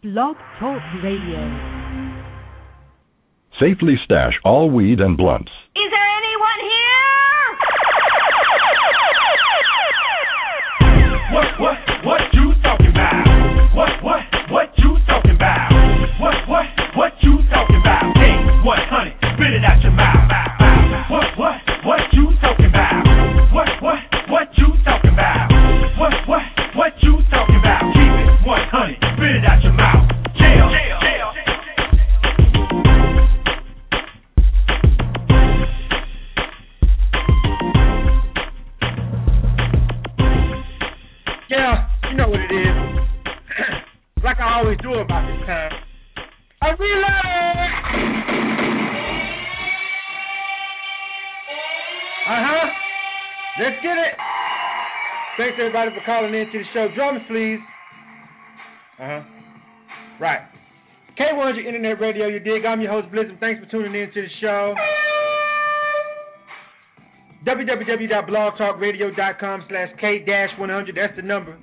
Blog Talk Radio. Safely stash all weed and blunts. Is there anyone here? What you talking about? What you talking about? What you talking about? Hey, 100, spit it out your mouth. What you talking about? What you talking about? What you talking about? Keep it 100, spit it out your mouth. Jail. Yeah, you know what it is. Like I always do about this time. I reload! Let's get it! Thanks everybody for calling in to the show. Drums, please. Right. K100 Internet Radio, you dig? I'm your host, Blizzard. Thanks for tuning in to the show. www.blogtalkradio.com/K-100. That's the number.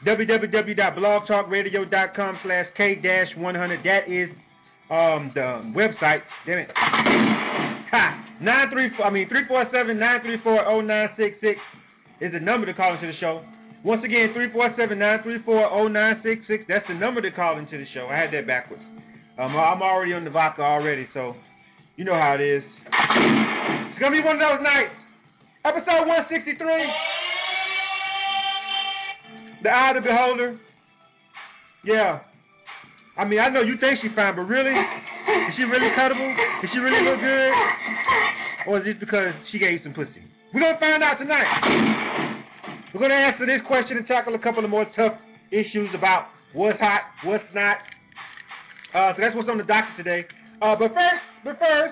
www.blogtalkradio.com/K-100. That is the website. Damn it. 347-934-0966 is the number to call into the show. Once again, 347-934-0966. That's the number to call into the show. I had that backwards. I'm already on the vodka already, so you know how it is. It's going to be one of those nights. Episode 163. The Eye of the Beholder. Yeah. I mean, I know you think she's fine, but really? Is she really cuttable? Does she really look good? Or is it because she gave you some pussy? We're going to find out tonight. We're going to answer this question and tackle a couple of more tough issues about what's hot, what's not. So that's what's on the docket today. But first,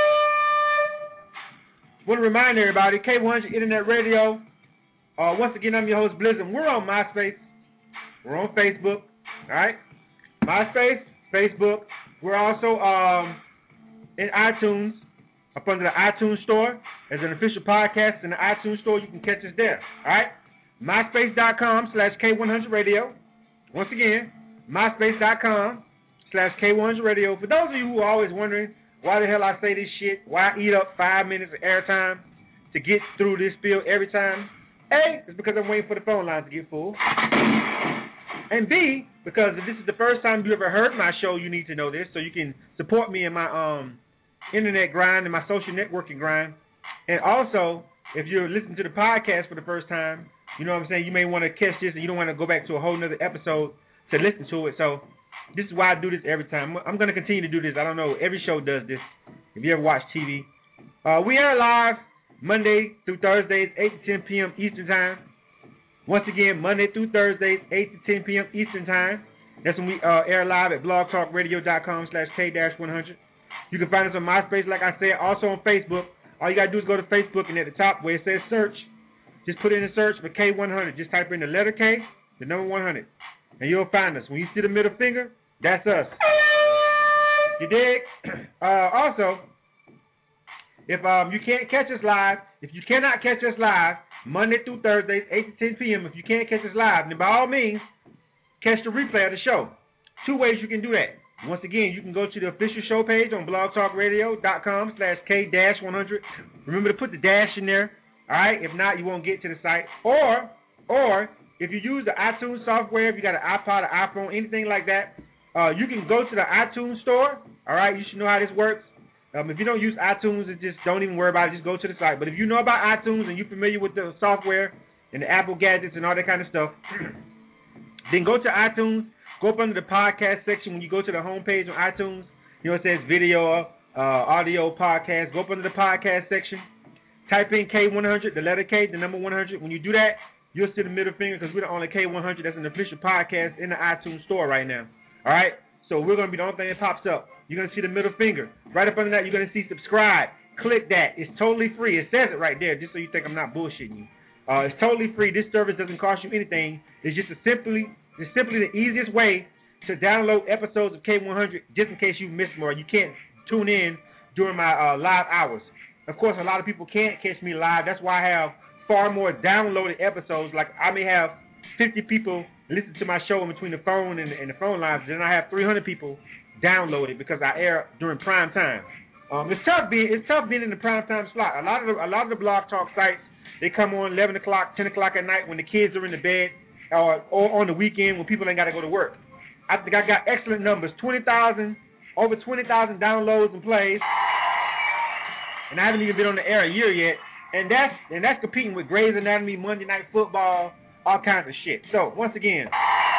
want to remind everybody, K100 Internet Radio. Once again, I'm your host, Blizzard. We're on MySpace. We're on Facebook. All right? MySpace, Facebook. We're also in iTunes, up under the iTunes Store. As an official podcast in the iTunes Store, you can catch us there. All right? MySpace.com/K100Radio. Once again, MySpace.com/K100Radio. For those of you who are always wondering why the hell I say this shit, why I eat up 5 minutes of airtime to get through this spiel every time, A, it's because I'm waiting for the phone line to get full. And B, because if this is the first time you ever heard my show, you need to know this so you can support me in my internet grind and my social networking grind. And also, if you're listening to the podcast for the first time, you know what I'm saying, you may want to catch this and you don't want to go back to a whole nother episode to listen to it. So this is why I do this every time. I'm going to continue to do this. I don't know. Every show does this. If you ever watch TV. We are live Monday through Thursdays, 8 to 10 p.m. Eastern Time. Once again, Monday through Thursdays, 8 to 10 p.m. Eastern Time. That's when we air live at blogtalkradio.com/K-100. You can find us on MySpace, like I said, also on Facebook. All you got to do is go to Facebook, and at the top where it says search, just put in a search for K100. Just type in the letter K, the number 100, and you'll find us. When you see the middle finger, that's us. You dig? Also, if you can't catch us live, if you cannot catch us live, Monday through Thursdays, 8 to 10 p.m., if you can't catch us live, then by all means, catch the replay of the show. 2 ways you can do that. Once again, you can go to the official show page on blogtalkradio.com/K-100. Remember to put the dash in there. All right? If not, you won't get to the site. Or if you use the iTunes software, if you got an iPod, an iPhone, anything like that, you can go to the iTunes store. All right? You should know how this works. If you don't use iTunes, just don't even worry about it. Just go to the site. But if you know about iTunes and you're familiar with the software and the Apple gadgets and all that kind of stuff, then go to iTunes. Go up under the podcast section. When you go to the homepage on iTunes, you know it says video, audio, podcast. Go up under the podcast section. Type in K100, the letter K, the number 100. When you do that, you'll see the middle finger because we're the only K100 that's an official podcast in the iTunes store right now. All right? So we're going to be the only thing that pops up. You're going to see the middle finger. Right up under that, you're going to see subscribe. Click that. It's totally free. It says it right there just so you think I'm not bullshitting you. It's totally free. This service doesn't cost you anything. It's just simply the easiest way to download episodes of K100 just in case you missed more. You can't tune in during my live hours. Of course, a lot of people can't catch me live. That's why I have far more downloaded episodes. Like I may have 50 people listen to my show in between the phone and the phone lines. Then I have 300 people download it because I air during prime time. It's tough being in the prime time slot. A lot of the blog talk sites, they come on 11 o'clock, 10 o'clock at night when the kids are in the bed, or on the weekend when people ain't got to go to work. I think I got excellent numbers, over 20,000 downloads and plays, and I haven't even been on the air a year yet. And that's competing with Grey's Anatomy, Monday Night Football, all kinds of shit. So once again,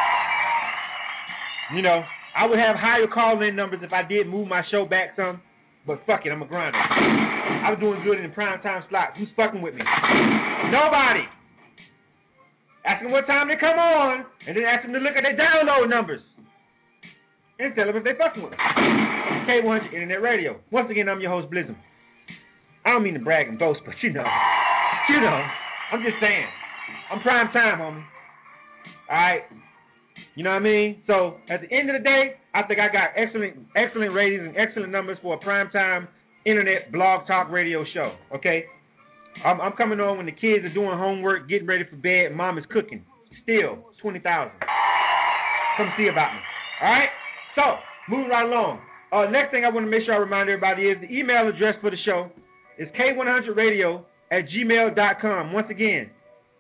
you know, I would have higher call-in numbers if I did move my show back some. But fuck it, I'm a grinder. I was doing good in the prime time slots. Who's fucking with me? Nobody. Ask them what time they come on, and then ask them to look at their download numbers. And tell them if they fucking with me. K100 Internet Radio. Once again, I'm your host, Blizzum. I don't mean to brag and boast, but you know, I'm just saying. I'm prime time, homie. All right? You know what I mean? So, at the end of the day, I think I got excellent ratings and excellent numbers for a primetime internet blog talk radio show, okay? I'm coming on when the kids are doing homework, getting ready for bed, and mom is cooking. Still, 20,000. Come see about me, all right? So, moving right along. Next thing I want to make sure I remind everybody is the email address for the show is k100radio@gmail.com. Once again,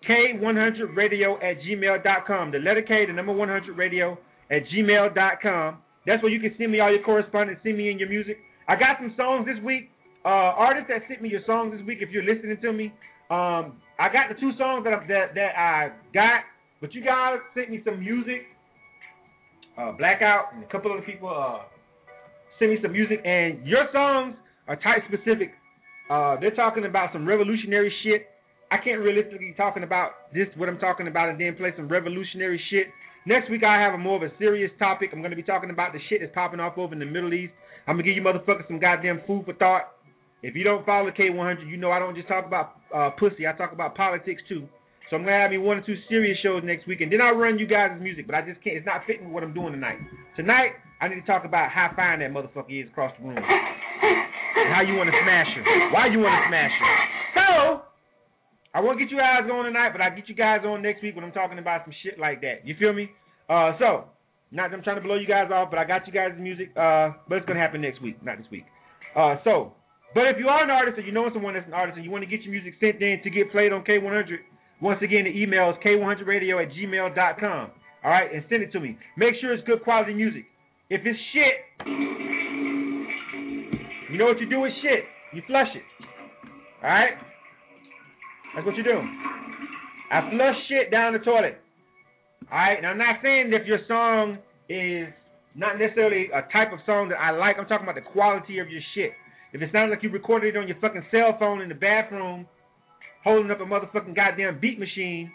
k100radio@gmail.com. The letter K, the number 100radio@gmail.com. That's where you can send me all your correspondence, send me in your music. I got some songs this week. Artists that sent me your songs this week, if you're listening to me. I got the 2 songs that I got, but you guys sent me some music. Blackout and a couple other people sent me some music, and your songs are type specific. They're talking about some revolutionary shit. I can't realistically talking about this, what I'm talking about, and then play some revolutionary shit. Next week, I have more of a serious topic. I'm going to be talking about the shit that's popping off over in the Middle East. I'm going to give you motherfuckers some goddamn food for thought. If you don't follow K100, you know I don't just talk about pussy. I talk about politics, too. So I'm going to have me 1 or 2 serious shows next week, and then I'll run you guys' music, but I just can't. It's not fitting with what I'm doing tonight. Tonight, I need to talk about how fine that motherfucker is across the room. And how you want to smash her. Why you want to smash her. So, I won't get you guys on tonight, but I'll get you guys on next week when I'm talking about some shit like that. You feel me? So, not that I'm trying to blow you guys off, but I got you guys' music, but it's going to happen next week, not this week. But if you are an artist or you know someone that's an artist and you want to get your music sent in to get played on K100, once again, the email is k100radio@gmail.com. All right, and send it to me. Make sure it's good quality music. If it's shit, you know what you do with shit? You flush it. All right? That's what you do. I flush shit down the toilet. All right? Now, I'm not saying that if your song is not necessarily a type of song that I like. I'm talking about the quality of your shit. If it sounds like you recorded it on your fucking cell phone in the bathroom, holding up a motherfucking goddamn beat machine,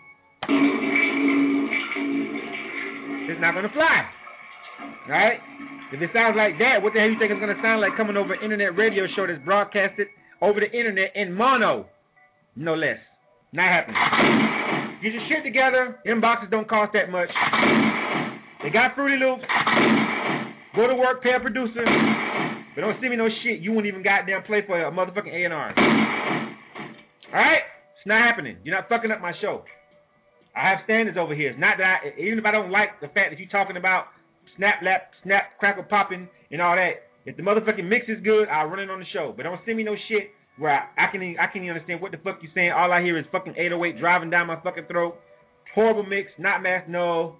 it's not going to fly. All right? If it sounds like that, what the hell you think it's going to sound like coming over an internet radio show that's broadcasted over the internet in mono? No less. Not happening. Get your shit together. Inboxes don't cost that much. They got Fruity Loops. Go to work, pay a producer. But don't send me no shit you won't even goddamn play for a motherfucking A&R. Alright? It's not happening. You're not fucking up my show. I have standards over here. It's not that even if I don't like the fact that you're talking about snap, crackle, popping, and all that, if the motherfucking mix is good, I'll run it on the show. But don't send me no shit where I can't even understand what the fuck you're saying. All I hear is fucking 808 driving down my fucking throat. Horrible mix, not math. No.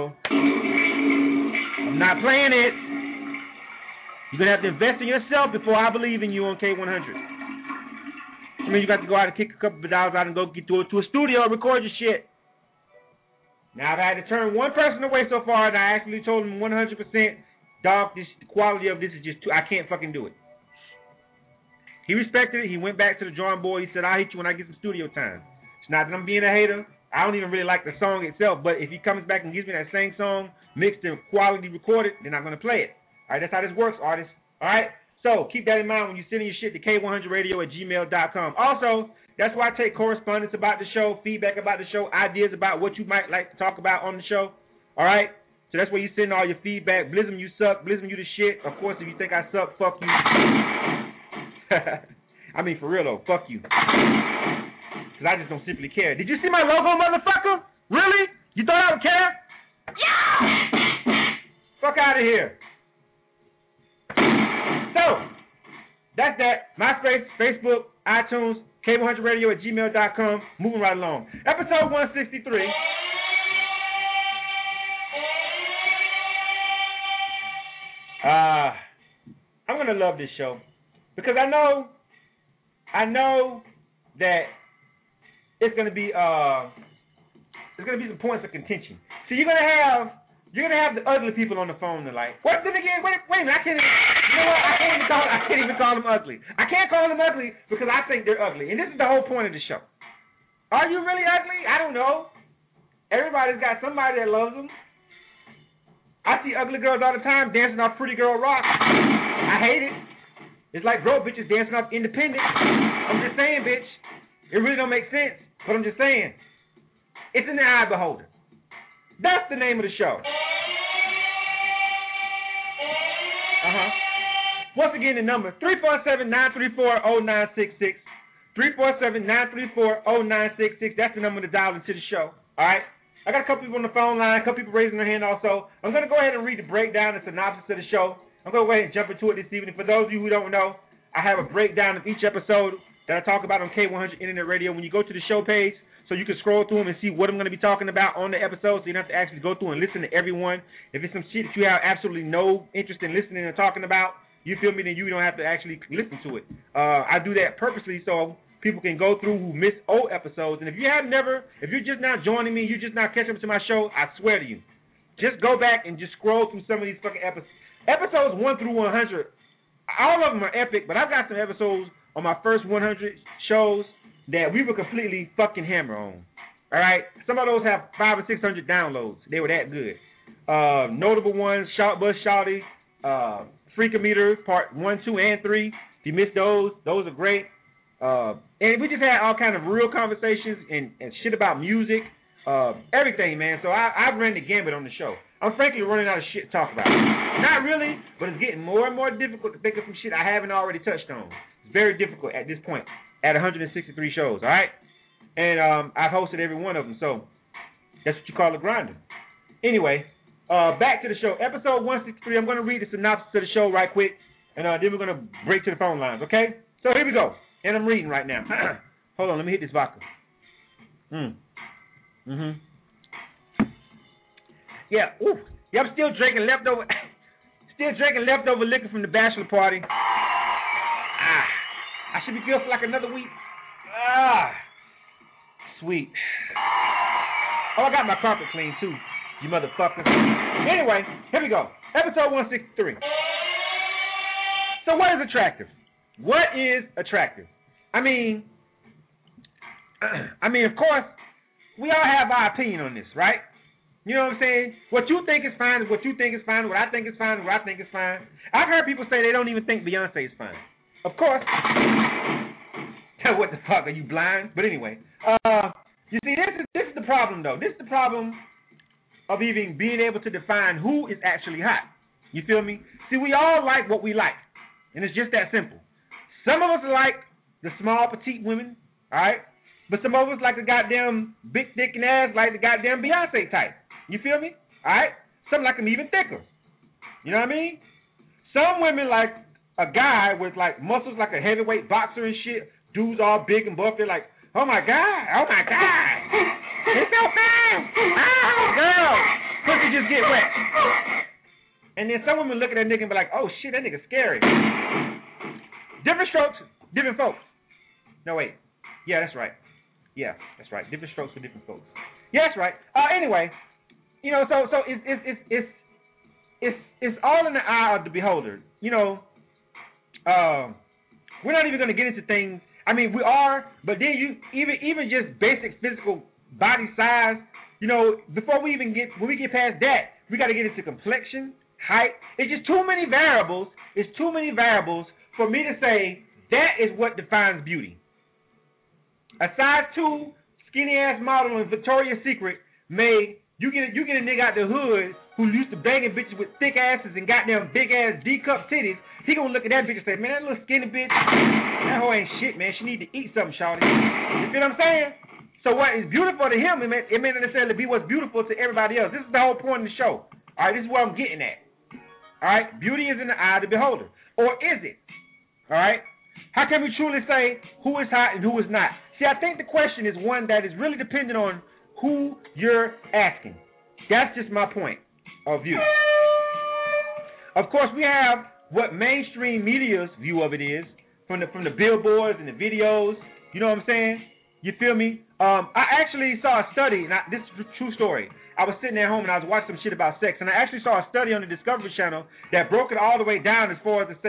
I'm not playing it. You're going to have to invest in yourself before I believe in you on K100. I mean, you got to go out and kick a couple of dollars out and go get to a studio and record your shit. Now, I've had to turn one person away so far, and I actually told him 100%, dog, the quality of this is just too, I can't fucking do it. He respected it. He went back to the drawing board. He said, I'll hit you when I get some studio time. It's not that I'm being a hater. I don't even really like the song itself, but if he comes back and gives me that same song, mixed and quality recorded, then I'm going to play it. All right, that's how this works, artists. All right? So keep that in mind when you're sending your shit to k100radio@gmail.com. Also, that's why I take correspondence about the show, feedback about the show, ideas about what you might like to talk about on the show. All right? So that's where you send all your feedback. Blizzum, you suck. Blizzum, you the shit. Of course, if you think I suck, fuck you. I mean, for real, though, fuck you. Because I just don't simply care. Did you see my logo, motherfucker? Really? You thought I would care? Fuck out of here. So, that's that. MySpace, Facebook, iTunes, K100radio@gmail.com. Moving right along. Episode 163. I'm gonna love this show because I know that it's gonna be some points of contention. So you're gonna have the ugly people on the phone tonight. What? Then again, wait a minute. I can't even call them ugly. I can't call them ugly because I think they're ugly, and this is the whole point of the show. Are you really ugly? I don't know. Everybody's got somebody that loves them. I see ugly girls all the time dancing off Pretty Girl Rock. I hate it. It's like broke bitches dancing off Independent. I'm just saying, bitch. It really don't make sense, but I'm just saying. It's in the eye of the beholder. That's the name of the show. Once again, the number 347-934-0966. 347-934-0966. That's the number to dial into the show. All right? I got a couple people on the phone line, a couple people raising their hand also. I'm going to go ahead and read the breakdown, the synopsis of the show. I'm going to go ahead and jump into it this evening. For those of you who don't know, I have a breakdown of each episode that I talk about on K100 Internet Radio. When you go to the show page, so you can scroll through them and see what I'm going to be talking about on the episode, so you don't have to actually go through and listen to everyone. If it's some shit that you have absolutely no interest in listening and talking about, you feel me, then you don't have to actually listen to it. I do that purposely so people can go through who missed old episodes. And if you're just now joining me, you're just now catching up to my show, I swear to you, just go back and just scroll through some of these fucking episodes. Episodes 1 through 100, all of them are epic, but I've got some episodes on my first 100 shows that we were completely fucking hammer on. All right? Some of those have 500 or 600 downloads. They were that good. Notable ones, Shout Buzz Shawty, Freakometer, part 1, 2, and 3. If you missed those are great. And we just had all kind of real conversations and shit about music, everything, man. So I've ran the gambit on the show. I'm frankly running out of shit to talk about. Not really, but it's getting more and more difficult to think of some shit I haven't already touched on. It's very difficult at this point, at 163 shows, all right? And I've hosted every one of them, so that's what you call a grinder. Anyway, back to the show. Episode 163, I'm going to read the synopsis of the show right quick, and then we're going to break to the phone lines, okay? So here we go. And I'm reading right now. Hold on, let me hit this vodka. Yeah, ooh. Yeah, I'm still drinking leftover liquor from the bachelor party. I should be good for like another week. Sweet. Oh, I got my carpet clean too, you motherfuckers. Anyway, here we go. Episode 163. So what is attractive? What is attractive? I mean, of course, we all have our opinion on this, right? You know what I'm saying? What you think is fine is what you think is fine. What I think is fine is what I think is fine. I've heard people say they don't even think Beyonce is fine. Of course. What the fuck? Are you blind? But anyway, you see, this is the problem, though. This is the problem of even being able to define who is actually hot. You feel me? See, we all like what we like, and it's just that simple. Some of us like the small, petite women, all right? But some of us like the goddamn big, thick and ass, like the goddamn Beyonce type. You feel me? All right? Some like them even thicker. You know what I mean? Some women like a guy with like muscles like a heavyweight boxer and shit. Dudes all big and buff. They're like, oh my God. It's so fine. Oh, girl. Pussy just get wet. And then some women look at that nigga and be like, oh shit, that nigga scary. Different strokes, different folks. No, wait. Yeah, that's right. Yeah, that's right. Different strokes for different folks. Yeah, that's right. Anyway, you know, so it's all in the eye of the beholder. You know, we're not even going to get into things. I mean, we are, but then you even just basic physical body size. You know, before when we get past that, we got to get into complexion, height. It's just too many variables. It's too many variables for me to say that is what defines beauty. A size 2 skinny ass model in Victoria's Secret you get a nigga out the hood who used to banging bitches with thick asses and goddamn big ass D-cup titties. He gonna look at that bitch and say, man, that little skinny bitch, that hoe ain't shit, man. She need to eat something, shawty. You feel what I'm saying? So what is beautiful to him, it may not necessarily be what's beautiful to everybody else. This is the whole point of the show. All right, this is what I'm getting at. All right, beauty is in the eye of the beholder. Or is it? All right? How can we truly say who is hot and who is not? See, I think the question is one that is really dependent on who you're asking. That's just my point of view. Of course, we have what mainstream media's view of it is, from the billboards and the videos. You know what I'm saying? You feel me? I actually saw a study, and this is a true story. I was sitting at home and I was watching some shit about sex, and I actually saw a study on the Discovery Channel that broke it all the way down as far as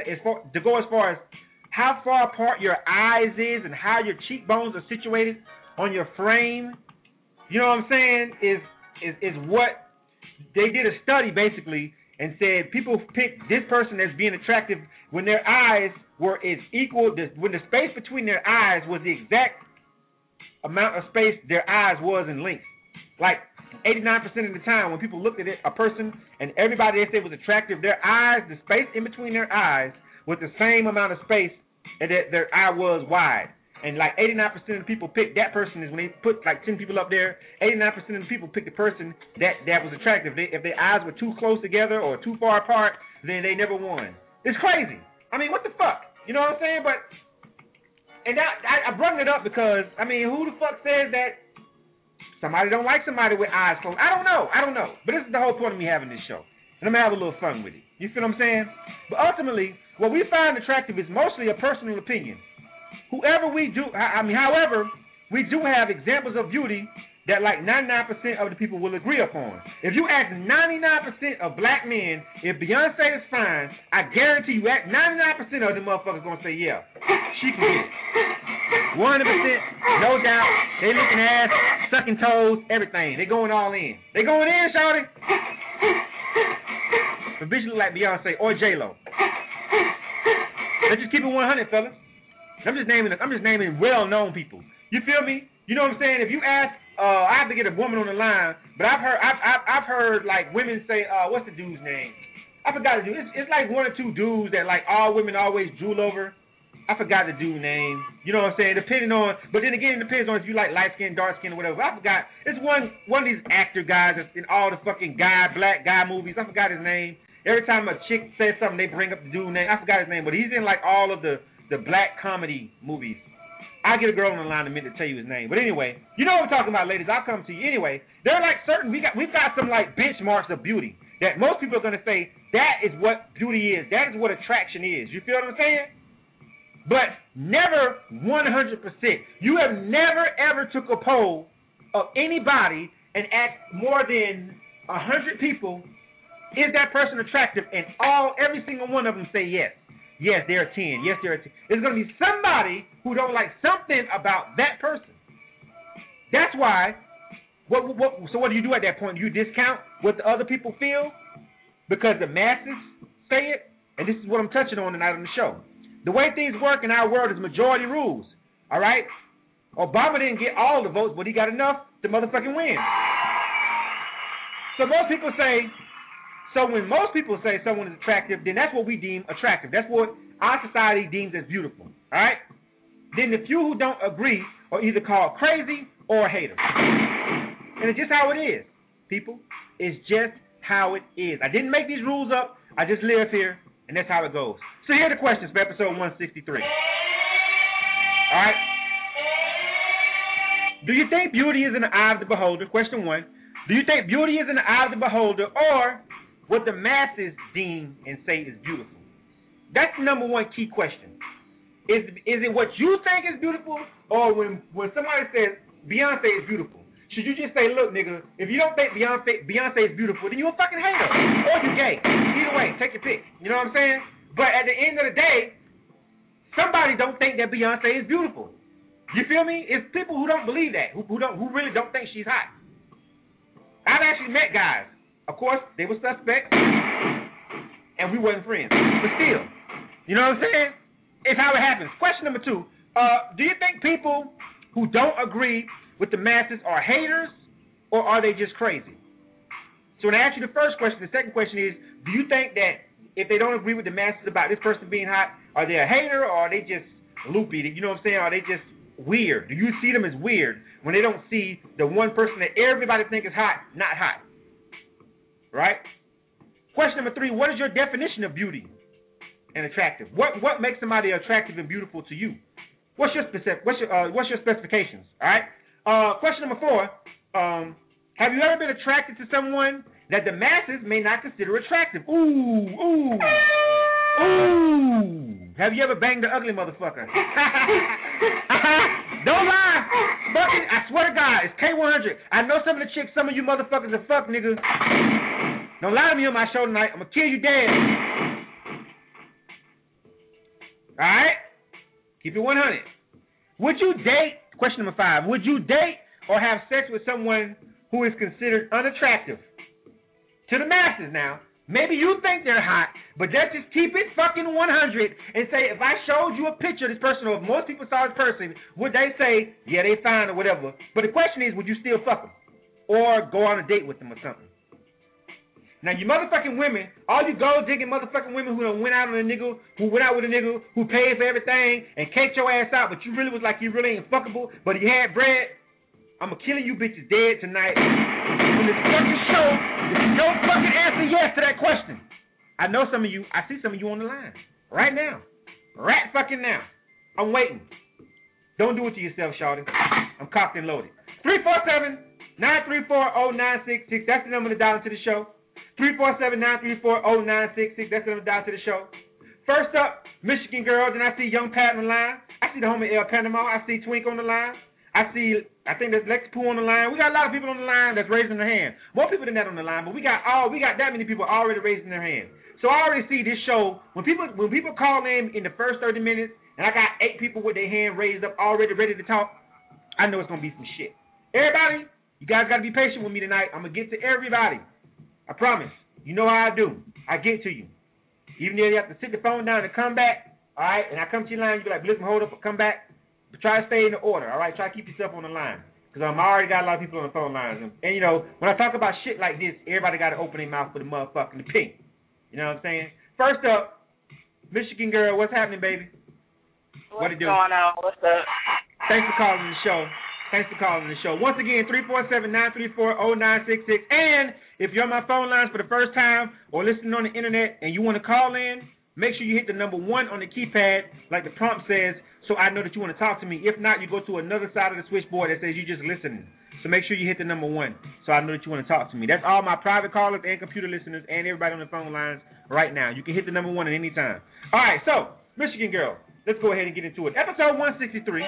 how far apart your eyes is and how your cheekbones are situated on your frame. You know what I'm saying? Is what they did a study basically and said people picked this person as being attractive when their eyes were equal, when the space between their eyes was the exact amount of space their eyes was in length. Like 89% of the time when people looked at a person and everybody they said was attractive, their eyes, the space in between their eyes was the same amount of space that their eye was wide. And like 89% of the people picked that person is when they put like 10 people up there, 89% of the people picked the person that was attractive. If their eyes were too close together or too far apart, then they never won. It's crazy. I mean, what the fuck? You know what I'm saying? But and I brought it up because, I mean, who the fuck says that somebody don't like somebody with eyes closed? I don't know. But this is the whole point of me having this show. And I'm going to have a little fun with it. You feel what I'm saying? But ultimately, what we find attractive is mostly a personal opinion. However, we do have examples of beauty that like 99% of the people will agree upon. If you ask 99% of black men if Beyonce is fine, I guarantee you 99% of them motherfuckers going to say, yeah, she can get it. 100%, no doubt. They looking ass, sucking toes, everything. They going all in. They going in, shawty. But bitch look like Beyonce or J-Lo. Let's just keep it 100, fellas. I'm just naming well-known people. You feel me? You know what I'm saying? If you ask, I have to get a woman on the line, but I've heard like women say, what's the dude's name? I forgot the dude. It's like one or two dudes that like all women always drool over. I forgot the dude's name. You know what I'm saying? But then again, it depends on if you like light skin, dark skin, or whatever. I forgot. It's one of these actor guys that's in all the fucking black guy movies. I forgot his name. Every time a chick says something, they bring up the dude's name. I forgot his name, but he's in like all of the black comedy movies. I'll get a girl on the line in a minute to tell you his name. But anyway, you know what I'm talking about, ladies. I'll come to you. Anyway, there are like certain, we've got some like benchmarks of beauty that most people are going to say that is what beauty is. That is what attraction is. You feel what I'm saying? But never 100%. You have never ever took a poll of anybody and asked more than 100 people, is that person attractive? And every single one of them say yes. Yes, they're a 10. Yes, they're a 10. There's going to be somebody who don't like something about that person. That's why, so what do you do at that point? You discount what the other people feel because the masses say it? And this is what I'm touching on tonight on the show. The way things work in our world is majority rules, all right? Obama didn't get all the votes, but he got enough to motherfucking win. So most people say, when most people say someone is attractive, then that's what we deem attractive. That's what our society deems as beautiful. All right? Then the few who don't agree are either called crazy or a hater. And it's just how it is, people. It's just how it is. I didn't make these rules up. I just live here, and that's how it goes. So here are the questions for episode 163. All right? Do you think beauty is in the eye of the beholder? Question 1. Do you think beauty is in the eye of the beholder, or what the masses deem and say is beautiful? That's the number one key question. Is it what you think is beautiful, or when somebody says Beyonce is beautiful, should you just say, look, nigga, if you don't think Beyonce is beautiful, then you a fucking hater, or you gay. Either way, take your pick. You know what I'm saying? But at the end of the day, somebody don't think that Beyonce is beautiful. You feel me? It's people who don't believe that, who really don't think she's hot. I've actually met guys. Of course, they were suspects, and we wasn't friends. But still, you know what I'm saying? It's how it happens. Question number 2. Do you think people who don't agree with the masses are haters, or are they just crazy? So when I ask you the first question, the second question is, do you think that if they don't agree with the masses about this person being hot, are they a hater, or are they just loopy? You know what I'm saying? Are they just weird? Do you see them as weird when they don't see the one person that everybody think is hot, not hot? Right? Question number 3, what is your definition of beauty and attractive? What makes somebody attractive and beautiful to you? What's your specifications? All right? Question number 4, have you ever been attracted to someone that the masses may not consider attractive? Ooh. Have you ever banged an ugly motherfucker? Don't lie. Fucking, I swear to God, it's K100. I know some of the chicks, some of you motherfuckers are fuck niggas. Don't lie to me on my show tonight. I'm going to kill you dead. All right? Keep it 100. Would you date, question number 5, would you date or have sex with someone who is considered unattractive? To the masses now. Maybe you think they're hot, but let's just keep it fucking 100 and say, if I showed you a picture of this person, or if most people saw this person, would they say, yeah, they fine or whatever? But the question is, would you still fuck them? Or go on a date with them or something? Now, you motherfucking women, all you gold-digging motherfucking women who done went out on a nigga, who went out with a nigga, who paid for everything, and caked your ass out, but you really was like you really ain't fuckable, but you had bread, I'm going to kill you bitches dead tonight. On this fucking show, if you don't fucking answer yes to that question, I know some of you, I see some of you on the line. Right now. Right fucking now. I'm waiting. Don't do it to yourself, shawty. I'm cocked and loaded. 347-934-0966. That's the number to dial into the show. 347-934-0966. That's the number to dial to the show. First up, Michigan girls, and I see Young Pat on the line. I see the homie El Panama. I see Twink on the line. I think there's Lex Pooh on the line. We got a lot of people on the line that's raising their hand. More people than that on the line, but we got that many people already raising their hand. So I already see this show, when people call in the first 30 minutes, and I got 8 people with their hand raised up already ready to talk, I know it's going to be some shit. Everybody, you guys got to be patient with me tonight. I'm going to get to everybody. I promise. You know how I do. I get to you. Even though you have to sit the phone down and come back, all right, and I come to your line, you be like, listen, hold up, come back. But try to stay in the order, all right? Try to keep yourself on the line. Because I already got a lot of people on the phone lines. And, you know, when I talk about shit like this, everybody got to open their mouth for the motherfucking pink. You know what I'm saying? First up, Michigan girl, what's happening, baby? What's going on? What's up? Thanks for calling the show. Once again, 347-934-0966. And if you're on my phone lines for the first time or listening on the internet and you want to call in, make sure you hit the number 1 on the keypad, like the prompt says, so I know that you want to talk to me. If not, you go to another side of the switchboard that says you're just listening. So make sure you hit the number 1 so I know that you want to talk to me. That's all my private callers and computer listeners and everybody on the phone lines right now. You can hit the number 1 at any time. All right, so, Michigan girl, let's go ahead and get into it. Episode 163.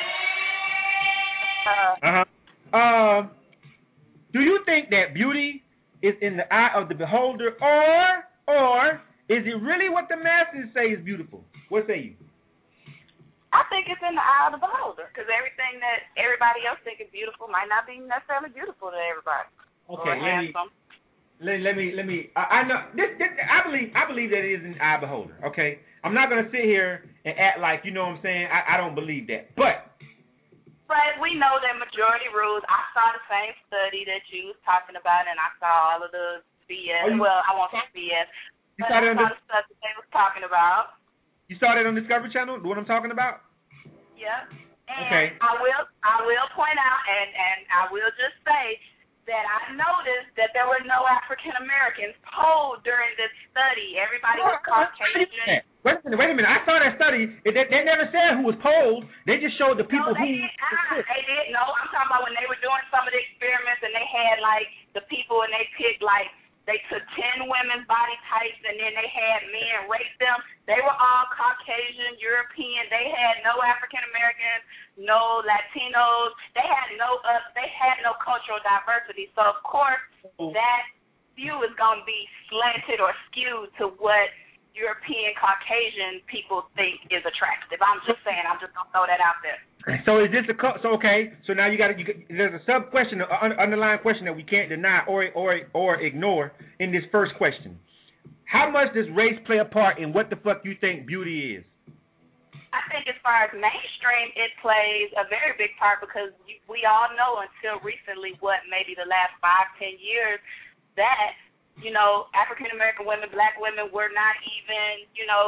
Do you think that beauty is in the eye of the beholder, or is it really what the masses say is beautiful? What say you? I think it's in the eye of the beholder, because everything that everybody else thinks is beautiful might not be necessarily beautiful to everybody. Okay, let me. I know this. I believe that it is in the eye of the beholder. Okay, I'm not gonna sit here and act like you know what I'm saying. I don't believe that, but we know that majority rules. I saw the same study that you was talking about, and I saw all of the BS. I won't say BS. You saw that on the stuff that they was talking about. You saw that on Discovery Channel? What I'm talking about? Yep. And okay. I will point out, and I will just say that I noticed that there were no African Americans polled during this study. Everybody was Caucasian. Wait a minute. I saw that study. They never said who was polled. They just showed the people they did. No, I'm talking about when they were doing some of the experiments and they had, like, the people and they picked, like, they took 10 women's body types and then they had men rate them. They were all Caucasian, European. They had no African Americans, no Latinos. They had no cultural diversity. So of course that view is going to be slanted or skewed to what European Caucasian people think is attractive. I'm just saying. I'm just going to throw that out there. So is this okay? So now there's a sub question, an underlying question that we can't deny or ignore in this first question. How much does race play a part in what the fuck you think beauty is? I think as far as mainstream, it plays a very big part because we all know until recently, maybe the last 5-10 years, that African American women, black women were not even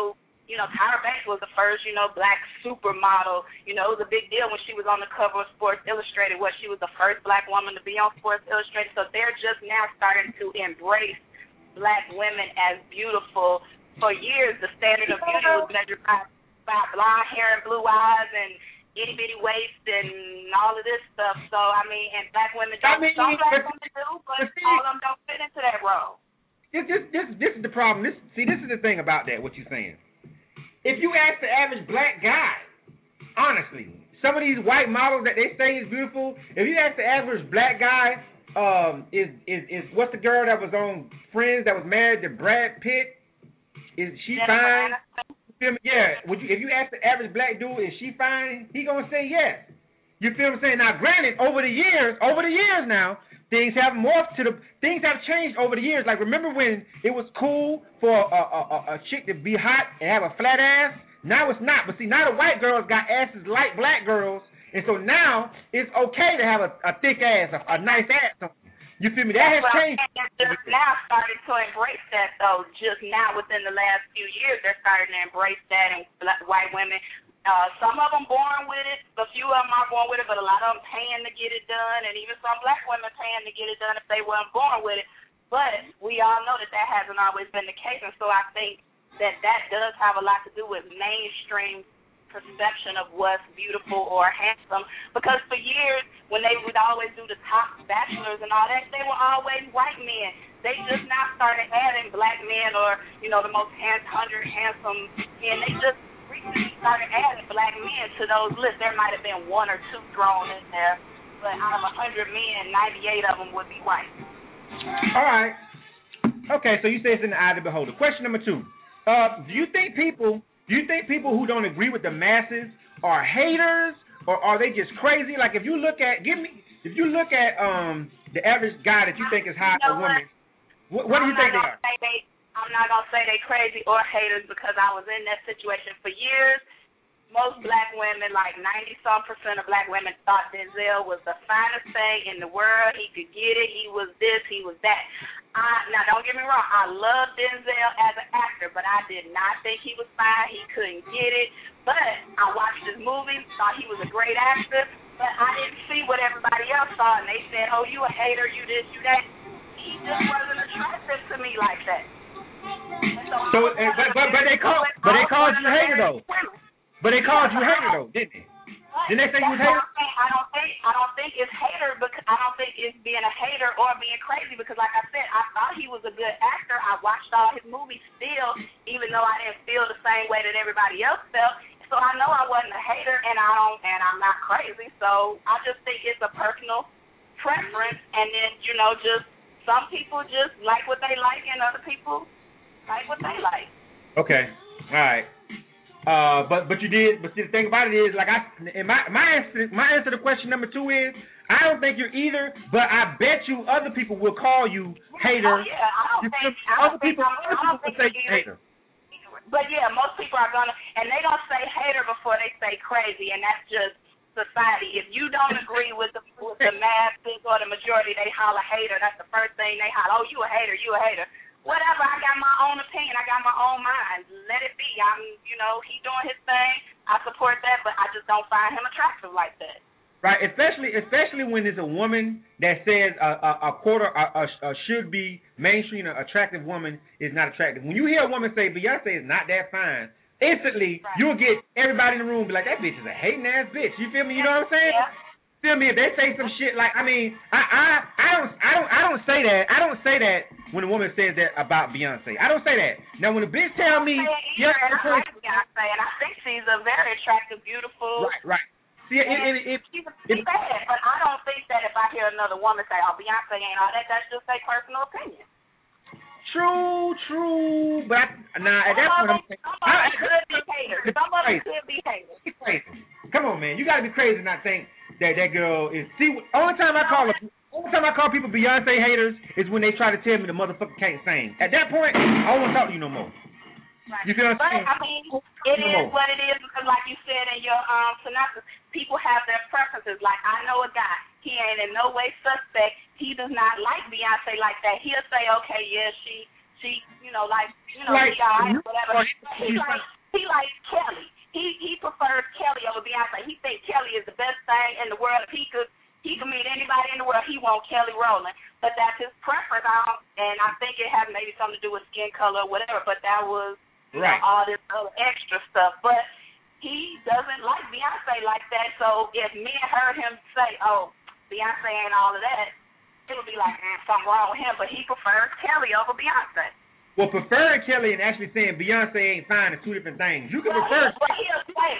Tyra Banks was the first, black supermodel. It was a big deal when she was on the cover of Sports Illustrated. She was the first black woman to be on Sports Illustrated. So they're just now starting to embrace black women as beautiful. For years, the standard of beauty was measured by blonde hair and blue eyes and itty bitty waist and all of this stuff. So and black women don't. Some black women do, but all of them don't fit into that role. This is the problem. This is the thing about that. What you're saying. If you ask the average black guy, honestly, some of these white models that they say is beautiful. If you ask the average black guy, is what's the girl that was on Friends that was married to Brad Pitt? Is she fine? Yeah. If you ask the average black dude, is she fine? He gonna say yes. You feel what I'm saying? Now, granted, over the years now, things have changed over the years. Like, remember when it was cool for a chick to be hot and have a flat ass? Now it's not. But see, now the white girls got asses like black girls, and so now it's okay to have a thick ass, a nice ass. You feel me? That has changed. Just now started to embrace that, though. Just now, within the last few years, they're starting to embrace that, and white women. Some of them born with it, a few of them are born with it, but a lot of them paying to get it done, and even some black women paying to get it done if they weren't born with it. But we all know that hasn't always been the case, and so I think that does have a lot to do with mainstream perception of what's beautiful or handsome, because for years, when they would always do the top bachelors and all that, they were always white men. They just now started adding black men or, the most 100 handsome men. They just started adding black men to those lists. There might have been one or two thrown in there, but out of 100 men, 98 of them would be white. All right. Okay, so you say it's in the eye of the beholder. Question number 2. Do you think people who don't agree with the masses are haters, or are they just crazy? Like, if you look at the average guy that you think is hot or woman, what do you think they are? I'm not going to say they crazy or haters, because I was in that situation for years. Most black women, like 90-some% of black women, thought Denzel was the finest thing in the world. He could get it. He was this. He was that. Now, don't get me wrong. I love Denzel as an actor, but I did not think he was fine. He couldn't get it. But I watched his movies, thought he was a great actor, but I didn't see what everybody else saw, and they said, oh, you a hater, you this, you that. He just wasn't attractive to me like that. But they called you a hater though. But they called you a hater though, didn't they? Didn't they say you was a hater? I don't think it's hater, because I don't think it's being a hater or being crazy, because like I said, I thought he was a good actor. I watched all his movies still, even though I didn't feel the same way that everybody else felt. So I know I wasn't a hater, and I'm not crazy. So I just think it's a personal preference, and then just some people just like what they like, and other people like what they like. Okay, all right. But you did. But see, the thing about it is, like my answer to question number 2 is, I don't think you're either. But I bet you other people will call you hater. Oh, yeah, I don't think will say hater. But yeah, most people are gonna, and they don't say hater before they say crazy, and that's just society. If you don't agree with the masses or the majority, they holler hater. That's the first thing they holler. Oh, you a hater, you a hater. Whatever, I got my own opinion. I got my own mind. Let it be. He doing his thing. I support that, but I just don't find him attractive like that. Right, especially when it's a woman that says a should be mainstream attractive woman is not attractive. When you hear a woman say Beyonce is not that fine, instantly you'll get everybody in the room be like, that bitch is a hating ass bitch. You feel me? You know what I'm saying? Yeah. Feel me? If they say some shit like, I don't say that. I don't say that when a woman says that about Beyonce. I don't say that. Now when a bitch tell me, I like Beyonce, and I think she's a very attractive, beautiful. Right. See, she's bad, but I don't think that if I hear another woman say, "Oh, Beyonce ain't all that," that's just a personal opinion. True, but at that point, I'm saying, some of them could be haters. Some of them could be haters. It's crazy. Come on, man, you gotta be crazy to not think that girl is. See, only time I call people Beyonce haters is when they try to tell me the motherfucker can't sing. At that point, I don't want to talk to you no more. Right. You feel what I'm saying? But I mean, it is what it is, because like you said in your synopsis, people have their preferences. Like, I know a guy, he ain't in no way suspect. He does not like Beyonce like that. He'll say, okay, yeah, she, he all right, whatever. He he likes Kelly. He prefers Kelly over Beyonce. He thinks Kelly is the best thing in the world. If he could meet anybody in the world, he wants Kelly Rowland. But that's his preference. And I think it had maybe something to do with skin color or whatever. But that was right. All this other extra stuff. But he doesn't like Beyonce like that. So if me and heard him say, "Oh, Beyonce ain't all of that," it would be like something wrong with him. But he prefers Kelly over Beyonce. Well, preferring Kelly and actually saying Beyonce ain't fine is two different things. You can prefer. But he'll say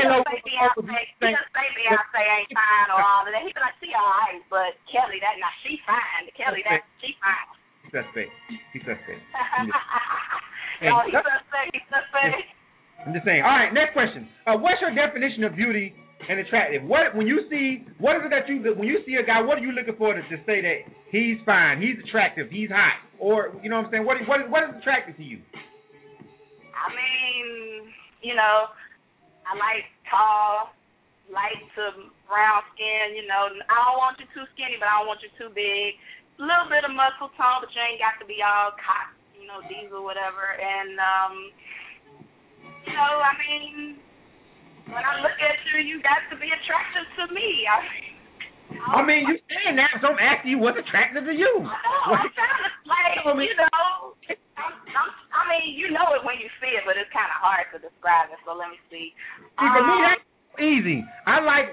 Beyonce ain't fine or all of that. He'll be like, she all right, but Kelly, she fine. Kelly, she fine. He's suspect. He's suspect. I'm just saying. All right, next question. What's your definition of beauty and attractive? When you see a guy, what are you looking for to say that he's fine, he's attractive, he's hot, or you know what I'm saying? What is attractive to you? I mean, I like tall, light to brown skin. I don't want you too skinny, but I don't want you too big. A little bit of muscle tone, but you ain't got to be all cock, diesel, whatever. And I mean, when I look at you, you got to be attractive to me. I mean, you saying that, so I'm asking you what's attractive to you. I'm trying to, I mean, you know it when you see it, but it's kind of hard to describe it. So let me see. For me, that's easy. I like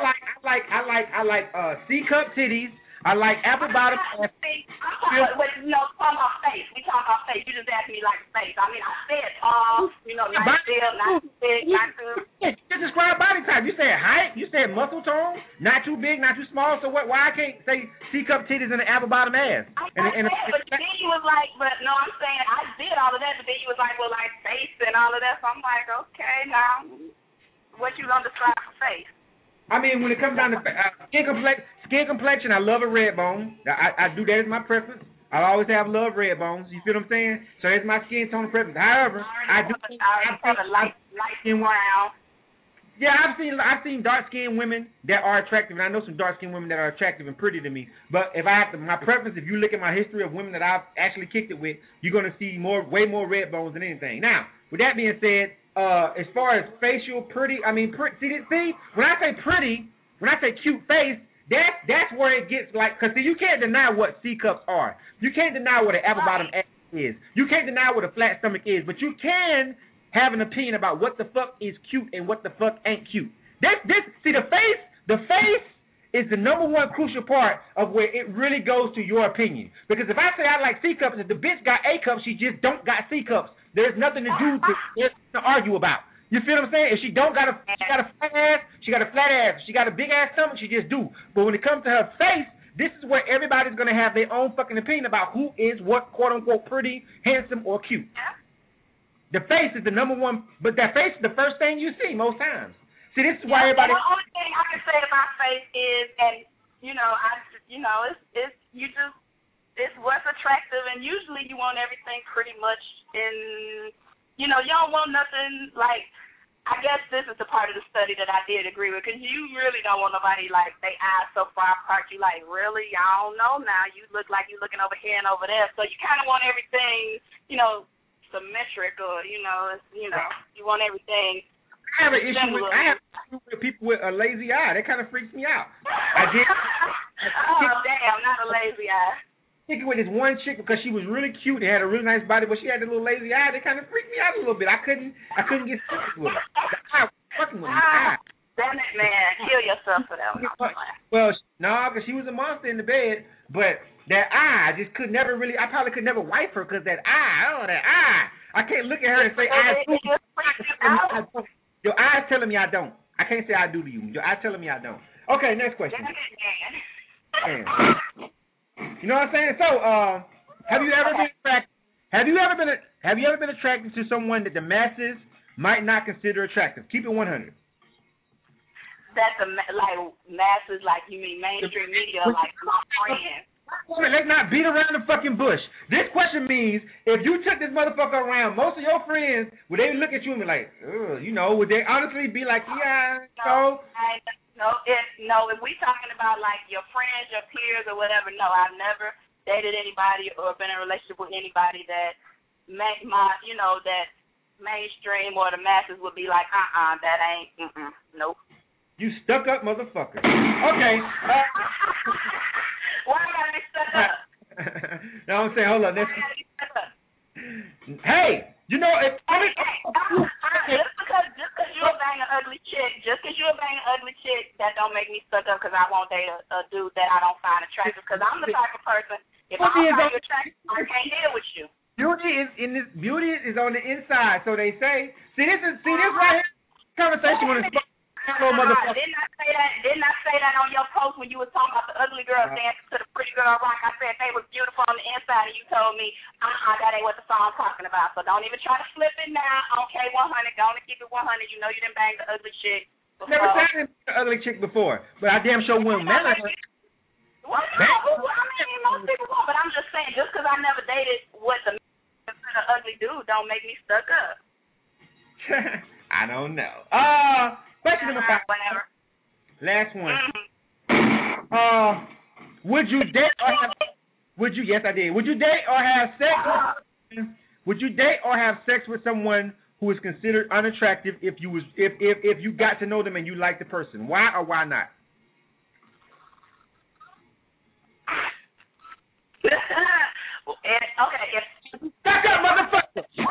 C-cup titties. I like apple bottom. But on my face. We talk about face. You just asked me like face. I mean, I said tall, nice build, not too big, not too. You describe body type. You said height. You said muscle tone. Not too big, not too small. So why I can't say C-cup titties and an apple bottom ass? But then you was like, but no, I'm saying I did all of that. But then you was like, well, like face and all of that. So I'm like, okay, now what you gonna describe for face? I mean, when it comes down to skin complexion, I love a red bone. I do that as my preference. I always have love red bones. You feel what I'm saying? So that's my skin tone preference. However, I have a light skin brown. Yeah, I've seen dark skinned women that are attractive, and I know some dark skinned women that are attractive and pretty to me. But if I have to, my preference, if you look at my history of women that I've actually kicked it with, you're gonna see way more red bones than anything. Now, with that being said, as far as facial pretty, I mean, see, when I say pretty, when I say cute face, that's where it gets like, because see, you can't deny what C-cups are. You can't deny what an apple bottom ass is. You can't deny what a flat stomach is, but you can have an opinion about what the fuck is cute and what the fuck ain't cute. See, the face is the number one crucial part of where it really goes to your opinion. Because if I say I like C-cups, if the bitch got A cups, she just don't got C-cups. There's nothing to argue about. You feel what I'm saying? If she got a flat ass, she got a flat ass. If she got a big ass stomach, she just do. But when it comes to her face, this is where everybody's gonna have their own fucking opinion about who is what, quote unquote, pretty, handsome, or cute. The face is the number one, but that face is the first thing you see most times. See, this is why everybody. The only thing I can say about face is, and it's what's attractive, and usually you want everything pretty much in, you don't want nothing like. I guess this is the part of the study that I did agree with, because you really don't want nobody like they eyes so far apart. You like, really? I don't know now. You look like you're looking over here and over there, so you kind of want everything, symmetric, or you want everything. I have an issue with people with a lazy eye. That kind of freaks me out. Damn, not a lazy eye. Kicking with this one chick because she was really cute and had a really nice body, but she had a little lazy eye. That kind of freaked me out a little bit. I couldn't get serious with her. I was fucking with her. Damn it, man. Kill yourself for that one. Well, no, because she was a monster in the bed, but that eye, I just could never really, I probably could never wipe her because that eye. I can't look at her and say, your eye's telling me I don't. I can't say I do to you. Your eye's telling me I don't. Okay, next question. You know what I'm saying? So, have you ever been attracted to someone that the masses might not consider attractive? Keep it 100. That's like masses, like you mean mainstream media, like my friends. Let's not beat around the fucking bush. This question means if you took this motherfucker around, most of your friends, would they look at you and be like, would they honestly be like, yeah, No, if we talking about like your friends, your peers, or whatever, no, I've never dated anybody or been in a relationship with anybody that met that mainstream or the masses would be like, that ain't, nope. You stuck up motherfucker. Okay. Why gotta be stuck up? No, I'm saying, hold on. Hey, you know, if just because you're banging an ugly chick, that don't make me stuck up because I won't date a dude that I don't find attractive. Because I'm the type of person, if I don't find you attractive, I can't deal with you. Beauty is on the inside, so they say. See this right here. Conversation with a little motherfucker. Didn't I say that on your post when you was talking about the ugly girl dancing to the pretty girl rock? I said they were beautiful on the inside, and you told me, that ain't what the song's talking about. So don't even try to flip it now. Okay, 100. Go on and keep it 100. You know you didn't bang the ugly chick before. Never banged the ugly chick before, but I damn sure wouldn't marry her. Well, I mean, most people won't, but I'm just saying, just because I never dated what the ugly dude don't make me stuck up. I don't know. Question number 5. Whatever. Last one. Would you date or have? Yes, I did. Would you date or have sex? Would you date or have sex with someone who is considered unattractive if you got to know them and you like the person? Why or why not? Okay. Back up, motherfucker. Wait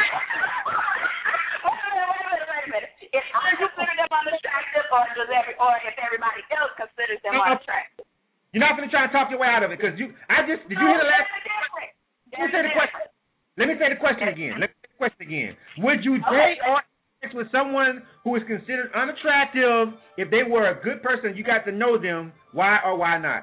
a minute. If I consider them unattractive, or if everybody else considers them unattractive. You're not going to try to talk your way out of it because did you hear the last? Let me say the question again. Would you date or have sex with someone who is considered unattractive if they were a good person? You got to know them. Why or why not?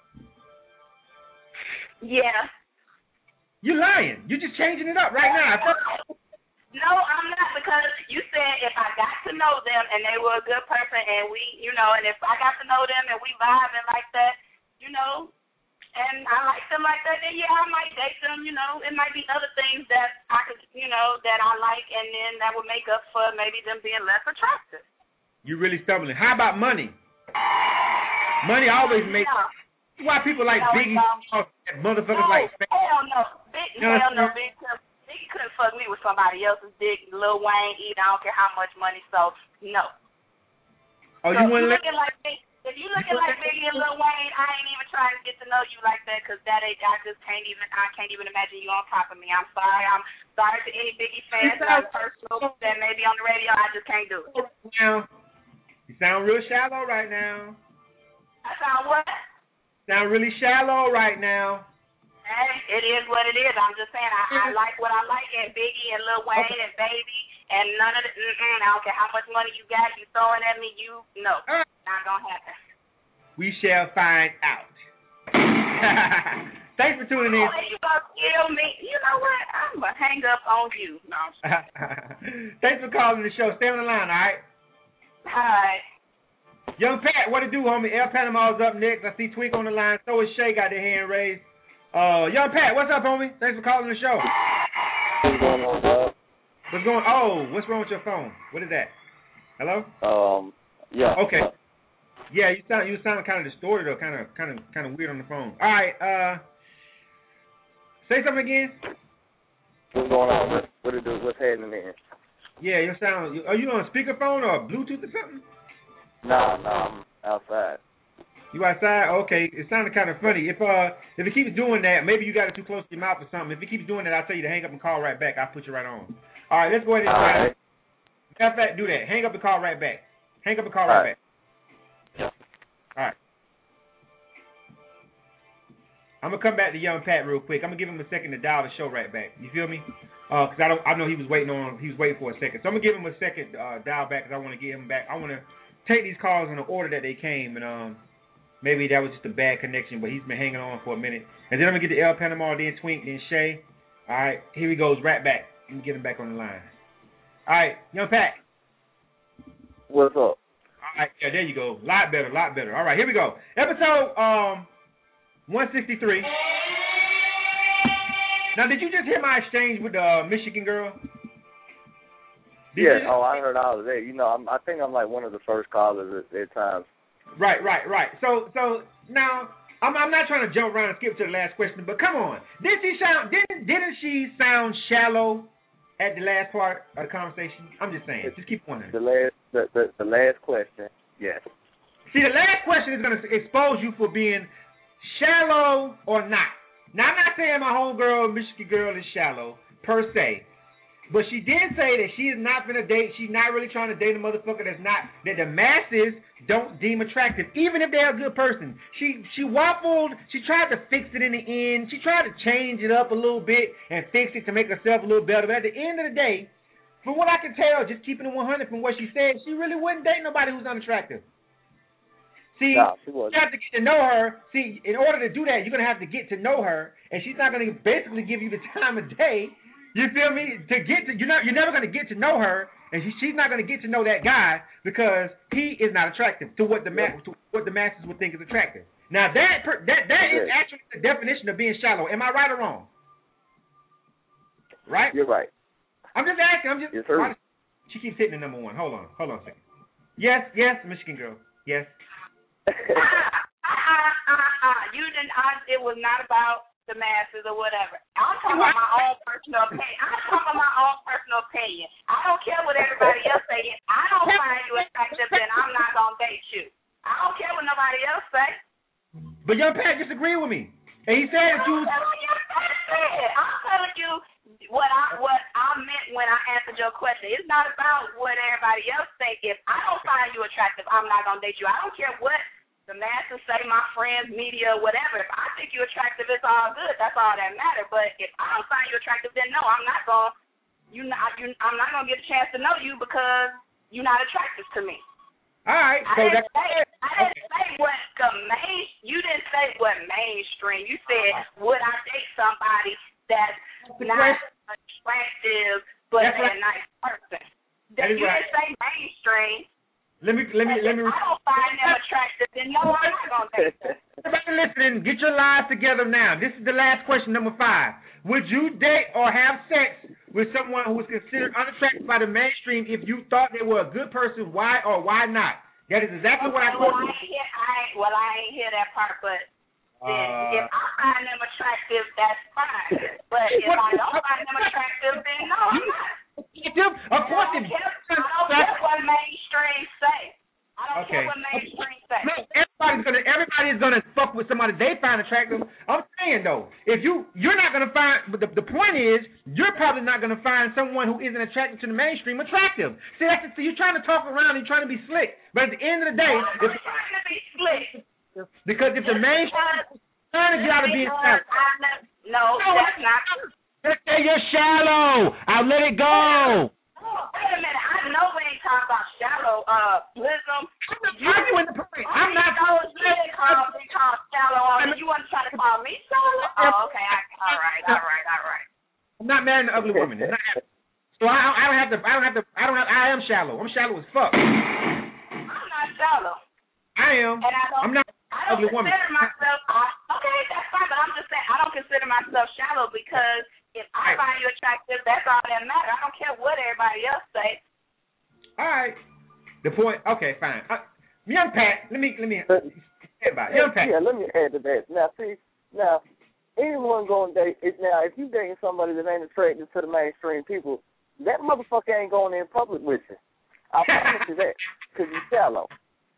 Yeah. You're lying. You're just changing it up right now. No, I'm not, because you said if I got to know them and they were a good person and we, and if I got to know them and we vibing like that, and I like them like that, then yeah, I might date them, It might be other things that I could, that I like, and then that would make up for maybe them being less attractive. You're really stumbling. How about money? Money always makes... Why people like Biggie, motherfuckers like... Hell no. Biggie couldn't fuck me with somebody else's dick. Lil Wayne, I don't care how much money, so no. Oh, so you wouldn't let... If you looking like Biggie and Lil Wayne, I ain't even trying to get to know you like that, because I can't even imagine you on top of me. I'm sorry. I'm sorry to any Biggie fans that may be on the radio. I just can't do it. Now, you sound real shallow right now. I sound what? Sound really shallow right now. Hey, it is what it is. I'm just saying, I like what I like, and Biggie and Lil Wayne and Baby, and none of the, I don't care how much money you got, you throwing at me, no, not gonna happen. We shall find out. Thanks for tuning in. You gonna kill me. You know what? I'm gonna hang up on you. No. Thanks for calling the show. Stay on the line, all right? All right. Young Pat, what it do, homie? El Panama's up next. I see Twink on the line. So is Shay, got their hand raised. Young Pat, what's up, homie? Thanks for calling the show. What's going on, Bob? What's wrong with your phone? What is that? Hello? Yeah. Okay. Yeah, you sound kind of distorted or kind of weird on the phone. All right. Say something again. What's going on? What it do? What's happening there? Yeah, your sound. Are you on speakerphone or Bluetooth or something? No, I'm outside. You outside? Okay. It sounded kind of funny. If it keeps doing that, maybe you got it too close to your mouth or something. If it keeps doing that, I'll tell you to hang up and call right back. I'll put you right on. All right, let's go ahead and try it. Matter of fact, do that. Hang up and call right back. Hang up and call right back. Yeah. All right. I'm gonna come back to Young Pat real quick. I'm gonna give him a second to dial the show right back. You feel me? Cause I know he was waiting for a second. So I'm gonna give him a second dial back because I want to get him back. I want to take these calls in the order that they came, and maybe that was just a bad connection, but he's been hanging on for a minute. And then I'm gonna get to El Panama, then Twink, then Shay. All right, here he goes right back. Let me get him back on the line. All right, Young Pat. What's up? All right, yeah, there you go. Lot better. All right, here we go. Episode 163. Now, did you just hear my exchange with the Michigan girl? I heard all of that. I think I'm like one of the first callers at times. Right. So now I'm not trying to jump around and skip to the last question, but come on, didn't she sound shallow at the last part of the conversation? I'm just saying. Just keep on there. The last question. Yes. See, the last question is going to expose you for being shallow or not. Now, I'm not saying my homegirl, Michigan girl, is shallow per se, but she did say that she is not going to date. She's not really trying to date a motherfucker that the masses don't deem attractive, even if they're a good person. She waffled. She tried to fix it in the end. She tried to change it up a little bit and fix it to make herself a little better. But at the end of the day, from what I can tell, just keeping it 100 from what she said, she really wouldn't date nobody who's unattractive. See, no, you have to get to know her. See, in order to do that, you're going to have to get to know her, and she's not going to basically give you the time of day. You feel me? You're never going to get to know her, and she's not going to get to know that guy because he is not attractive to what the masses would think is attractive. Now, that is actually the definition of being shallow. Am I right or wrong? Right? You're right. I'm just asking. Yes, sir. She keeps hitting the number one. Hold on a second. Yes, Michigan girl. Yes. You didn't. It was not about the masses or whatever. I'm talking about my own personal opinion. I don't care what everybody else say. If I don't find you attractive, then I'm not gonna date you. I don't care what nobody else say. But Young Pat disagreed with me, and he said that you. I'm telling you what I meant when I answered your question. It's not about what everybody else say. If I don't find you attractive, I'm not gonna date you. I don't care what the masses say, my friends, media, whatever. If I think you're attractive, it's all good. That's all that matters. But if I don't find you attractive, then no, I'm not gonna get a chance to know you because you're not attractive to me. All right. So I didn't say what you didn't say what mainstream. You said would I date somebody that's not attractive but a nice person. You didn't say mainstream. Let me. If I don't find them attractive, then no, I'm not gonna date them. Everybody listening, get your lives together now. This is the last question, number 5. Would you date or have sex with someone who is considered unattractive by the mainstream if you thought they were a good person? Why or why not? That is exactly what I told you. I ain't hear that part, but if I find them attractive, that's fine. But if I don't find them attractive, then no, I'm not. Of course, I don't care what mainstream say. I don't care what mainstream say. No, everybody's gonna fuck with somebody they find attractive. I'm saying though, if you're not gonna find, but the point is, you're probably not gonna find someone who isn't attracted to the mainstream attractive. See, you're trying to talk around, you're trying to be slick, but at the end of the day, I'm trying to be slick. Because if the mainstream is trying to get out of being shallow, no, that's not true. Let's say you're shallow. I'll let it go. Wait a minute. I know we ain't talking about shallow. Wisdom. I'm not going to call shallow. You want to try to call me shallow? Oh, okay. All right. I'm not marrying an ugly woman. It's not happening. So I am shallow. I'm shallow as fuck. I'm not shallow. I am. And I'm not an ugly woman. Okay, that's fine, but I'm just saying I don't consider myself shallow because if I find you attractive, that's all that matters. I don't care what everybody else say. All right. The point. Okay, fine. Young Pat, let me stand by. Young Pat. Yeah, let me add to that. Now, anyone going to date? If you dating somebody that ain't attracted to the mainstream people, that motherfucker ain't going in public with you. I promise you that, because you're shallow.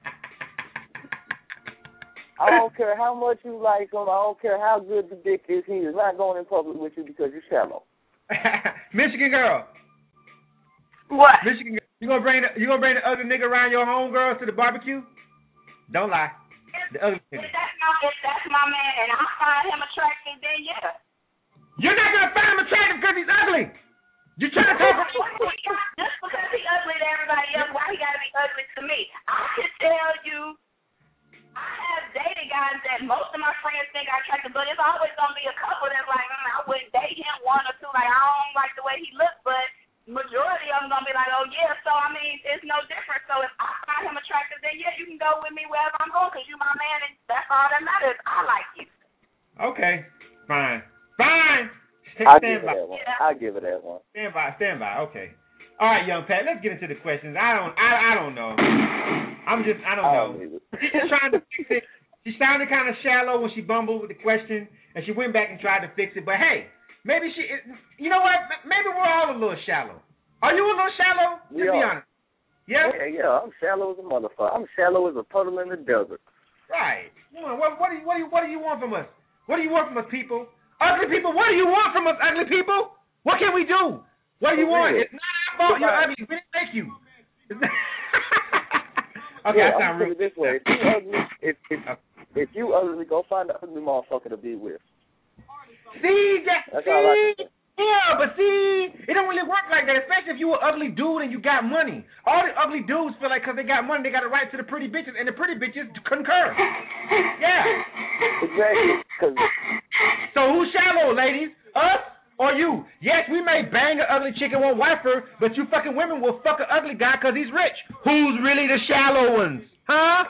I don't care how much you like him. I don't care how good the dick is. He is not going in public with you because you're shallow. Michigan girl. What? Michigan girl. You gonna bring the ugly nigga around your homegirls to the barbecue? Don't lie. The ugly nigga. If that's my man and I find him attractive, then yeah. You're not gonna find him attractive because he's ugly. You're trying to talk about just because he's ugly to everybody else, why he gotta be ugly to me? I can tell you. I have dated guys that most of my friends think are attractive, but it's always going to be a couple that's like, I wouldn't date him, one or two, like, I don't like the way he looks, but majority of them going to be like, oh, yeah, so, I mean, it's no different. So if I find him attractive, then, yeah, you can go with me wherever I'm going because you're my man, and that's all that matters. I like you. Okay, fine. I'll give it that one. Stand by, okay. All right, Young Pat, let's get into the questions. I don't know. I don't know. She's just trying to fix it. She sounded kind of shallow when she bumbled with the question, and she went back and tried to fix it. But hey, Maybe she. You know what? Maybe we're all a little shallow. Are you a little shallow? Just be honest. Yeah. Yeah. I'm shallow as a motherfucker. I'm shallow as a puddle in the desert. Right. What do you want from us? What do you want from us, people? Ugly people. What do you want from us, ugly people? What can we do? What do you want? It's not our fault. You're ugly. We didn't make you. Okay, I sound rude. This way. If you ugly, go find an ugly motherfucker to be with. That's all I can say. Yeah, but see, it don't really work like that, especially if you an ugly dude and you got money. All the ugly dudes feel like because they got money, they got a right to the pretty bitches, and the pretty bitches concur. Yeah. Exactly. So who's shallow, ladies? Us or you? Yes, we may bang an ugly chick and won't wife her, but you fucking women will fuck an ugly guy because he's rich. Who's really the shallow ones? Huh?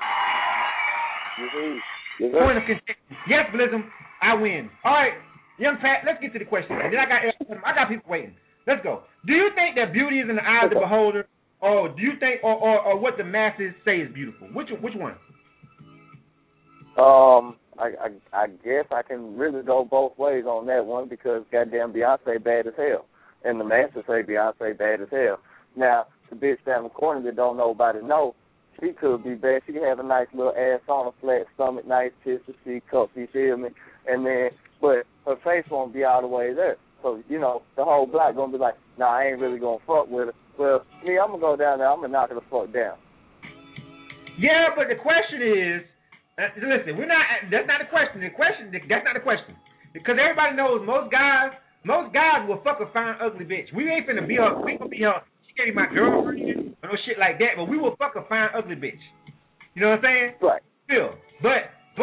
Point of contention. Yes, Blizzum, I win. All right. Young Pat, let's get to the question. And then I got people waiting. Let's go. Do you think that beauty is in the eye of the beholder, or do you think, or what the masses say is beautiful? Which one? I guess I can really go both ways on that one because goddamn Beyonce bad as hell, and the masses say Beyonce bad as hell. Now the bitch down the corner that don't nobody know, she could be bad. She could have a nice little ass on a flat stomach, nice tits, C cup. You feel me? And then. But her face won't be all the way there. So, you know, the whole block going to be like, nah, I ain't really going to fuck with her. Well, me, I'm going to go down there. I'm going to knock her the fuck down. Yeah, but the question is, listen, that's not the question. That's not the question. Because everybody knows most guys will fuck a fine, ugly bitch. We ain't finna be her, she can't be my girlfriend or no shit like that, but we will fuck a fine, ugly bitch. You know what I'm saying? Right. Still. But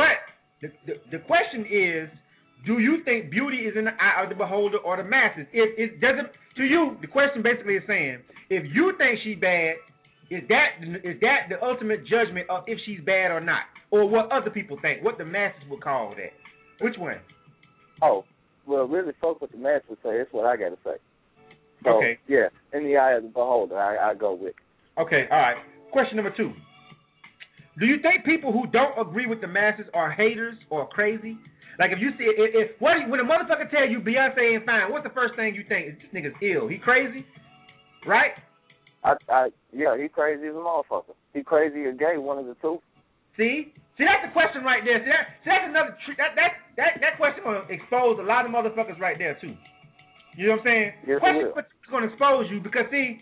the question is, do you think beauty is in the eye of the beholder or the masses? It doesn't. To you, the question basically is saying, if you think she's bad, is that the ultimate judgment of if she's bad or not, or what other people think, what the masses would call that? Which one? Oh, well, really, fuck what the masses say. That's what I got to say. So, okay. Yeah, in the eye of the beholder, I go with. Okay. All right. Question number 2. Do you think people who don't agree with the masses are haters or crazy? Like if you see when a motherfucker tell you Beyonce ain't fine, what's the first thing you think? This nigga's ill. He crazy, right? Yeah, he crazy as a motherfucker. He crazy or gay, one of the two. See, that's the question right there. See, that's another that question gonna expose a lot of motherfuckers right there too. You know what I'm saying? Yes, question is gonna expose you because see.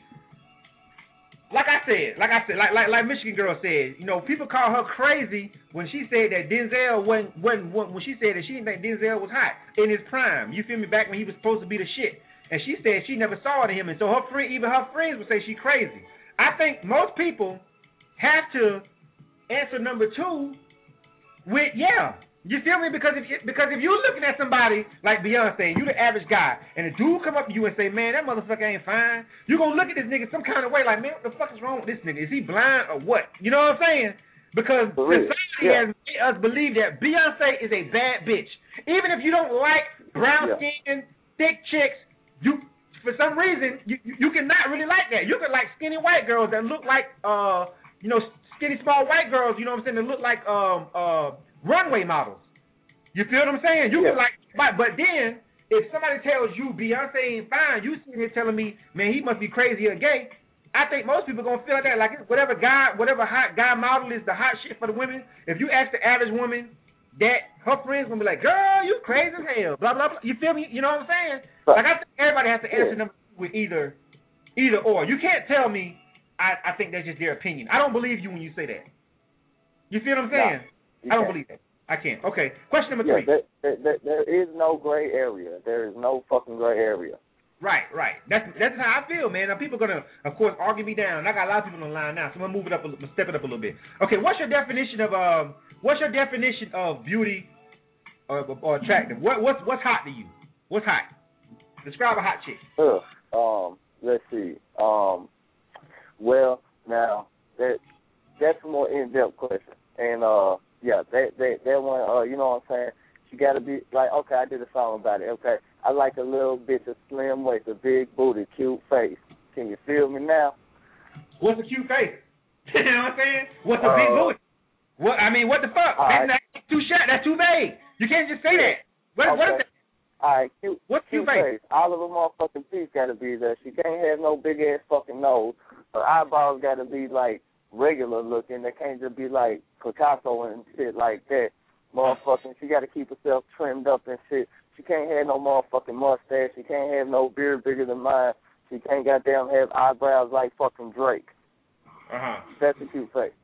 Like I said, like Michigan girl said, you know, people call her crazy when she said that Denzel when she said that she didn't think Denzel was hot in his prime. You feel me? Back when he was supposed to be the shit, and she said she never saw it in him, and so even her friends would say she crazy. I think most people have to answer number 2 with yeah. You feel me? Because if you're looking at somebody like Beyonce, you the average guy, and a dude come up to you and say, man, that motherfucker ain't fine, you're going to look at this nigga some kind of way like, man, what the fuck is wrong with this nigga? Is he blind or what? You know what I'm saying? Because society has made us believe that Beyonce is a bad bitch. Even if you don't like brown skin, thick chicks, you for some reason, you cannot really like that. You can like skinny white girls that look like, skinny small white girls, you know what I'm saying, that look like runway models. You feel what I'm saying? You can like, but then if somebody tells you Beyonce ain't fine, you sitting here telling me, man, he must be crazy or gay. I think most people gonna feel like that. Like whatever hot guy model is the hot shit for the women. If you ask the average woman that, her friends gonna be like, girl, you crazy as hell. Blah blah blah. You feel me? You know what I'm saying? Like I think everybody has to answer them with either or. You can't tell me. I think that's just their opinion. I don't believe you when you say that. You feel what I'm saying? I don't believe that. I can't. Okay. Question number 3. There is no gray area. There is no fucking gray area. Right. That's how I feel, man. Now, people are gonna, of course, argue me down. I got a lot of people on the line now, so I'm gonna step it up a little bit. Okay. What's your definition of beauty or attractive? What's hot to you? What's hot? Describe a hot chick. Let's see. Well, now that's a more in-depth question, and that one, you know what I'm saying? She got to be like, okay, I did a song about it. Okay, I like a little bitch, a slim waist, a big booty, cute face. Can you feel me now? What's a cute face? You know what I'm saying? What's a big booty? What the fuck? That's too short. That's too vague. You can't just say that. What is that? All right, What's cute face? All of her motherfucking teeth got to be there. She can't have no big ass fucking nose. Her eyebrows got to be like regular looking. They can't just be like Picasso and shit like that. Motherfucking, she got to keep herself trimmed up and shit. She can't have no motherfucking mustache. She can't have no beard bigger than mine. She can't goddamn have eyebrows like fucking Drake. That's a cute face.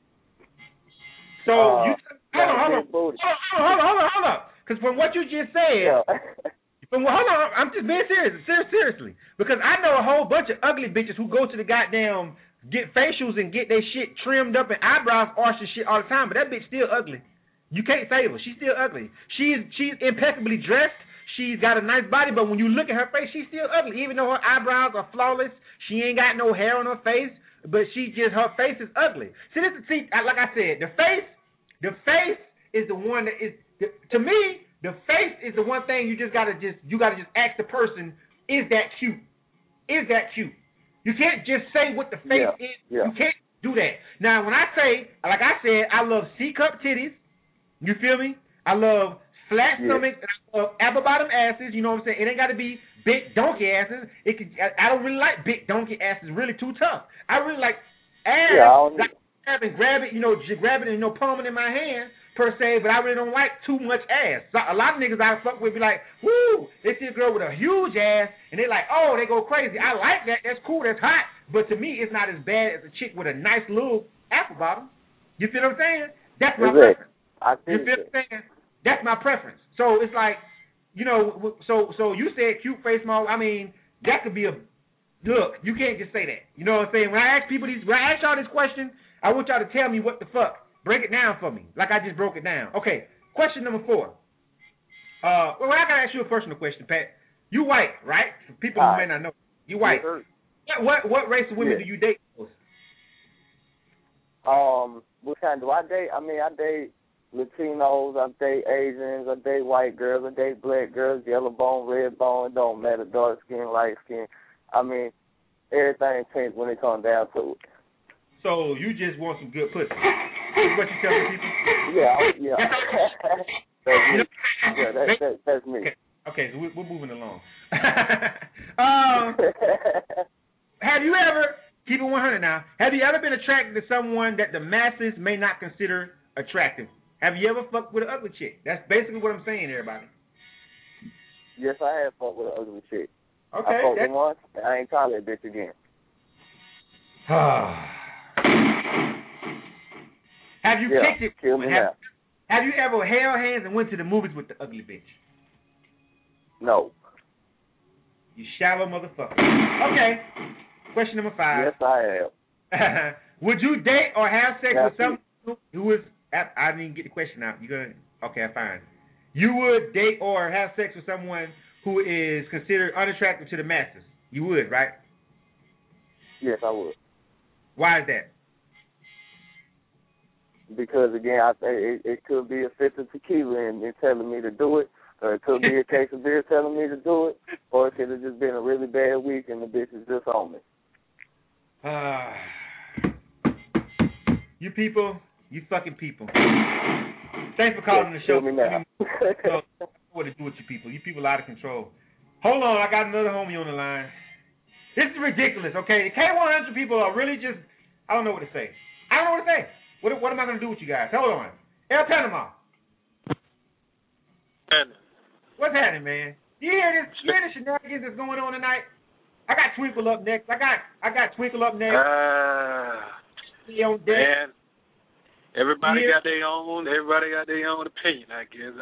So you hold on. Because from what you just said, hold on, I'm just being serious, seriously. Because I know a whole bunch of ugly bitches who go to the goddamn get facials and get their shit trimmed up and eyebrows arched and shit all the time, but that bitch still ugly. You can't save her. She's still ugly. She's impeccably dressed. She's got a nice body, but when you look at her face, she's still ugly. Even though her eyebrows are flawless, she ain't got no hair on her face, but her face is ugly. Like I said, the face is the one that is, to me, the face is the one thing you gotta just ask the person, is that cute? Is that cute? You can't just say what the face is. Yeah. You can't do that. Now, when I say, like I said, I love C-cup titties. You feel me? I love flat stomachs. I love apple bottom asses. You know what I'm saying? It ain't got to be big donkey asses. I don't really like big donkey asses. Really too tough. I really like ass. Grab it, just grab it and palm it in my hand per se. But I really don't like too much ass. So a lot of niggas I fuck with be like, woo, they see a girl with a huge ass and they like, oh, they go crazy. I like that. That's cool. That's hot. But to me, it's not as bad as a chick with a nice little apple bottom. You feel what I'm saying? That's my preference. You feel what I'm saying? That's my preference. So it's like, so you said cute face model. I mean, that could be look, you can't just say that. You know what I'm saying? When I ask y'all this question, I want y'all to tell me what the fuck. Break it down for me, like I just broke it down. Okay, question number 4. I gotta ask you a personal question, Pat. You white, right? For people who may not know, you white. What race of women do you date most? What kind do I date? I mean, I date Latinos, I date Asians, I date white girls, I date black girls, yellow bone, red bone, it don't matter, dark skin, light skin. I mean, everything pink when it comes down to it. So you just want some good pussy? That's what you telling people? Yeah. That's me. Okay, so we're moving along. Have you ever, keep it 100 now, have you ever been attracted to someone that the masses may not consider attractive? Have you ever fucked with an ugly chick? That's basically what I'm saying, everybody. Yes, I have fucked with an ugly chick. Okay. I fucked with once, and I ain't calling that bitch again. Have you kicked it? Kill me now. Have you ever held hands and went to the movies with the ugly bitch? No. You shallow motherfucker. Okay. Question number 5. Yes, I have. Would you date or have sex with someone who is... I didn't even get the question out. Okay, fine. You would date or have sex with someone who is considered unattractive to the masses. You would, right? Yes, I would. Why is that? Because, again, I think it could be a fifth of tequila and telling me to do it, or it could be a case of beer telling me to do it, or it could have just been a really bad week and the bitch is just on me. You people... You fucking people. Thanks for calling the show. Me now. What to do with you people? You people out of control. Hold on, I got another homie on the line. This is ridiculous, okay? The K100 people are really just, I don't know what to say. What am I going to do with you guys? Hold on. El Panama. What's happening, man? You hear this shenanigans that's going on tonight? I got Twinkle up next. I got Twinkle up next. Man. Everybody got their own opinion, I guess.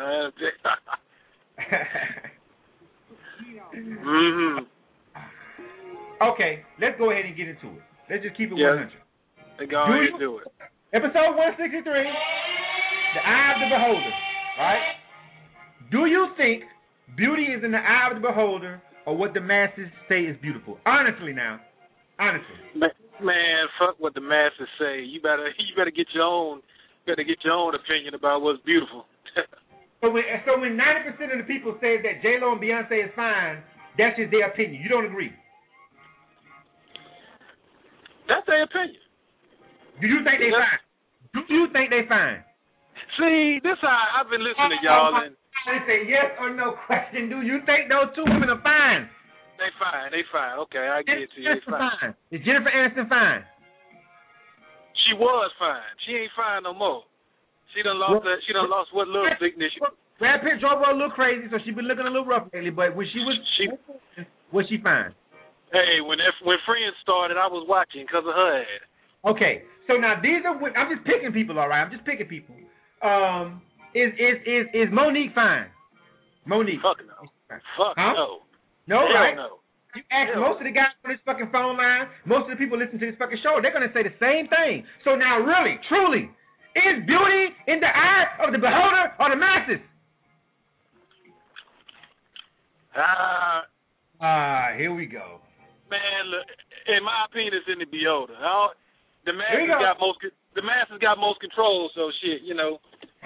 Okay, let's go ahead and get into it. Let's just keep it 100. Let's go ahead and do it. Episode 163, The Eye of the Beholder, right? Do you think beauty is in the eye of the beholder or what the masses say is beautiful? Honestly now. Man, fuck what the masses say. You better get your own opinion about what's beautiful. So when 90% of the people say that J-Lo and Beyonce is fine, that's just their opinion. You don't agree? That's their opinion. Do you think they fine? Do you think they fine? See, this how I've been listening to y'all and I say yes or no question. Do you think those two women are fine? They fine. Okay, I get it to you. They fine. Is Jennifer Aniston fine? She was fine. She ain't fine no more. She done lost what little thickness. Brad Pitt drove her a little crazy, so she been looking a little rough lately. But when she was she fine? Hey, when Friends started, I was watching because of her ass. Okay, so now these are I'm just picking people. All right, I'm just picking people. Is Monique fine? Monique? Fuck no. Fuck no. No, hell right? No. You ask most of the guys on this fucking phone line, most of the people listening to this fucking show, they're gonna say the same thing. So now, really, truly, is beauty in the eye of the beholder or the masses? Here we go. Man, look, in my opinion, it's in the beholder. The masses got most control. So shit, you know.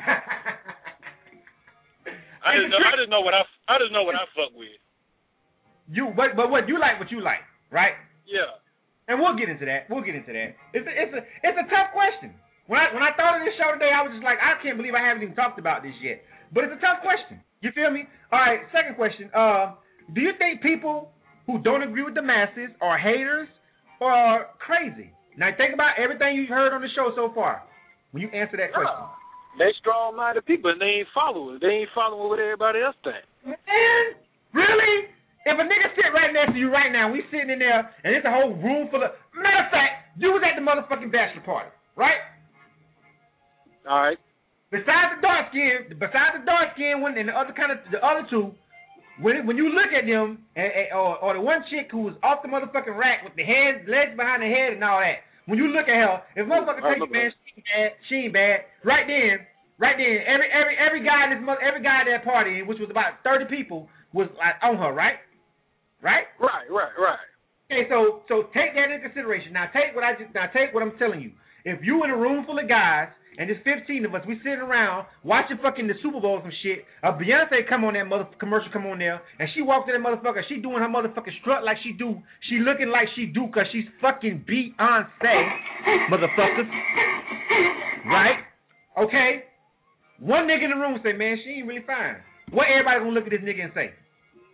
I just know what I fuck with. But what you like, right? Yeah. And we'll get into that. It's a tough question. When I thought of this show today, I was just like, I can't believe I haven't even talked about this yet. But it's a tough question. You feel me? All right. Second question. Do you think people who don't agree with the masses are haters or crazy? Now think about everything you've heard on the show so far. When you answer that question, they strong-minded people and they ain't followers. They ain't following what everybody else think. Man, really? If a nigga sit right next to you right now, we sitting in there, and it's a whole room full of... Matter of fact, you was at the motherfucking bachelor party, right? All right. Besides the dark skin one and the other two, when you look at them, or the one chick who was off the motherfucking rack with the legs behind the head and all that, when you look at her, if motherfucker tell you, man, she ain't bad, right then, every guy at that party, which was about 30 people, was like on her, right? Right. Okay, so take that into consideration. Now take what I'm telling you. If you in a room full of guys and there's 15 of us, we sitting around watching fucking the Super Bowl or some shit. Beyonce come on that commercial come on there, and she walked in that motherfucker. She doing her motherfucking strut like she do. She looking like she do because she's fucking Beyonce, motherfuckers. Right? Okay. One nigga in the room say, man, she ain't really fine. What everybody gonna look at this nigga and say?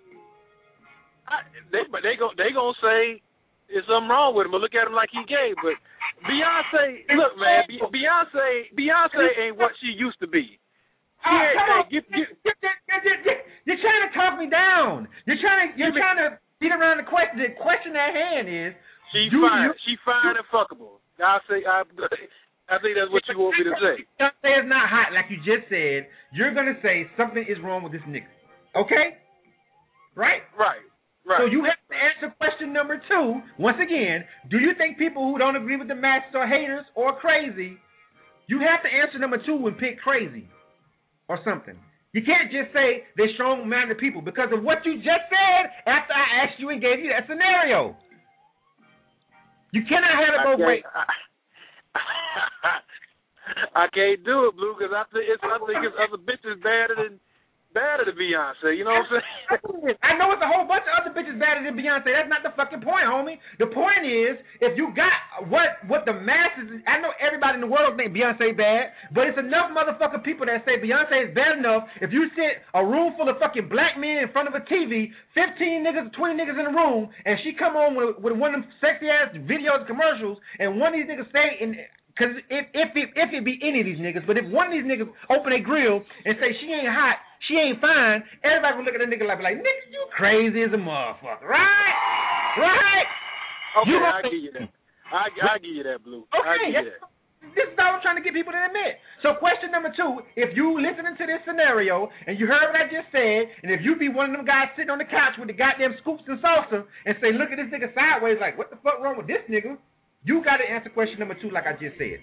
They gonna say there's something wrong with him, but look at him like he gay. But Beyonce, look, man, Beyonce ain't what she used to be. You're trying to talk me down. You're trying to beat around the question. The question at hand is, she fine and fuckable. I think that's what you want me to say. Beyonce is not hot, like you just said. You're gonna say something is wrong with this nigga. Okay? Right. So you have to answer question number 2. Once again, do you think people who don't agree with the masses are haters or crazy? You have to answer number 2 and pick crazy or something. You can't just say they're strong-minded people because of what you just said after I asked you and gave you that scenario. You cannot have it both ways. I can't do it, Blue, because I think it's other bitches better than Beyonce. You know what I'm saying? I know it's a whole bunch of other bitches better than Beyonce. That's not the fucking point, homie. The point is, if you got what the masses, I know everybody in the world think Beyonce bad, but it's enough motherfucking people that say Beyonce is bad enough. If you sit a room full of fucking black men in front of a TV, 15 niggas, 20 niggas in the room, and she come on with one of them sexy ass videos, commercials, and one of these niggas say because if it be any of these niggas, but if one of these niggas open a grill and say she ain't hot, she ain't fine, everybody will look at that nigga like, nigga, you crazy as a motherfucker, right? Okay, I give you that. I give you that, Blue. Okay, this is all I'm trying to get people to admit. So question number 2, if you listening to this scenario and you heard what I just said, and if you be one of them guys sitting on the couch with the goddamn scoops and salsa and say, look at this nigga sideways like, what the fuck wrong with this nigga? You got to answer question number 2 like I just said.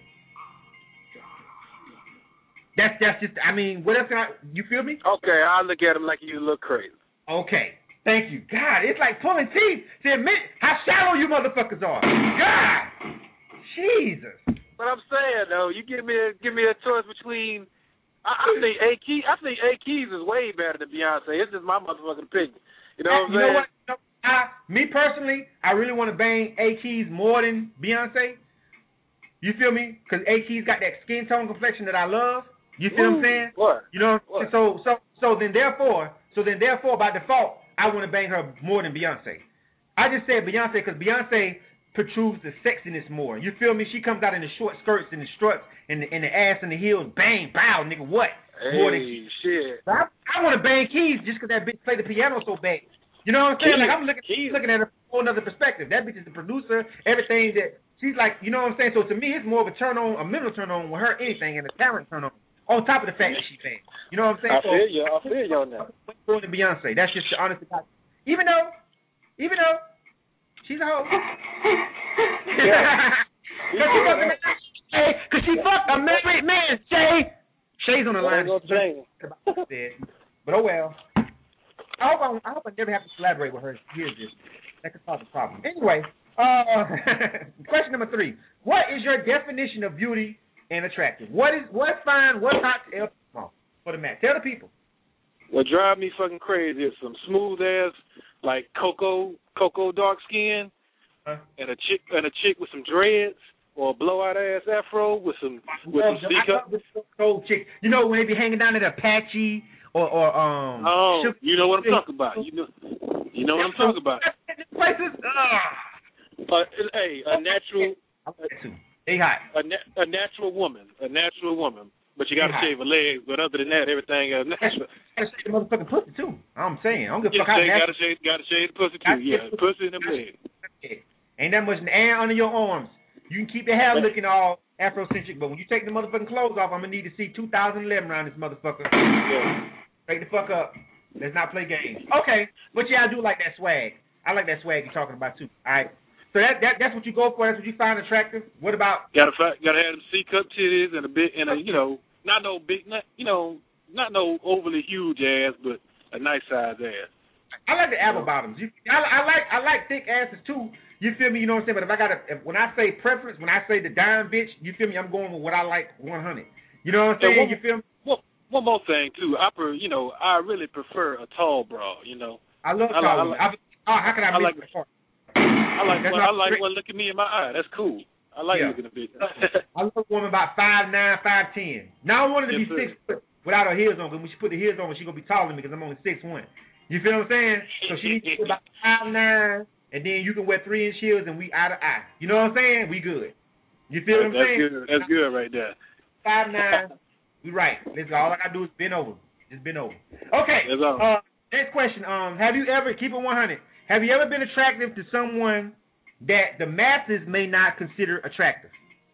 That's just, I mean, what else you feel me? Okay, I'll look at him like you look crazy. Okay, thank you. God, it's like pulling teeth to admit how shallow you motherfuckers are. God, Jesus. But I'm saying though, you give me a choice between. I think A Keys is way better than Beyonce. It's just my motherfucking opinion. You know what I'm saying? You know what? Me personally, I really want to bang A Keys more than Beyonce. You feel me? Because A Keys got that skin tone complexion that I love. You see what I'm saying? What? You know. What? So then therefore by default, I want to bang her more than Beyonce. I just said Beyonce because Beyonce protrudes the sexiness more. You feel me? She comes out in the short skirts and the struts and the ass and the heels. Bang, bow, nigga. What? Hey, more than she. Shit. I want to bang Keys just because that bitch play the piano so bad. You know what I'm saying? Keys, like I'm looking at her from a whole other perspective. That bitch is the producer. Everything that she's like, you know what I'm saying? So to me, it's more of a turn on, a mental turn on with her anything, and a talent turn on. On top of the fact that she bang. You know what I'm saying? I feel you on that. More than Beyonce. That's just the honest God. Even though she's a hoe. Because she fucked a married man, Shay. Shay's on the line. But oh well. I hope I never have to collaborate with her. Here's this. That could cause a problem. Anyway, question number 3. What is your definition of beauty and attractive? What's fine? What's hot? Tell people for the match. Tell the people. What drives me fucking crazy is some smooth ass like cocoa dark skin, and a chick with some dreads or a blowout ass afro with some C-cup. Cold chick. You know when they be hanging down at Apache or you know what I'm talking about. You know what I'm talking about. Places. Hey, a natural. They hot. A natural woman. But you got to shave her legs. But other than that, everything else natural. Gotta shave the motherfucking pussy too. I'm saying. I don't give a fuck how gotta shave the pussy too. Yeah, pussy and them legs. Ain't that much air under your arms. You can keep your hair looking all Afrocentric, but when you take the motherfucking clothes off, I'm gonna need to see 2011 around this motherfucker. Yeah. Take the fuck up. Let's not play games. Okay, but yeah, I do like that swag. I like that swag you're talking about too. All right. So that's what you go for. That's what you find attractive. What about? Gotta have them C-cup titties and not no overly huge ass, but a nice size ass. I like the apple bottoms. I like thick asses too. You feel me? You know what I'm saying? But when I say preference, when I say the dime bitch, you feel me? I'm going with what I like 100. You know what I'm saying? You feel me? One more thing too. I really prefer a tall bra. You know. I love tall. How can I miss it? I like one look at me in my eye. That's cool. I like looking at bitch. I love a woman about 5'9", 5'10". Now I want her to be 6 foot without her heels on, because when she put the heels on, she's going to be taller than me because I'm only 6'1". You feel what I'm saying? So she needs to be about 5'9", and then you can wear 3-inch heels and we eye to eye. You know what I'm saying? We good. You feel what I'm saying? That's good right there. 5'9", we right. Let's go. All I got to do is bend over. Just bend over. Okay. Next question. Have you ever, keep it 100, have you ever been attractive to someone that the masses may not consider attractive?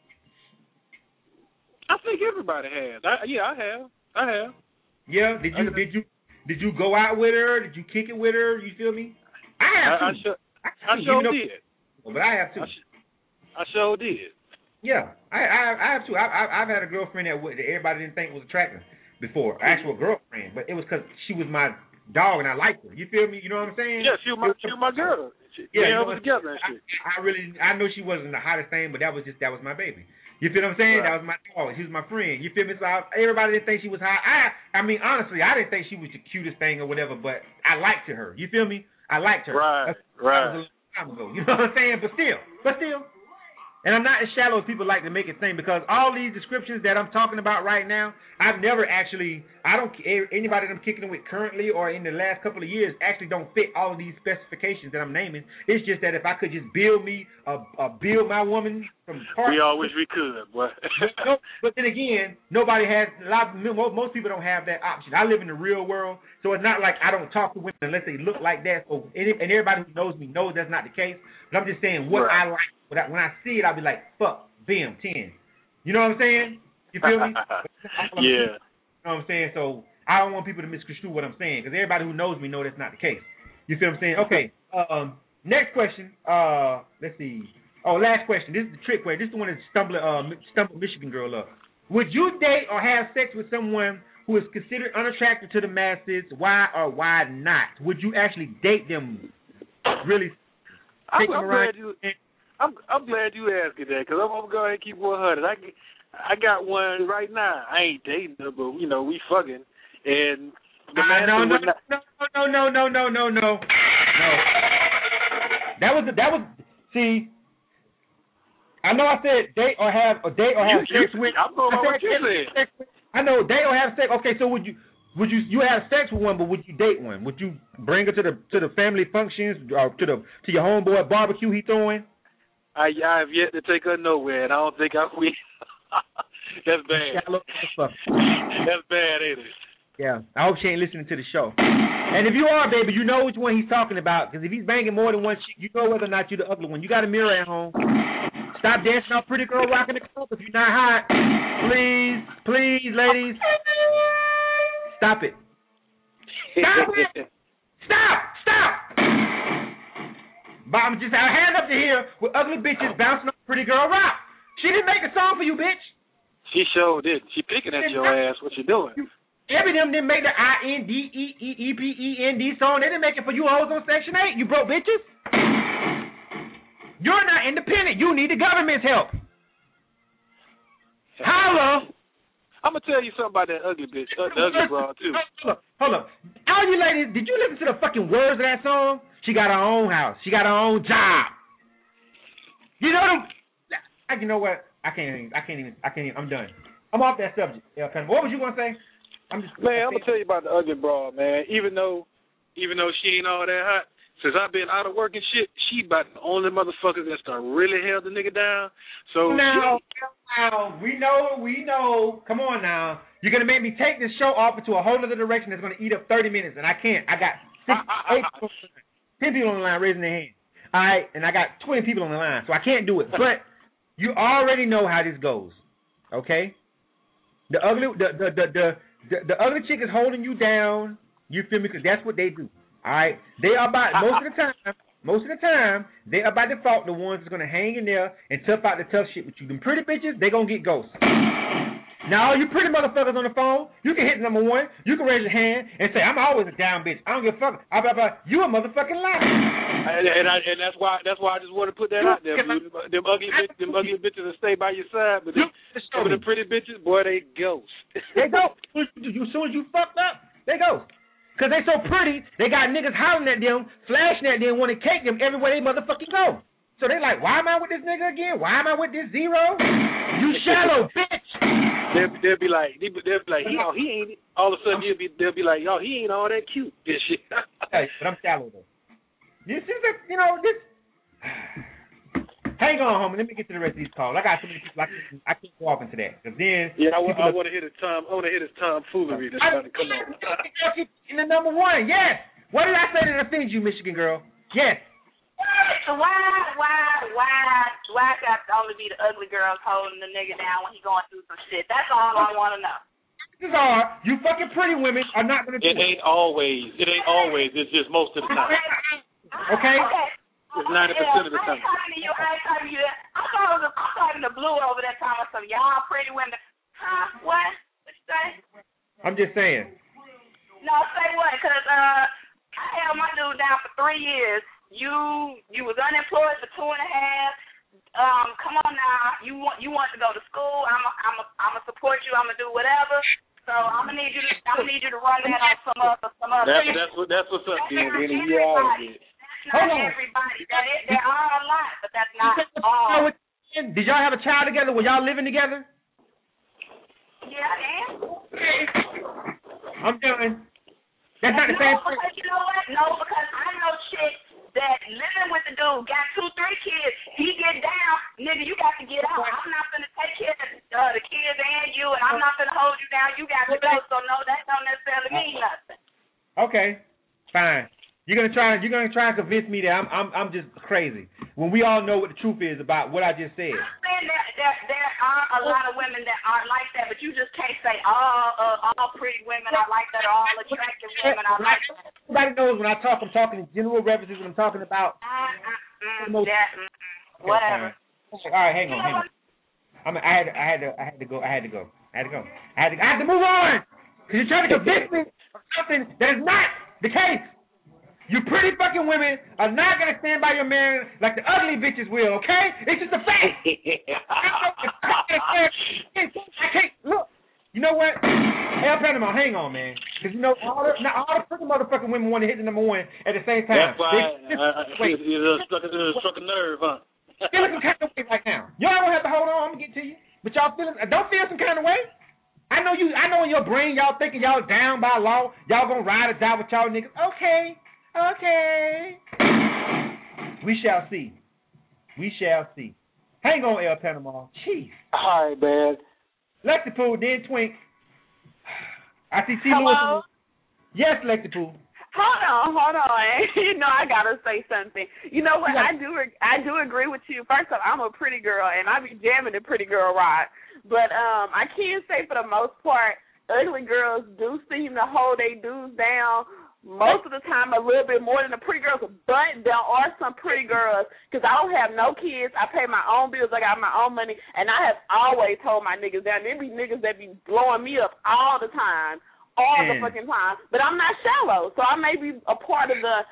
I think everybody has. I have. Yeah. Did you go out with her? Did you kick it with her? You feel me? I have too. I sure did. But I have too. I sure did. Yeah, I have too. I've had a girlfriend that everybody didn't think was attractive before, actual girlfriend, but it was because she was my dog and I liked her. You feel me? You know what I'm saying? Yeah, she was my girl. Yeah, we together and shit. I know she wasn't the hottest thing, but that was my baby. You feel what I'm saying? Right. That was my dog. She was my friend. You feel me? So everybody didn't think she was hot. I mean, honestly, I didn't think she was the cutest thing or whatever, but I liked her. You feel me? I liked her. Right. That was a long time ago. You know what I'm saying? But still. And I'm not as shallow as people like to make it seem, because all these descriptions that I'm talking about right now, I've never actually, anybody that I'm kicking it with currently or in the last couple of years actually don't fit all of these specifications that I'm naming. It's just that if I could just build my woman from parts. We all wish we could, boy. But then again, nobody has, most people don't have that option. I live in the real world, so it's not like I don't talk to women unless they look like that. So, and everybody who knows me knows that's not the case. But I'm just saying what I like. When I see it, I'll be like, fuck, bam, 10. You know what I'm saying? You feel me? Yeah. You know what I'm saying? So I don't want people to misconstrue what I'm saying, because everybody who knows me know that's not the case. You feel what I'm saying? Okay. Next question. Let's see. Oh, last question. This is the trick question. This is the one that stumbled Michigan girl up. Would you date or have sex with someone who is considered unattractive to the masses? Why or why not? Would you actually date them? Really? Take them around? I'm glad you asked it that, because I'm going to go ahead and keep 100. I got one right now. I ain't dating her, but, we fucking. And the man No. That was, see, I know I said date or have sex with. I'm going by what you said. I know date or have sex. Okay, so would you have sex with one, but would you date one? Would you bring her to the family functions or to your homeboy barbecue he throwing? I have yet to take her nowhere, and I don't think I will. That's bad. That's bad, ain't it? Yeah, I hope she ain't listening to the show. And if you are, baby, you know which one he's talking about. Because if he's banging more than one chick, you know whether or not you're the ugly one. You got a mirror at home. Stop dancing off Pretty Girl Rocking the Club if you're not hot. Please, ladies. Stop it. Stop it. Stop. But I'm just our hand up to here with ugly bitches bouncing off Pretty Girl Rock. She didn't make a song for you, bitch. She sure did. She picking at your ass. What you doing? Every them didn't make the INDEEPEND song. They didn't make it for you hoes on Section 8. You broke bitches. You're not independent. You need the government's help. Holla. I'm going to tell you something about that ugly bitch. The ugly broad, too. Hold up. All you ladies, did you listen to the fucking words of that song? She got her own house. She got her own job. You know them. You know what? I can't even. I'm done. I'm off that subject. What was you going to say? I'm going to tell you about the ugly broad, man. Even though she ain't all that hot, since I've been out of work and shit, she about the only motherfuckers that start really held the nigga down. So now, we know. Come on now. You're going to make me take this show off into a whole other direction that's going to eat up 30 minutes, and I can't. I got 10 people on the line raising their hand. All right, and I got 20 people on the line, so I can't do it. But you already know how this goes, okay? The ugly chick is holding you down. You feel me? Because that's what they do. All right, they are about most of the time they are by default the ones that's gonna hang in there and tough out the tough shit with you. Them pretty bitches, they gonna get ghosts. Now, you pretty motherfuckers on the phone, you can hit number 1. You can raise your hand and say, "I'm always a down bitch. I don't give a fuck." You a motherfucking liar. And that's why I just want to put that out there. Them ugly bitches that stay by your side, but some of the pretty bitches, boy, they ghost. They go. As soon as you fucked up, they go. Because they so pretty, they got niggas hollering at them, flashing at them, want to cake them everywhere they motherfucking go. So they like, why am I with this nigga again? Why am I with this zero? You shallow bitch. They'll be like, he ain't. All of a sudden they'll be like, he ain't all that cute. This shit. Hey, but I'm shallow though. This is this. Hang on, homie. Let me get to the rest of these calls. I got so many people. I can't go off into that. Cause then I want to hear his tomfoolery that's trying to come on. In the number 1, yes. What did I say that offends you, Michigan girl? Yes. Why got to only be the ugly girls holding the nigga down when he going through some shit? That's all I want to know. You fucking pretty women are not going to do it. It ain't always. It's just most of the time. Okay? It's 90% of the time. I ain't talking to you. I'm talking to Blue over there talking about some y'all pretty women. Huh? What? What you say? I'm just saying. No, say what? Because I held my dude down for 3 years. You was unemployed for 2.5. Come on now. You want to go to school? I'ma support you. I'ma do whatever. So I'ma need you to run that on some other. That's what's up, Benny. You always did. Not everybody. There are a lot, but that's not all. Did y'all have a child together? Were y'all living together? Yeah, I am. I'm done. That's not the same thing. Because you know what? No, because I know chicks that living with the dude, got 2-3 kids. He get down, nigga, you got to get out. I'm not going to take care of the kids and you, and I'm not going to hold you down. You got to go. So no, that don't necessarily mean nothing. Okay, fine. You're gonna try and convince me that I'm just crazy when we all know what the truth is about what I just said. I'm saying there are a lot of women that aren't like that, but you just can't say all pretty women are like that or all attractive women are like that. Everybody knows when I talk, I'm talking in general references. When I'm talking about whatever. All right, hang on. I had to go. I had to move on because you're trying to convince me of something that is not the case. You pretty fucking women are not going to stand by your man like the ugly bitches will, okay? It's just a fact. I can't, look, you know what? El Panama, hang on, man. Because, all the pretty motherfucking women want to hit the number 1 at the same time. That's why it struck a nerve, huh? Feeling some kind of way right now. Y'all don't have to hold on. I'm going to get to you. But y'all don't feel some kind of way? I know in your brain y'all thinking y'all down by law. Y'all gonna ride or die with y'all niggas. Okay. We shall see. Hang on, El Panama. Jeez. All right, man. Lexi Pooh, then Twink. I see T. Hello? Lewis. Yes, Lexi Pooh. Hold on. You know I gotta say something. You know what? I do agree with you. First off, I'm a pretty girl, and I be jamming the pretty girl ride. But I can say for the most part, ugly girls do seem to hold their dudes down most of the time a little bit more than the pretty girls. But there are some pretty girls, because I don't have no kids. I pay my own bills. I got my own money, and I have always told my niggas down. There be niggas that be blowing me up all the time. All the fucking time, but I'm not shallow, so I may be a part of the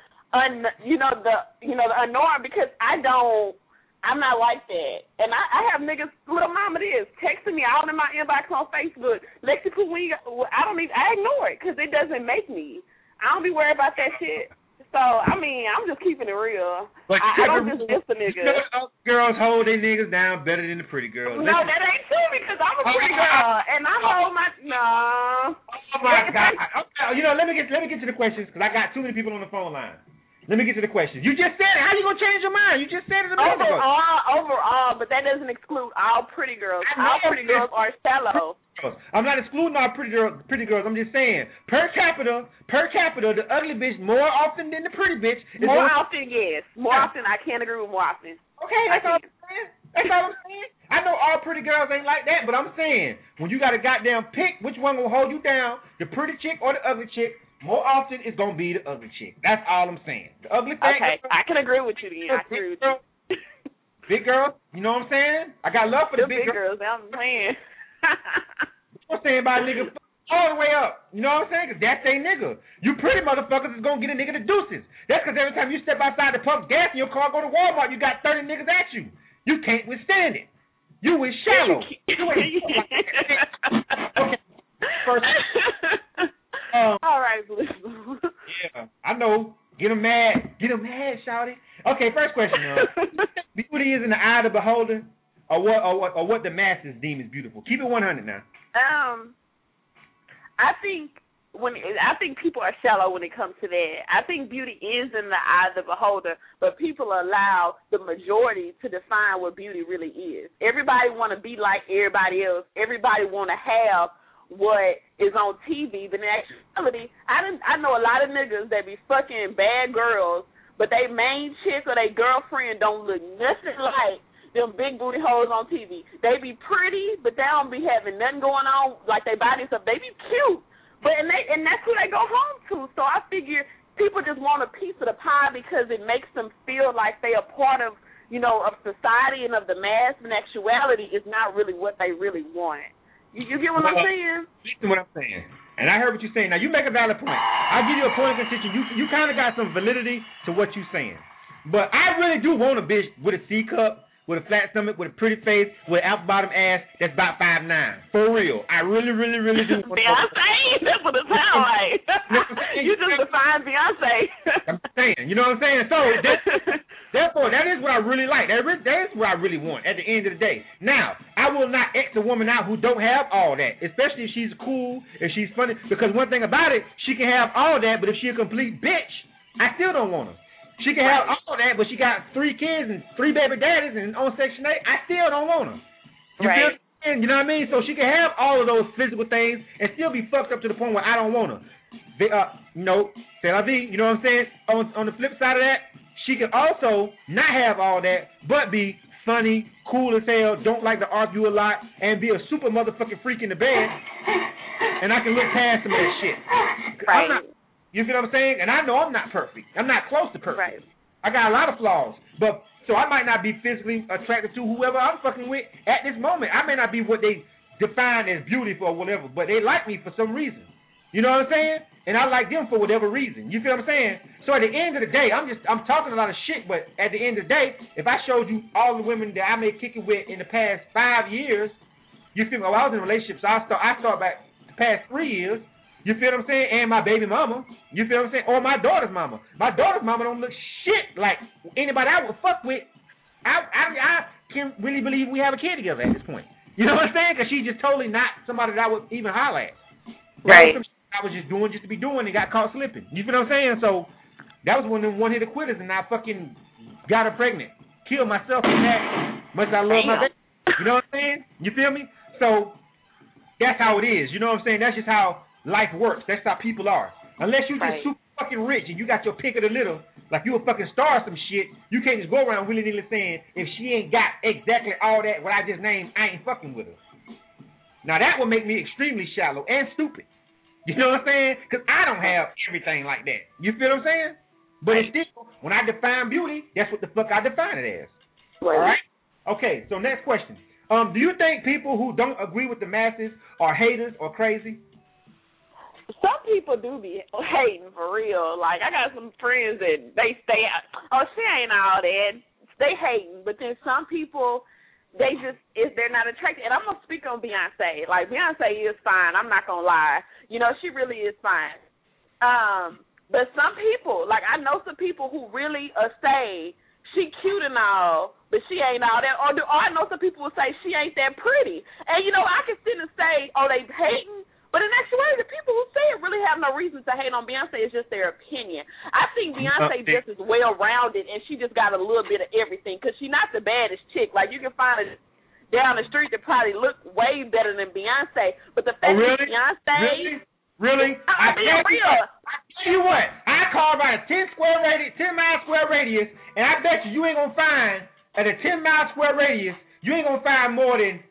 unnormed because I'm not like that, and I have niggas, little mama is texting me out in my inbox on Facebook. Lexi Pooh, I ignore it because it doesn't make me. I don't be worried about that shit. So I mean, I'm just keeping it real. But I don't just diss the niggas. Girls hold their niggas down better than the pretty girls. No, that ain't true because I'm a pretty girl and I hold my no. Oh my God! Okay, let me get to the questions because I got too many people on the phone line. Let me get to the questions. You just said it. How you gonna change your mind? You just said it a minute ago. Overall, but that doesn't exclude all pretty girls. All pretty girls are shallow. I'm not excluding all pretty girls. I'm just saying, per capita, the ugly bitch more often than the pretty bitch. More often, yes. More often. I can't agree with more often. Okay, that's all I'm saying. I know all pretty girls ain't like that, but I'm saying when you got a goddamn pick, which one gonna hold you down, the pretty chick or the ugly chick? More often, it's gonna be the ugly chick. That's all I'm saying. The ugly thing. Okay, I can agree with you. Then. I agree with you. Big girl, you know what I'm saying? I got love for the big girls. I'm saying. I'm saying about nigga all the way up. You know what I'm saying? Because that's a nigga. You pretty motherfuckers is going to get a nigga the deuces. That's because every time you step outside the pump gas in your car, go to Walmart, you got 30 niggas at you. You can't withstand it. You is shallow. Okay. First, all right, Blue. Yeah, I know. Get him mad, shawty. Okay, first question. Beauty is in the eye of the beholder, or what the masses deem as beautiful. Keep it 100 now. I think people are shallow when it comes to that. I think beauty is in the eye of the beholder, but people allow the majority to define what beauty really is. Everybody want to be like everybody else. Everybody want to have what is on TV, but in actuality, I know a lot of niggas that be fucking bad girls, but they main chick or they girlfriend don't look nothing like them big booty hoes on TV. They be pretty, but they don't be having nothing going on like they body stuff. They be cute, but and that's who they go home to. So I figure people just want a piece of the pie because it makes them feel like they are part of of society and of the mass. In actuality, is not really what they really want. You get what I'm saying? Listen what I'm saying. And I heard what you're saying. Now, you make a valid point. I'll give you a point of contention. You kind of got some validity to what you're saying. But I really do want a bitch with a C cup, with a flat stomach, with a pretty face, with an apple bottom ass that's about 5'9". For real. I really, really, really do want Beyonce? That's what it sounds like. You just defined Beyonce. I'm saying. You know what I'm saying? So, therefore, that is what I really like. That is what I really want at the end of the day. Now, I will not X a woman out who don't have all that, especially if she's cool, if she's funny. Because one thing about it, she can have all that, but if she's a complete bitch, I still don't want her. She can have all that, but she got 3 kids and 3 baby daddies and on Section 8. I still don't want her. You know what I mean? So she can have all of those physical things and still be fucked up to the point where I don't want her. C'est la vie. You know what I'm saying? On the flip side of that, she can also not have all that, but be funny, cool as hell, don't like to argue a lot, and be a super motherfucking freak in the bed. And I can look past some of that shit. Right. You feel what I'm saying? And I know I'm not perfect. I'm not close to perfect. Right. I got a lot of flaws. But so I might not be physically attracted to whoever I'm fucking with at this moment. I may not be what they define as beautiful or whatever, but they like me for some reason. You know what I'm saying? And I like them for whatever reason. You feel what I'm saying? So at the end of the day, I'm talking a lot of shit, but at the end of the day, if I showed you all the women that I may kick it with in the past 5 years, you feel me? Well, I was in relationships. I start back the past 3 years. You feel what I'm saying? And my baby mama. You feel what I'm saying? Or my daughter's mama. My daughter's mama don't look shit like anybody I would fuck with. I can't really believe we have a kid together at this point. You know what I'm saying? Because she's just totally not somebody that I would even holler at. Right. I was just doing just to be doing and got caught slipping. You feel what I'm saying? So that was one of them one-hitter quitters, and I fucking got her pregnant. Killed myself for that. Much I love my baby. You know what I'm saying? You feel me? So that's how it is. You know what I'm saying? That's just how life works. That's how people are. Unless you just super fucking rich and you got your pick of the little, like you a fucking star or some shit, you can't just go around willy-nilly saying, if she ain't got exactly all that, what I just named, I ain't fucking with her. Now, that would make me extremely shallow and stupid. You know what I'm saying? Because I don't have everything like that. You feel what I'm saying? But it's still, when I define beauty, that's what the fuck I define it as. All right? Okay, so next question. Do you think people who don't agree with the masses are haters or crazy? Some people do be hating for real. Like, I got some friends that they stay out. Oh, she ain't all that. They hating. But then some people, they're not attracted. And I'm going to speak on Beyonce. Like, Beyonce is fine. I'm not going to lie. You know, she really is fine. But some people, like, I know some people who really say she cute and all, but she ain't all that. Or I know some people will say she ain't that pretty. And, you know, I can sit and say, oh, they hating. But in actuality, the people who say it really have no reason to hate on Beyonce. It's just their opinion. I think Beyonce just is well-rounded, and she just got a little bit of everything because she's not the baddest chick. Like, you can find her down the street that probably look way better than Beyonce. But the fact that Beyonce... Really? I tell you what, I call about a 10-mile square radius, and I bet you ain't going to find, at a 10-mile square radius, you ain't going to find more than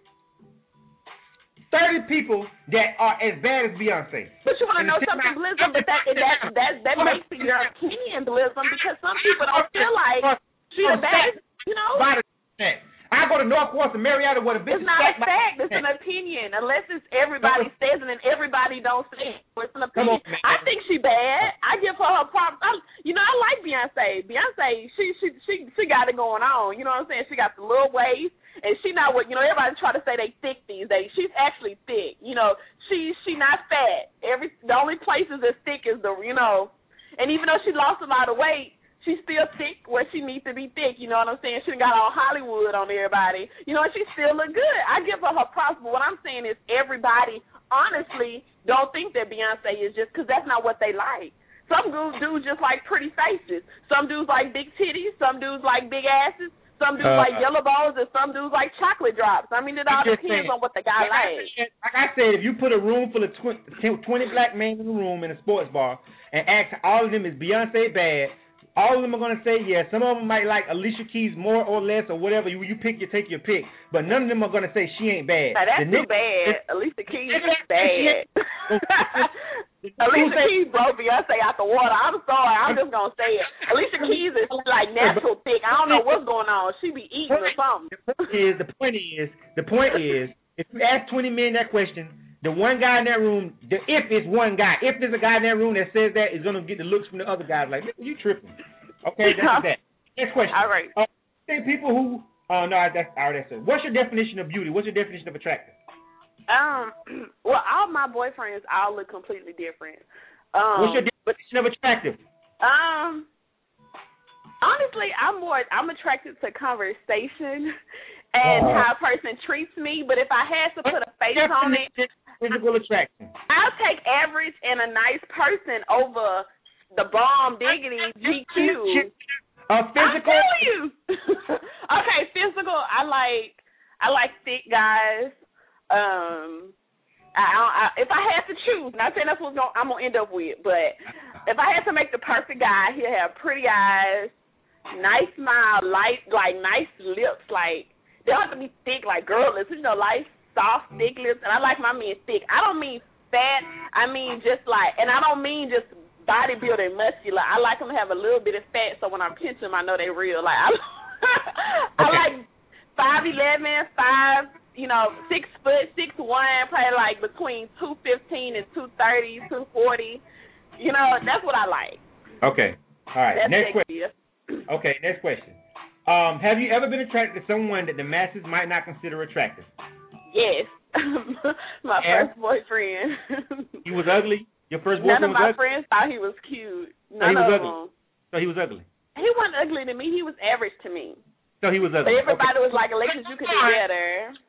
30 people that are as bad as Beyonce. But you want to know something, Blizzard? But that makes it your opinion, Blizzard, because some people don't feel like she's the best, you know? I go to Northwest and Marietta where the bitch is not a fact. It's an opinion. Unless it's everybody says it and everybody don't say it. It's an opinion. I think she bad. I give her props. I like Beyonce. Beyonce, she got it going on. You know what I'm saying? She got the little waist. And she not what, everybody try to say they thick these days. She's actually thick. She not fat. The only places that's thick is and even though she lost a lot of weight, she's still thick where she needs to be thick, you know what I'm saying? She got all Hollywood on everybody, and she still look good. I give her props, but what I'm saying is everybody, honestly, don't think that Beyonce is just because that's not what they like. Some dudes just like pretty faces. Some dudes like big titties. Some dudes like big asses. Some dudes like yellow balls, and some dudes like chocolate drops. I mean, it all depends on what the guy likes. Like I said, if you put a room full of 20 black men in a room in a sports bar and ask all of them, is Beyonce bad? All of them are going to say yes. Some of them might like Alicia Keys more or less or whatever. You pick, you take your pick. But none of them are going to say she ain't bad. Now, that's too bad. Alicia Keys is bad. Alicia Keys broke Beyonce out the water. I'm sorry. I'm just going to say it. Alicia Keys is like natural thick. I don't know what's going on. She be eating or something. The point is, if you ask 20 men that question, the one guy in that room, if there's a guy in that room that says that, is going to get the looks from the other guys like, you tripping. Okay, that's that. Next question. All right. Think people who, that's already said. What's your definition of beauty? What's your definition of attractive? Well, all my boyfriends all look completely different. What's your definition of attractive? Honestly, I'm attracted to conversation and how a person treats me, but if I had to put a face on it, physical attraction. I'll take average and a nice person over the bomb diggity GQ. Physical. I tell you. Okay, physical. I like thick guys. If I had to choose, not saying that's what I'm gonna end up with, but if I had to make the perfect guy, he'll have pretty eyes, nice smile, nice lips, like. They don't have to be thick like girl lips, light, soft, thick lips. And I like my men thick. I don't mean fat. I mean just and I don't mean just bodybuilding muscular. I like them to have a little bit of fat so when I pinch them, I know they're real. Like I like 5'11", 6 foot, 6'1", probably like between 215 and 230, 240. That's what I like. Okay. All right. That's next question. Okay, next question. Have you ever been attracted to someone that the masses might not consider attractive? Yes. My first boyfriend. He was ugly? Your first boyfriend was ugly? None of my friends thought he was cute. None of them. So he was ugly? He wasn't ugly to me. He was average to me. So he was ugly. But everybody was like, Alexis, you could do better.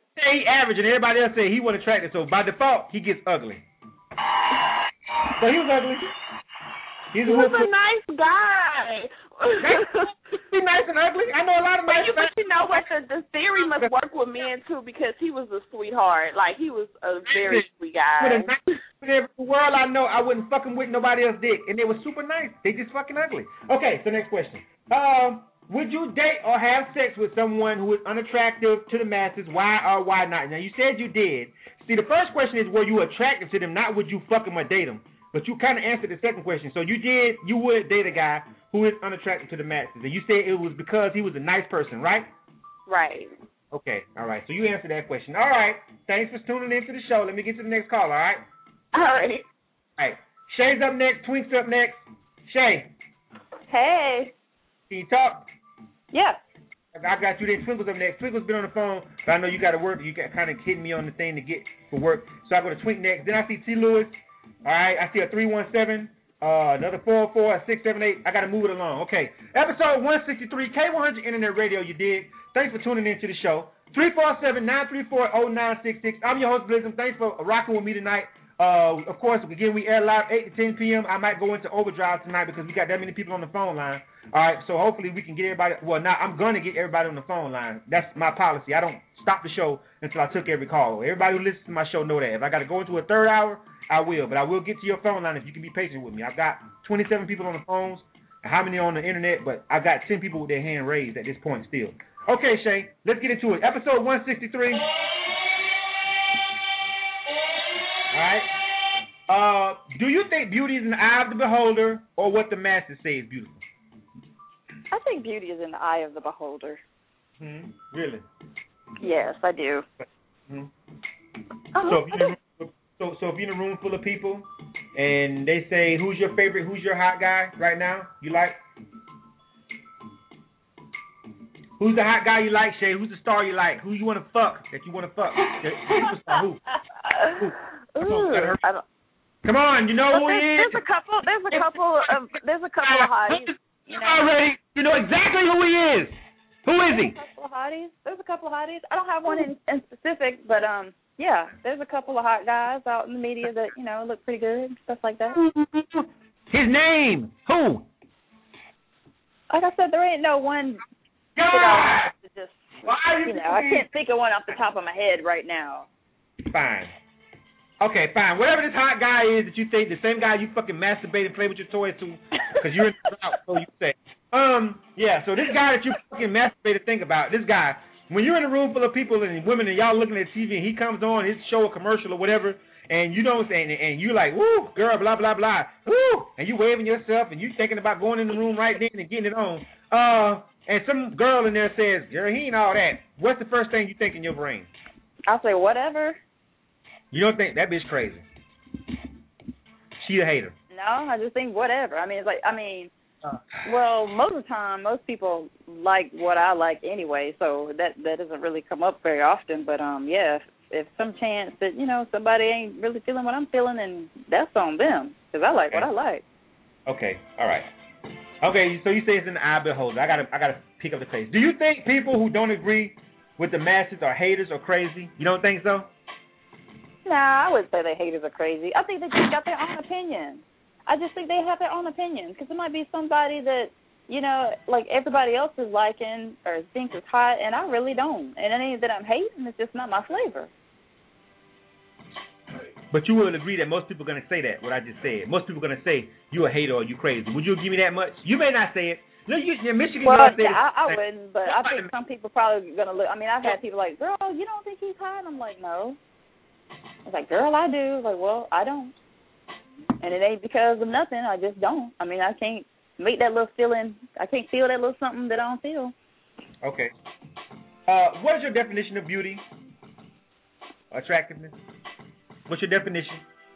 say he average, and everybody else say he wasn't attractive. So by default, he gets ugly. So he was ugly. He was a nice guy. He's nice and ugly. I know a lot of nice guys. But you know what? The theory must work with men too, because he was a sweetheart. Like, he was a very sweet guy. In the world I know, I wouldn't fucking with nobody else's dick, and they were super nice. They just fucking ugly. Okay, so next question. Would you date or have sex with someone who is unattractive to the masses? Why or why not? Now, you said you did. See, the first question is, were you attracted to them, not would you fuck them or date them? But you kind of answered the second question. So you would date a guy who is unattractive to the masses. And you said it was because he was a nice person, right? Right. Okay, all right. So you answered that question. All right. Thanks for tuning into the show. Let me get to the next call, all right? All right. All right. Shay's up next. Twink's up next. Shay. Hey. Can you talk? Yeah. I got you there. Twinkle's up next. Twinkle's been on the phone, but I know you got to work. You got kind of kidding me on the thing to get for work. So I go to Twink next. Then I see T. Lewis. All right. I see a 317, another 404, a 678. I got to move it along. Okay. Episode 163, K100 Internet Radio. You did. Thanks for tuning into the show. 347-934-0966. I'm your host, Blizzum. Thanks for rocking with me tonight. Of course, again, we air live 8 to 10 p.m. I might go into overdrive tonight because we got that many people on the phone line. All right, so hopefully we can get everybody. Well, now I'm going to get everybody on the phone line. That's my policy. I don't stop the show until I took every call. Everybody who listens to my show know that. If I got to go into a third hour, I will. But I will get to your phone line if you can be patient with me. I've got 27 people on the phones. How many on the internet? But I've got 10 people with their hand raised at this point still. Okay, Shay, let's get into it. Episode 163. All right. Do you think beauty is in the eye of the beholder or what the masses say is beautiful? I think beauty is in the eye of the beholder. Really? Yes, I do. So if you're in a room full of people and they say, who's your favorite, who's your hot guy right now you like? Who's the hot guy you like, Shay? Who's the star you like? Who you want to fuck that you want to fuck? Who? Come on, you know who he is. There's a couple of hotties. You know. Already, you know exactly who he is. Who is he? There's a couple of hotties. I don't have one in specific, but yeah, there's a couple of hot guys out in the media that look pretty good, stuff like that. His name? Who? Like I said, there ain't no one. God! I can't think of one off the top of my head right now. Fine. Okay, fine. Whatever this hot guy is that you think, the same guy you fucking masturbate and play with your toys to, because you're in the drought, so you say. Yeah, so this guy that you fucking masturbate to think about, this guy, when you're in a room full of people and women and y'all looking at TV and he comes on his show or commercial or whatever, and you don't say, and you like, woo, girl, blah, blah, blah, woo, and you waving yourself and you thinking about going in the room right then and getting it on, and some girl in there says, girl, he ain't all that. What's the first thing you think in your brain? I'll say whatever. You don't think that bitch crazy? She a hater. No, I just think whatever. Well, most of the time, most people like what I like anyway, so that doesn't really come up very often. But yeah, if some chance that somebody ain't really feeling what I'm feeling, then that's on them because I like what I like. Okay, all right. Okay, so you say it's in the eye of the beholder. I gotta pick up the pace. Do you think people who don't agree with the masses are haters or crazy? You don't think so? Nah, I wouldn't say they haters are crazy. I think they just got their own opinion. I just think they have their own opinion because it might be somebody that, like everybody else is liking or thinks is hot, and I really don't. And it ain't that I'm hating. It's just not my flavor. But you will agree that most people are going to say that, what I just said. Most people are going to say, you a hater or you crazy. Would you give me that much? You may not say it. No, you're Michigan. Well, I wouldn't, but I think some people probably going to look. I mean, I've had people like, girl, you don't think he's hot? I'm like, no. I was like, girl, I do. I was like, well, I don't. And it ain't because of nothing. I just don't. I mean, I can't make that little feeling. I can't feel that little something that I don't feel. Okay. What is your definition of beauty? Attractiveness? What's your definition?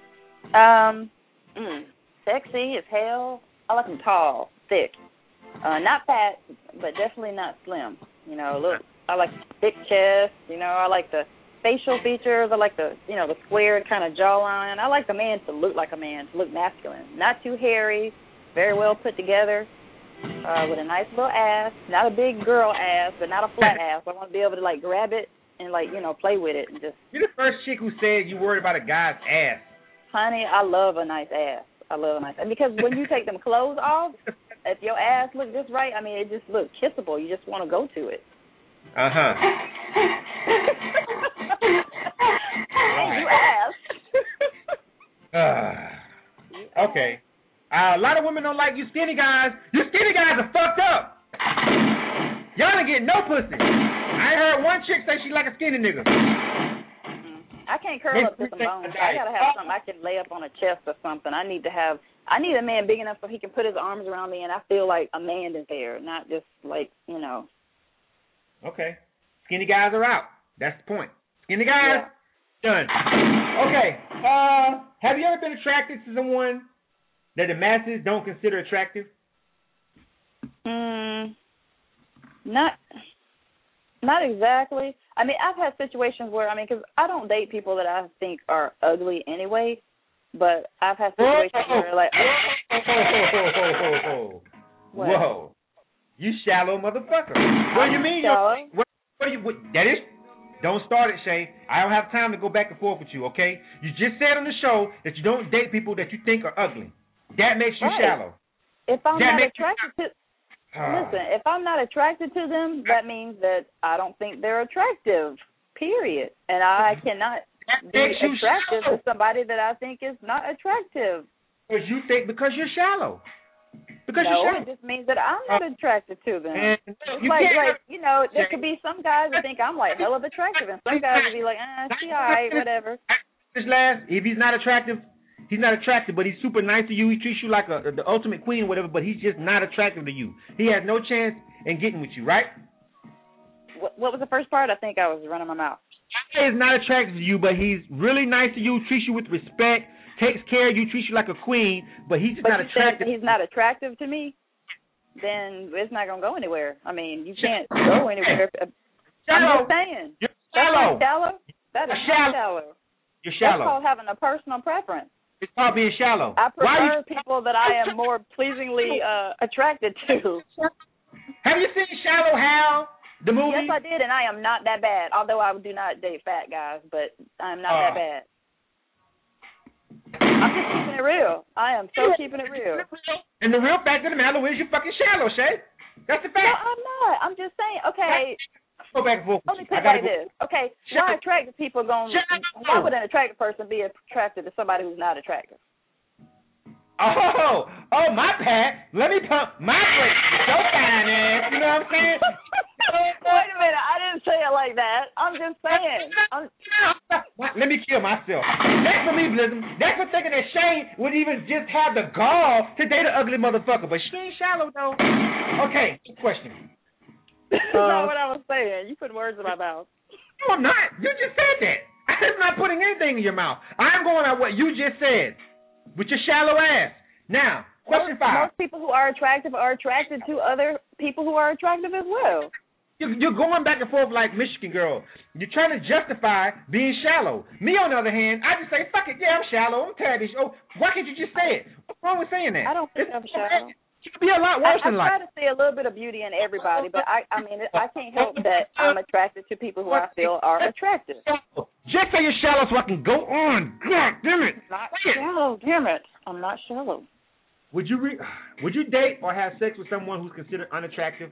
Sexy as hell. I like them tall, thick. Not fat, but definitely not slim. Look, I like thick chest. I like the facial features. I like the squared kind of jawline. I like the man to look like a man, to look masculine. Not too hairy, very well put together, with a nice little ass. Not a big girl ass, but not a flat ass. I want to be able to grab it and like, you know, play with it and just. You're the first chick who said you worried about a guy's ass. Honey, I love a nice ass. I love a nice ass. Because when you take them clothes off, if your ass look just right, I mean, it just looks kissable. You just want to go to it. Uh-huh. Hey, you asked. Okay. A lot of women don't like you skinny guys. You skinny guys are fucked up. Y'all ain't getting no pussy. I ain't heard one chick say she like a skinny nigga. I can't curl up to some bones. I gotta have something I can lay up on a chest or something. I need a man big enough so he can put his arms around me and I feel like a man is there, not just like, you know. Okay. Skinny guys are out. That's the point. Skinny guys, done. Okay. Have you ever been attracted to someone that the masses don't consider attractive? Not exactly. I mean, I've had situations where, I mean, because I don't date people that I think are ugly anyway, but I've had situations where, like... Whoa. You shallow motherfucker. What do you mean? What that is? Don't start it, Shay. I don't have time to go back and forth with you, okay? You just said on the show that you don't date people that you think are ugly. That makes you shallow. If I'm not attracted to... Listen, if I'm not attracted to them, that means that I don't think they're attractive, period. And I cannot be attractive to somebody that I think is not attractive. Because you're shallow. Because it just means that I'm not attracted to them. It's like, you know, there could be some guys that think I'm like hell of attractive, and some guys would be like, she all right, whatever. If he's not attractive, he's not attractive, but he's super nice to you. He treats you like the ultimate queen or whatever, but he's just not attractive to you. He has no chance in getting with you, right? What was the first part? I think I was running my mouth. He is not attractive to you, but he's really nice to you, treats you with respect, takes care of you, treats you like a queen, but he's just not attractive. He's not attractive to me, then it's not going to go anywhere. I mean, you can't go anywhere. I'm just saying. You're shallow. That is shallow. You're shallow. That's called having a personal preference. It's called being shallow. I prefer people that I am more pleasingly attracted to. Have you seen Shallow Hal, the movie? Yes, I did, and I am not that bad. Although I do not date fat guys, but I am not that bad. I'm just keeping it real. I am so keeping it real. And the real fact of the matter is you're fucking shallow, Shay. That's the fact. No, I'm not. I'm just saying, okay. Go back and forth. Let me put it like this. Okay, why attractive people why would an attractive person be attracted to somebody who's not attractive? Oh, my Pat. Let me pump my brakes. So fine ass. You know what I'm saying? Wait a minute. I didn't say it like that. I'm just saying. Let me kill myself. That's for me, Blizzard. That's for thinking that Shay would even just have the gall to date an ugly motherfucker. But she ain't shallow, though. Okay, question. That's not what I was saying. You put words in my mouth. No, I'm not. You just said that. I'm not putting anything in your mouth. I'm going on what you just said with your shallow ass. Now, question 5. Most people who are attracted to other people who are attractive as well. You're going back and forth like Michigan girl. You're trying to justify being shallow. Me, on the other hand, I just say, fuck it, yeah, I'm shallow. I'm tired of this. Oh, why can't you just say it? What's wrong with saying that? I don't think I'm shallow. You could be a lot worse than life. I try to see a little bit of beauty in everybody, but I mean, I can't help that I'm attracted to people who I feel are attractive. Just say you're shallow so I can go on. God damn it. Not shallow, damn it. I'm not shallow. Would you date or have sex with someone who's considered unattractive?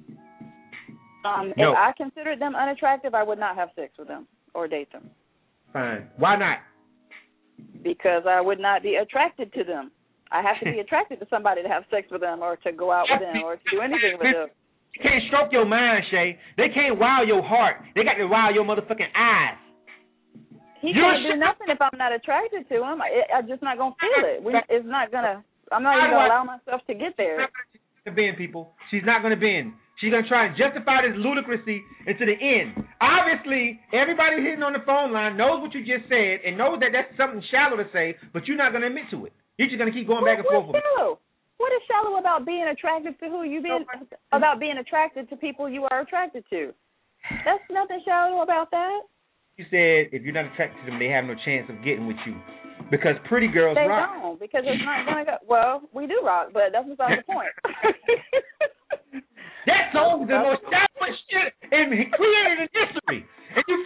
No. If I considered them unattractive, I would not have sex with them or date them. Fine. Why not? Because I would not be attracted to them. I have to be attracted to somebody to have sex with them or to go out with them or to do anything with them. You can't stroke your mind, Shay. They can't wow your heart. They got to wow your motherfucking eyes. He can't do nothing if I'm not attracted to him. I'm just not going to feel it. I'm not even going to allow myself to get there. She's not going to bend, people. She's not going to bend. She's going to try and justify this ludicrousy into the end. Obviously, everybody hitting on the phone line knows what you just said and knows that that's something shallow to say, but you're not going to admit to it. You're just going to keep going back and forth with it. What is shallow about being attracted to about being attracted to people you are attracted to? That's nothing shallow about that. You said if you're not attracted to them, they have no chance of getting with you. Because pretty girls rock. They don't, because it's not going to go. Well, we do rock, but that's beside the point. That song is the most shallow shit and created in history. And you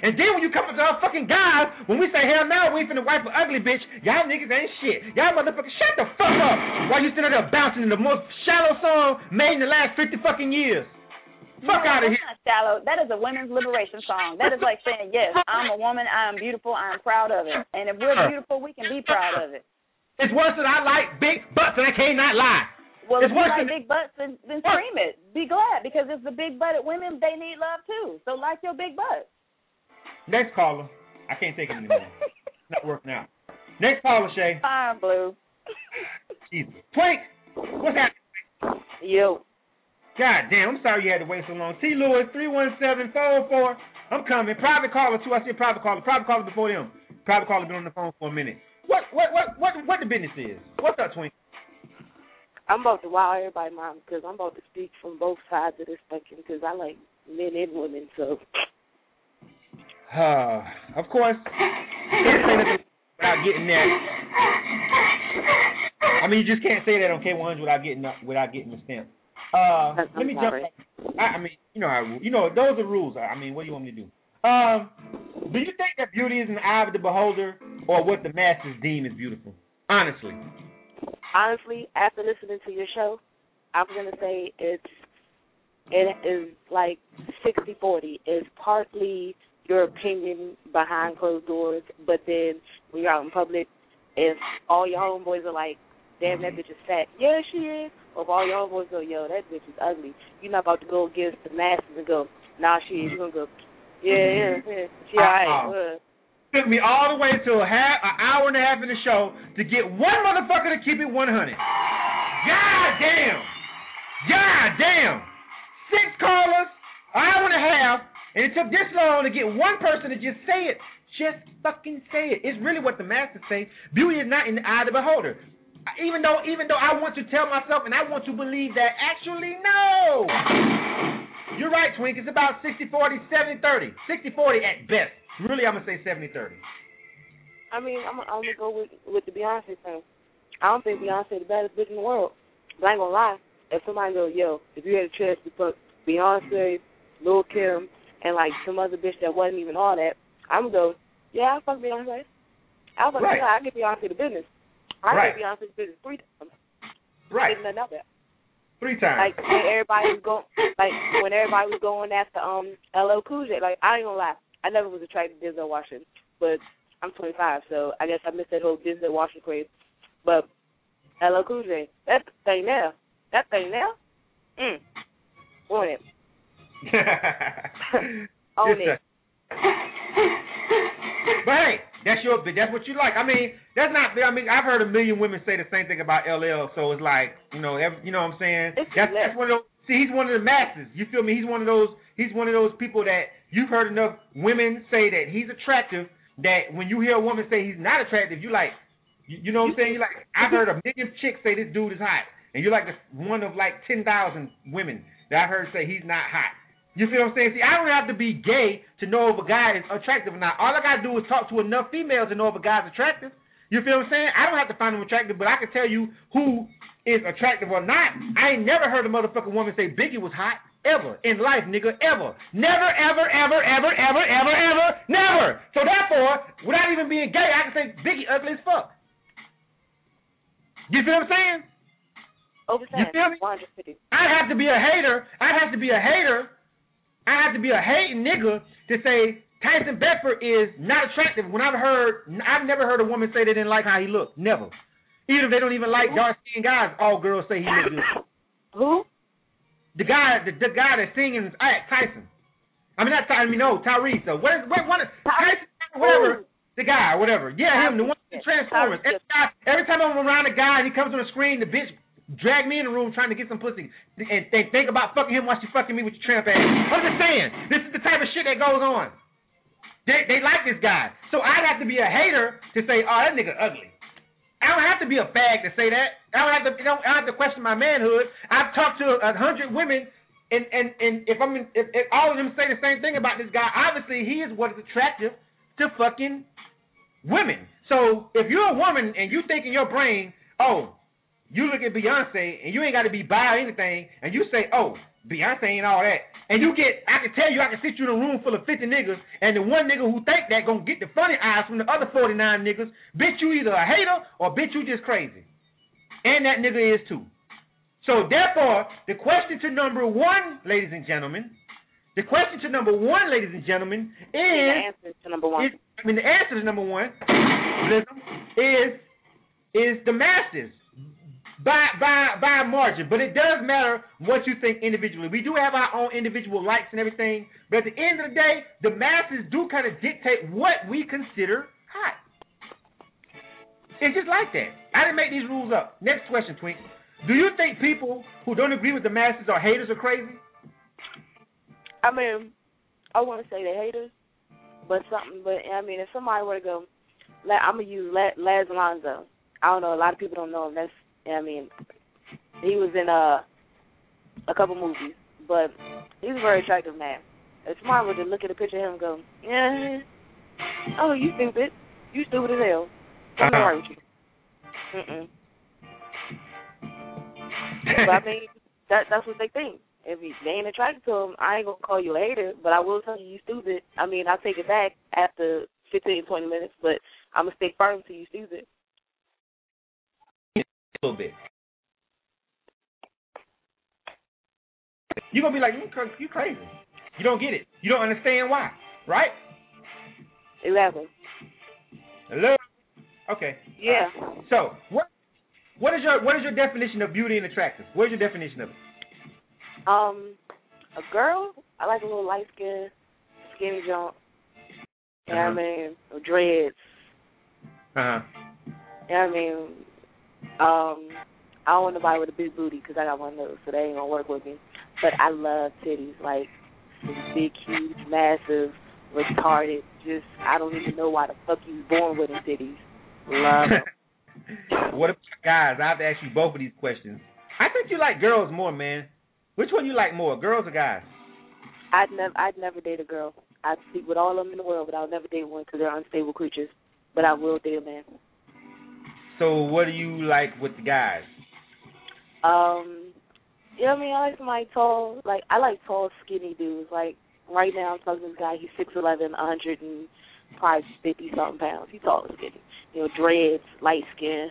And then when you come to our fucking guys, when we say, hell no, we ain't finna wipe an ugly bitch, y'all niggas ain't shit. Y'all motherfuckers, shut the fuck up while you sitting there bouncing in the most shallow song made in the last 50 fucking years. Fuck out of here. That's not shallow. That is a women's liberation song. That is like saying, yes, I'm a woman, I'm beautiful, I'm proud of it. And if we're beautiful, we can be proud of it. It's worse than I like big butts and I cannot lie. Well, it's if you like big butts, then scream it. Be glad, because it's the big-butted women, they need love too. So like your big butt. Next caller. I can't take it anymore. It's not working out. Next caller, Shay. Fine, Blue. Jesus. Twink, what's happening? Yo. God damn, I'm sorry you had to wait so long. T. Lewis, 317-404. I'm coming. Private caller, too. I see a private caller. Private caller before them. Private caller been on the phone for a minute. What the business is? What's up, Twink? I'm about to wow everybody, Mom, because I'm about to speak from both sides of this spectrum, because I like men and women, so. Of course, can't say nothing without getting that. I mean, you just can't say that on K100 without getting the stamp. Let me jump. I mean, you know how those are rules. I mean, what do you want me to do? Do you think that beauty is in the eye of the beholder, or what the masses deem as beautiful? Honestly, after listening to your show, I'm gonna say it is like 60-40. It's partly your opinion behind closed doors, but then when you're out in public, if all your homeboys are like, damn, that bitch is fat, yeah, she is, or if all your homeboys go, yo, that bitch is ugly, you're not about to go against the masses and go, nah, she is. You're going to go, yeah, she all right. Took me all the way to an hour and a half in the show to get one motherfucker to keep it 100. God damn. 6 callers, an hour and a half, and it took this long to get one person to just say it. Just fucking say it. It's really what the masters say. Beauty is not in the eye of the beholder. Even though I want to tell myself and I want to believe that, actually, no. You're right, Twink. It's about 60-40, 70-30. 60-40 at best. Really, I'm going to say 70-30. I mean, I'm going to go with the Beyonce thing. I don't think Beyonce is the baddest bitch in the world. But I ain't going to lie. If somebody goes, yo, if you had a chance to put Beyonce, Lil' Kim, and like some other bitch that wasn't even all that, I'm going to go, yeah, I'll fuck Beyonce. I'll fuck Beyonce. I'll give Beyonce the business. I give Beyonce the business 3 times. Right. Nothing out there. 3 times. Like when everybody was going after LL Cool J, like I ain't gonna lie, I never was attracted to Denzel Washington, but I'm 25, so I guess I missed that whole Denzel Washington craze. But LL Cool J, that thing there, on it. Own it. But hey, that's what you like. I mean, I've heard a million women say the same thing about LL. So it's like, you know what I'm saying? That's one of those. See, he's one of the masses. You feel me? He's one of those people that you've heard enough women say that he's attractive. That when you hear a woman say he's not attractive, you like, you know what I'm saying? You like, I've heard a million chicks say this dude is hot, and you're like one of like 10,000 women that I've heard say he's not hot. You see what I'm saying? See, I don't have to be gay to know if a guy is attractive or not. All I got to do is talk to enough females to know if a guy's attractive. You feel what I'm saying? I don't have to find him attractive, but I can tell you who is attractive or not. I ain't never heard a motherfucking woman say Biggie was hot. Ever. In life, nigga. Ever. Never, ever, ever, ever, ever, ever, ever, never. So therefore, without even being gay, I can say Biggie ugly as fuck. You feel what I'm saying? You feel me? I'd have to be a hater. I'd have to be a hating nigga to say Tyson Bedford is not attractive when I've never heard a woman say they didn't like how he looked. Never. Even if they don't even like dark-skinned guys, all girls say he looks good. Who? The guy that's singing Tyson. Tyrese. So Tyson, whatever. The guy, whatever. Yeah, him, the one that Transformers. Every time I'm around a guy and he comes on the screen, the bitch drag me in the room trying to get some pussy and think about fucking him while she fucking me with your tramp ass. I'm just saying, this is the type of shit that goes on. They like this guy. So I'd have to be a hater to say, oh, that nigga ugly. I don't have to be a fag to say that. I don't have to question my manhood. I've talked to 100 women, and if all of them say the same thing about this guy, obviously he is what is attractive to fucking women. So if you're a woman and you think in your brain, oh, you look at Beyonce, and you ain't got to be bi or anything, and you say, oh, Beyonce ain't all that. And you get, I can tell you, I can sit you in a room full of 50 niggas, and the one nigga who think that gonna get the funny eyes from the other 49 niggas. Bitch, you either a hater or bitch, you just crazy. And that nigga is too. So therefore, the question to number one, ladies and gentlemen, is the answer to number one. The answer to number one is the masses. By a margin, but it does matter what you think individually. We do have our own individual likes and everything, but at the end of the day, the masses do kind of dictate what we consider hot. It's just like that. I didn't make these rules up. Next question, Twink. Do you think people who don't agree with the masses are haters or crazy? I mean, I want to say they're haters, but I mean, if somebody were to go, I'm gonna use Laz Alonso. I don't know. A lot of people don't know him. I mean, he was in a couple movies, but he's a very attractive man. If somebody were to look at a picture of him and go, yeah, oh, you stupid. You stupid as hell. Something wrong with you. But I mean, that's what they think. If they ain't attracted to him, I ain't going to call you a hater, but I will tell you stupid. I mean, I'll take it back after 15, 20 minutes, but I'm going to stay firm to you stupid. A little bit. You're going to be like, you crazy. You don't get it. You don't understand why, right? Exactly. Hello? Okay. Yeah. So, what is your definition of beauty and attractive? What is your definition of it? A girl, I like a little light skin, skinny junk. You know what I mean? Dreads. You know what I mean? I don't want nobody with a big booty because I got one of those, so they ain't gonna work with me. But I love titties, like big, huge, massive, retarded. Just I don't even know why the fuck you was born with them titties. Love them. What about guys? I have to ask you both of these questions. I think you like girls more, man. Which one you like more, girls or guys? I'd never date a girl. I'd sleep with all of them in the world, but I'll never date one because they're unstable creatures. But I will date a man. So what do you like with the guys? You know what I mean? I like somebody tall. Like I like tall, skinny dudes. Like right now, I'm talking to this guy. He's 6'11", 150-something pounds. He's tall and skinny. You know, dreads, light skin.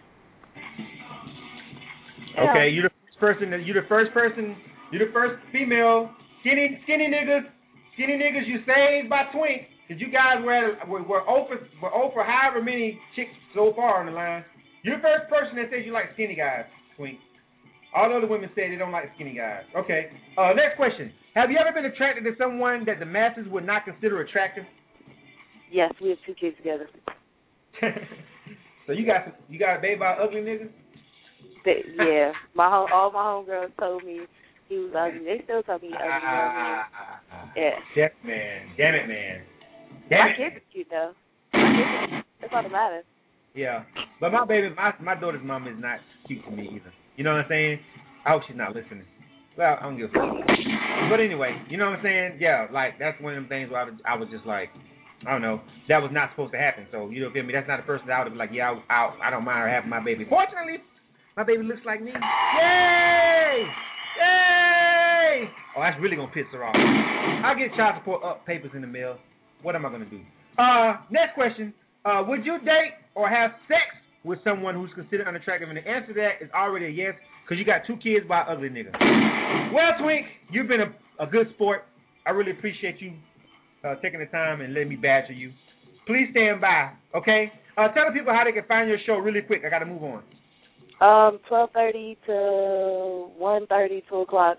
Okay, you're the first female skinny niggas you saved by Twink, because you guys were over however many chicks so far on the line. You're the first person that says you like skinny guys, Twink. All the other women say they don't like skinny guys. Okay. Next question. Have you ever been attracted to someone that the masses would not consider attractive? Yes, we have 2 kids together. So you got a baby by ugly niggas? Yeah. All my homegirls told me he was ugly. They still tell me he's ugly. Yeah. Damn it, man. My kids are cute though. That's all that matters. Yeah. But my daughter's mom is not cute to me either. You know what I'm saying? I hope she's not listening. Well, I don't give a fuck. But anyway, you know what I'm saying? Yeah, like that's one of them things where I was just like, I don't know, that was not supposed to happen. So you know, feel me? That's not the person that I would be like, yeah, I don't mind her having my baby. Fortunately, my baby looks like me. Yay! Yay! Oh, that's really gonna piss her off. I'll get child support papers in the mail. What am I gonna do? Next question. Would you date or have sex with someone who's considered unattractive? And the answer to that is already a yes, because you got 2 kids by ugly nigga. Well, Twink, you've been a good sport. I really appreciate you taking the time and letting me badger you. Please stand by, okay? Tell the people how they can find your show really quick. I got to move on. 12:30 to 1:30, 2 o'clock,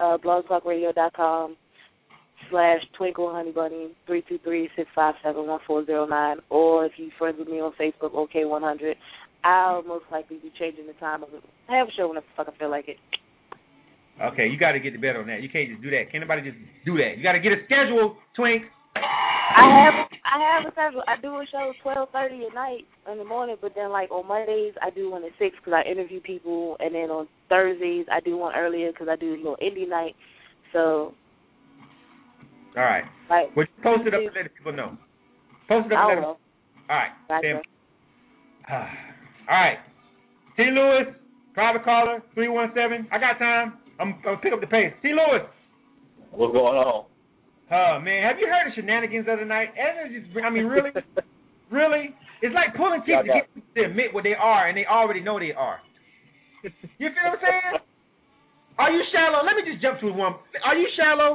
blogtalkradio.com/TwinkleHoneyBunny 323-657-1409, or if you're friends with me on Facebook, OK100. I'll most likely be changing the time of it. I have a show whenever the fuck I feel like it. Okay, you got to get better on that. You can't just do that. Can't nobody just do that. You got to get a schedule, Twink. I have a schedule. I do a show 12:30 at night in the morning, but then like on Mondays I do one at 6 because I interview people, and then on Thursdays I do one earlier because I do a little indie night. So. All right. Like, well, post it up and let people know. Post it up and let them know. All right. Gotcha. All right. T. Lewis, Private caller, 317. I got time. I'm going to pick up the pace. C. Lewis. What's going on? Oh, man. Have you heard of shenanigans the other night? Really? Really? It's like pulling teeth to get people to admit what they are, and they already know they are. You feel what I'm saying? Are you shallow? Let me just jump to one. Are you shallow?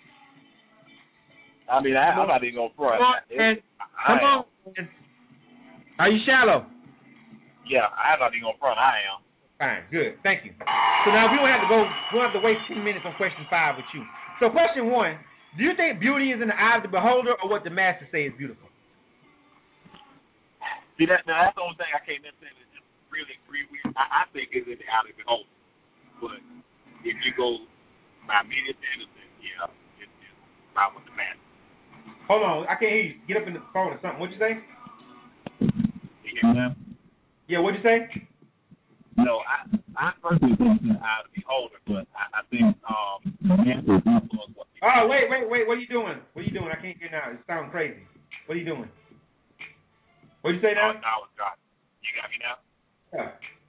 I mean, I'm not even going to front. Come on. Are you shallow? Yeah, I'm not even going to front. I am. Fine. Good. Thank you. So now we don't have to waste 10 minutes on question 5 with you. So question 1, do you think beauty is in the eye of the beholder or what the masses say is beautiful? See, that's the only thing I can't necessarily just really agree with. I think it's in the eye of the beholder. But if you go by media standards, then yeah, it's about what the masses. Hold on. I can't hear you. Get up in the phone or something. What'd you say? Yeah, what'd you say? No, I personally think it's in the eye of the beholder, but I think Oh, wait. What are you doing? I can't hear now. It sounds crazy. What are you doing? What did you say now? No, it's not. You got me now? Yeah.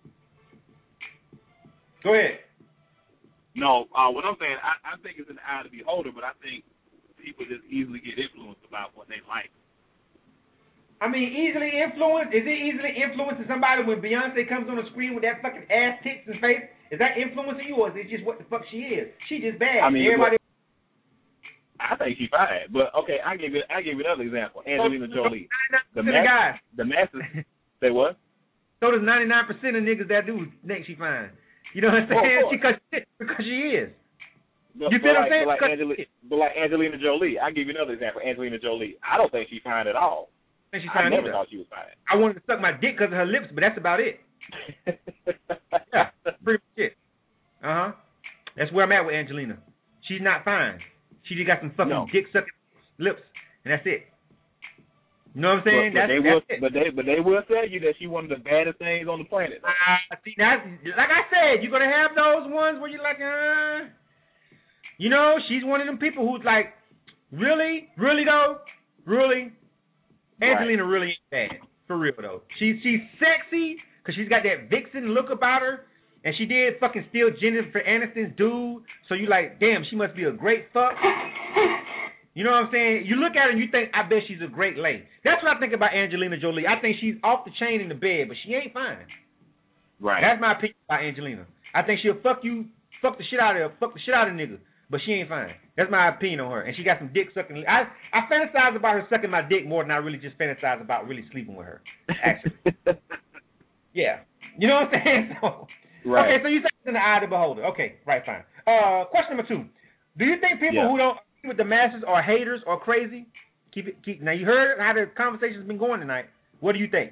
Go ahead. No, what I'm saying, I think it's in the eye of the beholder, but I think people just easily get influenced about what they like. I mean, easily influenced? Is it easily influencing somebody when Beyonce comes on the screen with that fucking ass tits and face? Is that influencing you, or is it just what the fuck she is? She just bad. I mean, everybody. I think she's fine, but okay, I give you another example. Angelina Jolie. The masses say what? So does 99% of niggas that do think she fine. You know what I'm saying? Because she is. You feel what I'm saying? But like Angelina Jolie, I give you another example. Angelina Jolie, I don't think she's fine at all. I never thought she was fine. I wanted to suck my dick because of her lips, but that's about it. Yeah, pretty much it. That's where I'm at with Angelina. She's not fine. She just got some fucking dick sucking lips, and that's it. You know what I'm saying? But they will tell you that she's one of the baddest things on the planet. See, like I said, you're gonna have those ones where you're like, you know, she's one of them people who's like, really though, really. Angelina really ain't bad, for real though. She's sexy because she's got that vixen look about her, and she did fucking steal Jennifer Aniston's dude. So you like, damn, she must be a great fuck. You know what I'm saying? You look at her and you think, I bet she's a great lady. That's what I think about Angelina Jolie. I think she's off the chain in the bed, but she ain't fine. Right. That's my opinion about Angelina. I think she'll fuck the shit out of nigga, but she ain't fine. That's my opinion on her. And she got some dick sucking. I fantasize about her sucking my dick more than I really just fantasize about really sleeping with her. Actually. Yeah. You know what I'm saying? So, right. Okay, so you say it's in the eye of the beholder. Okay, right, fine. Question number 2. Do you think people who don't agree with the masses are haters or crazy? Keep. Now, you heard how the conversation's been going tonight. What do you think?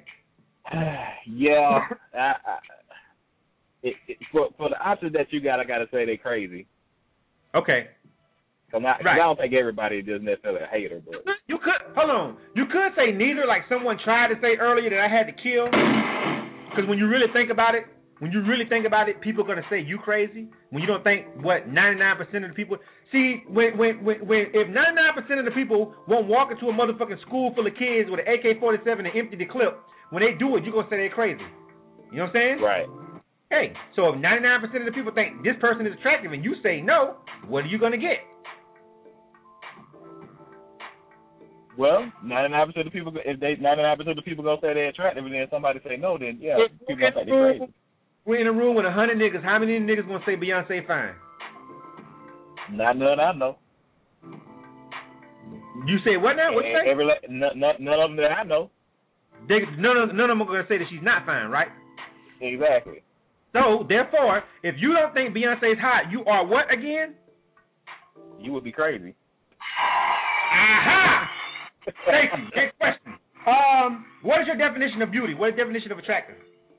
For the options that you got, I got to say they crazy. Okay. I don't think everybody is just necessarily a hater, but you could say neither. Like someone tried to say earlier that I had to kill, because when you really think about it, people are gonna say you crazy. When you don't think what 99% of the people see, when if 99% of the people won't walk into a motherfucking school full of kids with an AK-47 and empty the clip, when they do it, you're gonna say they're crazy. You know what I'm saying? Right. Hey, so if 99% of the people think this person is attractive and you say no, what are you gonna get? Well, 99% of the people, if 99% of the people gonna say they're attractive, and then somebody say no, then yeah, people gonna think they're crazy. We're in a room with 100 niggas. How many niggas gonna say Beyonce fine? Not none I know. You say what now? What you say? None of them that I know. None of them are gonna say that she's not fine, right? Exactly. So therefore, if you don't think Beyonce's hot, you are what again? You would be crazy. Aha! Thank you. Next question. What is your definition of beauty? What is your definition of attractive?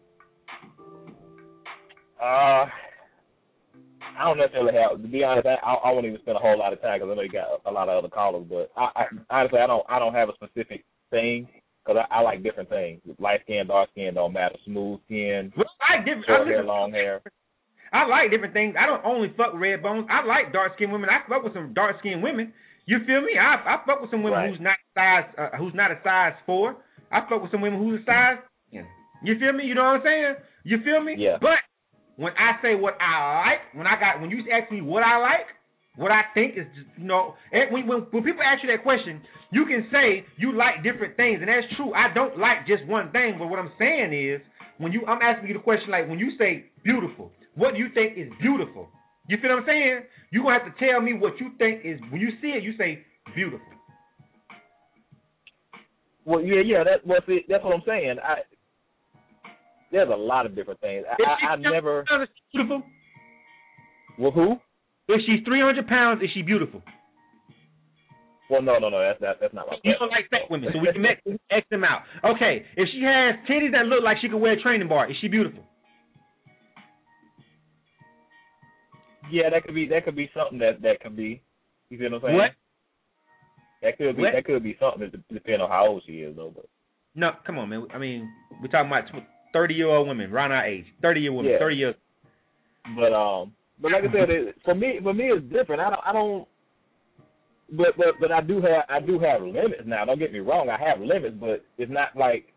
I don't necessarily have. To be honest, I won't even spend a whole lot of time because I know you got a lot of other callers. But honestly, I don't have a specific thing because I like different things. Light skin, dark skin don't matter. Smooth skin, short hair, long hair. I like different things. I don't only fuck red bones. I like dark skinned women. I fuck with some dark skinned women. You feel me? I fuck with some women who's not a size 4. I fuck with some women who's a size 10. You feel me? You know what I'm saying? You feel me? Yeah. But when I say what I like, when you ask me what I like, what I think is, when people ask you that question, you can say you like different things, and that's true. I don't like just one thing, but what I'm saying is, I'm asking you the question, like when you say beautiful, what do you think is beautiful? You feel what I'm saying? You're going to have to tell me what you think is, when you see it, you say beautiful. Well, that's what I'm saying. There's a lot of different things. I never. Beautiful. Well, who? If she's 300 pounds, is she beautiful? Well, no. That's not my. You don't like fat women, so we can X them out. Okay, if she has titties that look like she could wear a training bar, is she beautiful? Yeah, that could be something that could be. You see what I'm saying? What? That could be something depending on how old she is, though. But no, come on, man. I mean, we're talking about 30-year-old women, around our age, 30-year women, yeah. 30 years. But like I said, for me it's different. I don't. But I do have limits now. Don't get me wrong, I have limits, but it's not like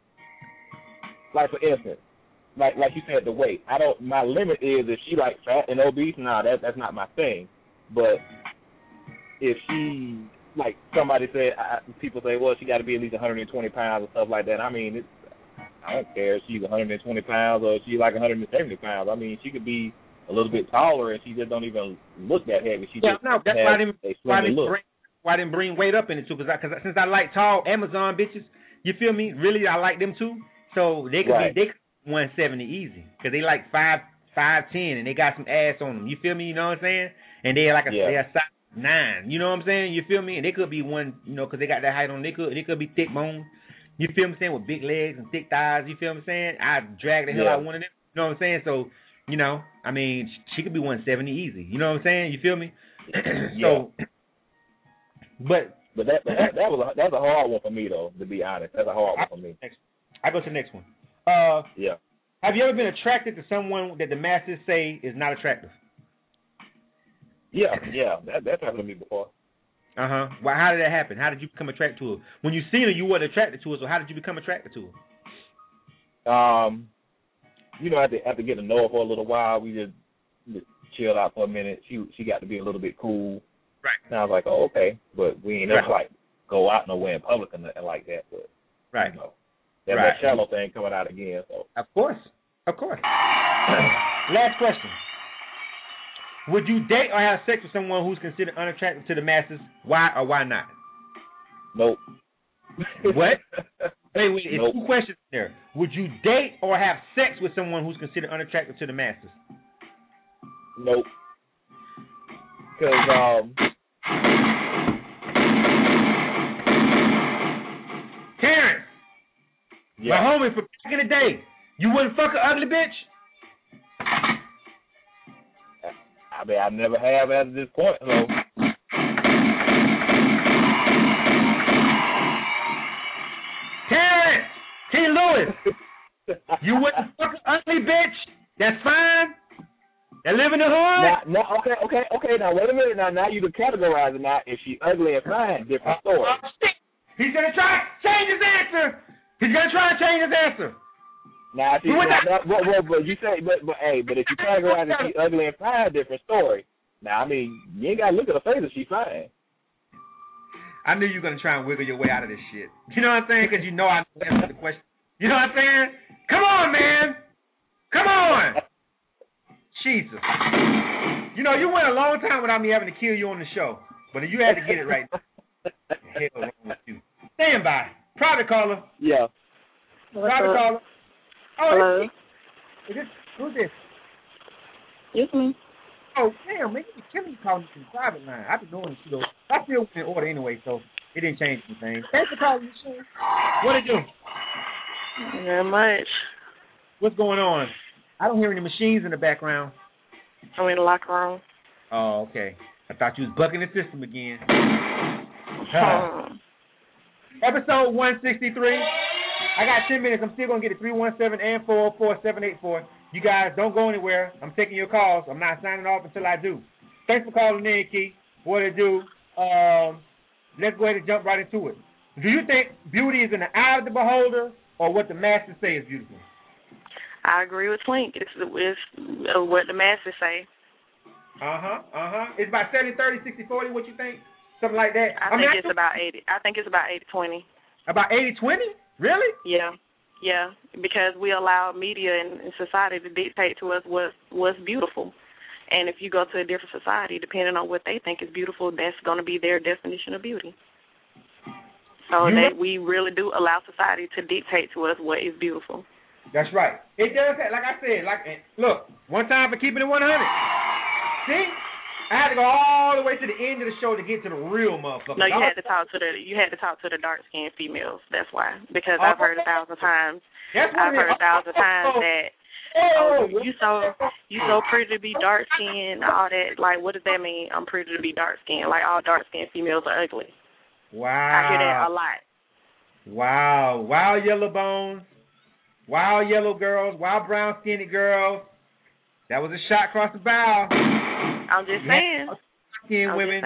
for instance, like you said, the weight. My limit is if she like fat and obese. Nah, that's not my thing. But if she, like somebody said, people say, well, she got to be at least 120 pounds or stuff like that. I mean, I don't care if she's 120 pounds or if she's like 170 pounds. I mean, she could be a little bit taller and she just don't even look that heavy. She just that's why I didn't bring weight up in it too, because since I like tall Amazon bitches, you feel me? Really, I like them too. So they could be 170 easy because they like 5'10" and they got some ass on them. You feel me? You know what I'm saying? And they're like they're size 9. You know what I'm saying? You feel me? And they could be one, because they got that height on. They could be thick bones. You feel me? Saying with big legs and thick thighs. You feel me? Saying I drag the hell out of one of them. You know what I'm saying? So. I mean, she could be 170 easy. You know what I'm saying? You feel me? So, but that's a hard one for me though. To be honest, that's a hard one for me. I go to the next one. Yeah. Have you ever been attracted to someone that the masses say is not attractive? Yeah. That's happened to me before. Well, how did that happen? How did you become attracted to her? When you seen her, you weren't attracted to her. So how did you become attracted to her? After getting to know her for a little while, we just chilled out for a minute. She got to be a little bit cool. Right. And I was like, oh, okay. But we ain't never like go out nowhere in public or nothing like that. But right. That shallow thing coming out again. So Of course. Last question. Would you date or have sex with someone who's considered unattractive to the masses? Why or why not? Nope. What? Wait, it's 2 questions there. Would you date or have sex with someone who's considered unattractive to the masses? Nope. Because, Terrence, my homie from back in the day, you wouldn't fuck an ugly bitch? I mean, I never have at this point, so. Terrence! T. Lewis! You wouldn't fuck an ugly bitch? That's fine? That live in the hood? Okay, now wait a minute. Now you can categorize it now. If she ugly and fine, different story. He's going to try to change his answer. Now, but you say, but if you categorize it, she ugly and fine, different story. Now, I mean, you ain't got to look at her face if she fine. I knew you were going to try and wiggle your way out of this shit. You know what I'm saying? Because you know I answered the question. You know what I'm saying? Come on, man. Come on. Jesus. You know, you went a long time without me having to kill you on the show. But you had to get it right. Hell wrong with you. Stand by. Private caller. Yeah. Private caller. Hello. Who's this? It's me. Oh, damn, man. You killing me calling me from the private line. I've been doing this shit. I still went in order anyway, so it didn't change anything. Thanks for calling me, sir. What it do? Not much. What's going on? I don't hear any machines in the background. I'm in the locker room. Oh, okay. I thought you was bucking the system again. Episode 163. I got 10 minutes. I'm still going to get it. 317 and 404-784. You guys don't go anywhere. I'm taking your calls. I'm not signing off until I do. Thanks for calling in, Key. What it do? Let's go ahead and jump right into it. Do you think beauty is in the eye of the beholder or what the masses say is beautiful? I agree with Twink. It's what the masses say. It's about 70-30, 60-40, what you think? Something like that. I think it's about 80. I think it's about 80-20. About 80-20? Really? Yeah. Yeah, because we allow media and society to dictate to us what's beautiful. And if you go to a different society, depending on what they think is beautiful, that's going to be their definition of beauty. So we really do allow society to dictate to us what is beautiful. That's right. It does, like I said, look, one time for keeping it 100. See? I had to go all the way to the end of the show to get to the real motherfucker. No, you had to talk to the dark skinned females. That's why. Because I've heard 1,000 times. I've heard 1,000 times that you so pretty to be dark skinned, all that. Like, what does that mean? I'm pretty to be dark skinned. Like, all dark skinned females are ugly. Wow. I hear that a lot. Wow. Wild yellow bones, wild yellow girls, wild brown skinny girls. That was a shot across the bow. I'm just saying. Women.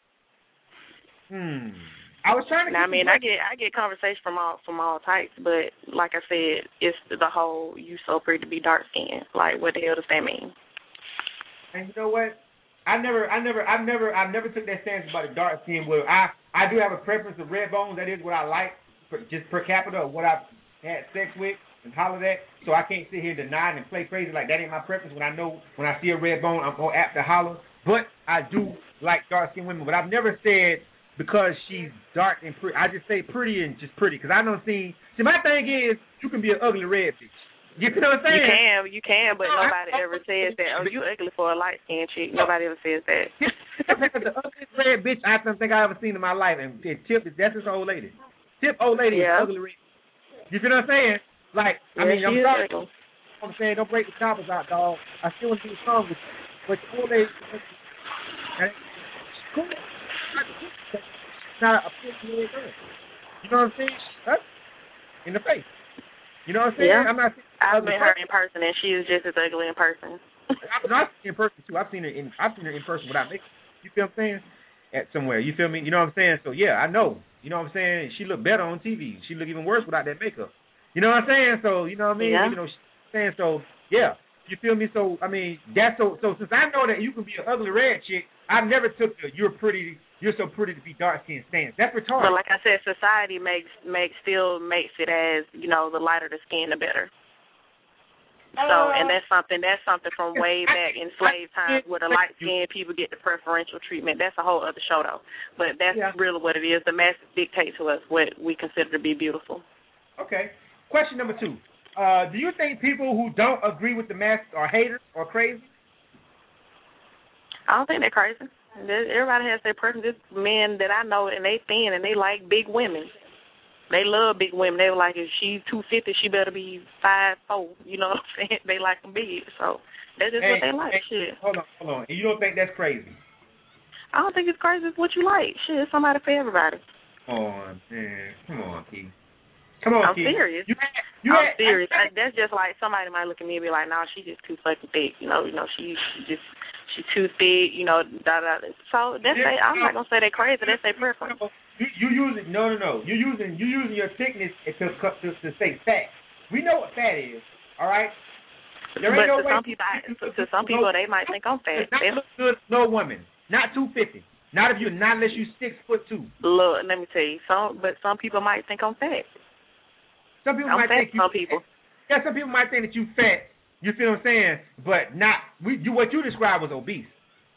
I was trying to. Now, I get conversation from all types, but like I said, it's the whole you so pretty to be dark skinned. Like, what the hell does that mean? And you know what? I've never took that stance about the dark skin. Well, I do have a preference of red bones. That is what I like, just per capita of what I've had sex with and hollered at. So I can't sit here and deny it and play crazy like that ain't my preference. When I see a red bone, I'm more apt to holler. But I do like dark skinned women. But I've never said because she's dark and pretty. I just say pretty and just pretty because I don't see. My thing is you can be an ugly red bitch. You know what I'm saying? You can, but nobody ever says that. Oh, you ugly for a light skinned chick. Nobody ever says that. The ugliest red bitch I don't think I ever seen in my life, and Tip, that's his old lady. Tip old lady is ugly red. You feel what I'm saying? Like, I'm sorry. I'm saying don't break the choppers out, dog. I still want to do a song with you, but the old lady, cool. Not a 50-year-old girl. You know what I'm saying? Huh? In the face. You know what I'm saying? Yeah. I've met her in person, and she is just as ugly in person. I've seen her in person too. I've seen her in person without makeup. You feel what I'm saying? At somewhere. You feel me? You know what I'm saying? So yeah, I know. You know what I'm saying? She look better on TV. She look even worse without that makeup. You know what I'm saying? So you know what I mean? Yeah. You know, saying so. Yeah. You feel me? So I mean, that's so. So since I know that you can be an ugly red chick, I've never took the you're so pretty to be dark skinned stance. That's retarded. But like I said, society still makes it as, you know, the lighter the skin, the better. So, and that's something from way back in slave times where the light skinned people get the preferential treatment. That's a whole other show though. But that's really what it is. The masses dictate to us what we consider to be beautiful. Okay. Question number 2. Do you think people who don't agree with the masses are haters or crazy? I don't think they're crazy. Everybody has their preference. There's men that I know, and they thin, and they like big women. They love big women. They were like, if she's 250, she better be 5'4". You know what I'm saying? They like them big. So that's just what they like. Shit. Hold on. And you don't think that's crazy? I don't think it's crazy. It's what you like. Shit, it's somebody for everybody. Come on, man. Come on, Keith. Come on, I'm Keith. Serious. I'm serious. That's just like somebody might look at me and be like, "Nah, she's just too fucking thick." You know, she's too thick. You know, So that's I'm not gonna say they're crazy. That's their preference. You using no. You using your thickness to say fat. We know what fat is. All right. There ain't no way. To some people, they might think I'm fat. Not look good, no woman. Not 250. Not unless you 6'2". Look, let me tell you. Some people might think I'm fat. Some people might think you fat. Yeah, some people might think that you fat. You feel what I'm saying? But not what you described was obese.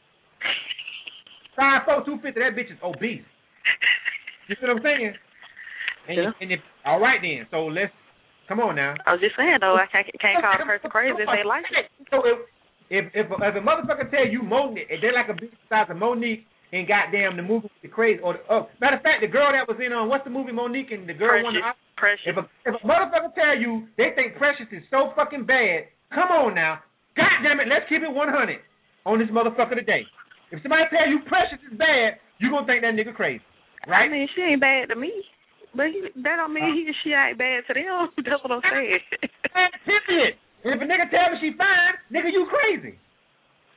5'4", 250. That bitch is obese. You feel what I'm saying? And if all right then. So let's come on now. I was just saying though, I can't call a person crazy if they like it. So if a motherfucker tell you Monique, they're like a bitch size of Monique and goddamn the movie with the crazy or matter of fact, the girl that was in what's the movie Monique and the girl won the Oscar? Precious. If a motherfucker tell you they think Precious is so fucking bad, come on now. God damn it, let's keep it 100 on this motherfucker today. If somebody tell you Precious is bad, you gonna think that nigga crazy. Right? I mean, she ain't bad to me. But that don't mean she ain't bad to them. That's what I'm saying. Period. And if a nigga tell me she fine, nigga, you crazy.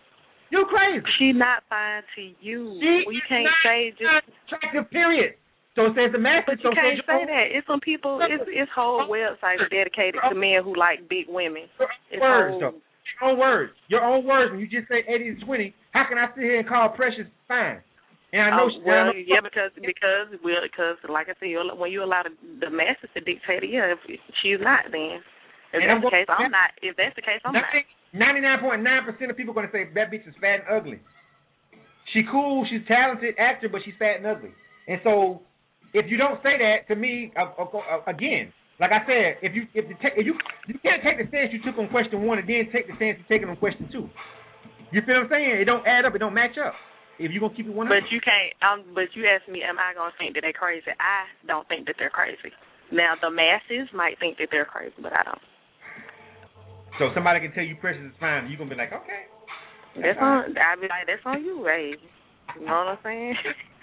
You crazy. She not fine to you. You can't say just attractive, period. So it says the masses. But you can't say that. It's some people. It's whole websites dedicated to men who like big women. Your own words. Your own words. When you just say 80 to 20, how can I sit here and call Precious fine? And I know. Because like I said, when you allow the masses to dictate it, if she's not, then if that's the case, I'm not. If that's the case, I'm not. 99.9% of people are going to say that bitch is fat and ugly. She cool, she's talented actor, but she's fat and ugly. And so, if you don't say that to me, again, like I said, if you can't take the stance you took on question 1 and then take the stance you taking on question 2. You feel what I'm saying? It don't add up. It don't match up. If you're gonna keep it 100. But you can't. But you asked me, am I gonna think that they're crazy? I don't think that they're crazy. Now the masses might think that they're crazy, but I don't. So somebody can tell you Precious is fine, and you're gonna be like, okay. That's on. I'd be like, that's on you, Ray. You know what I'm saying?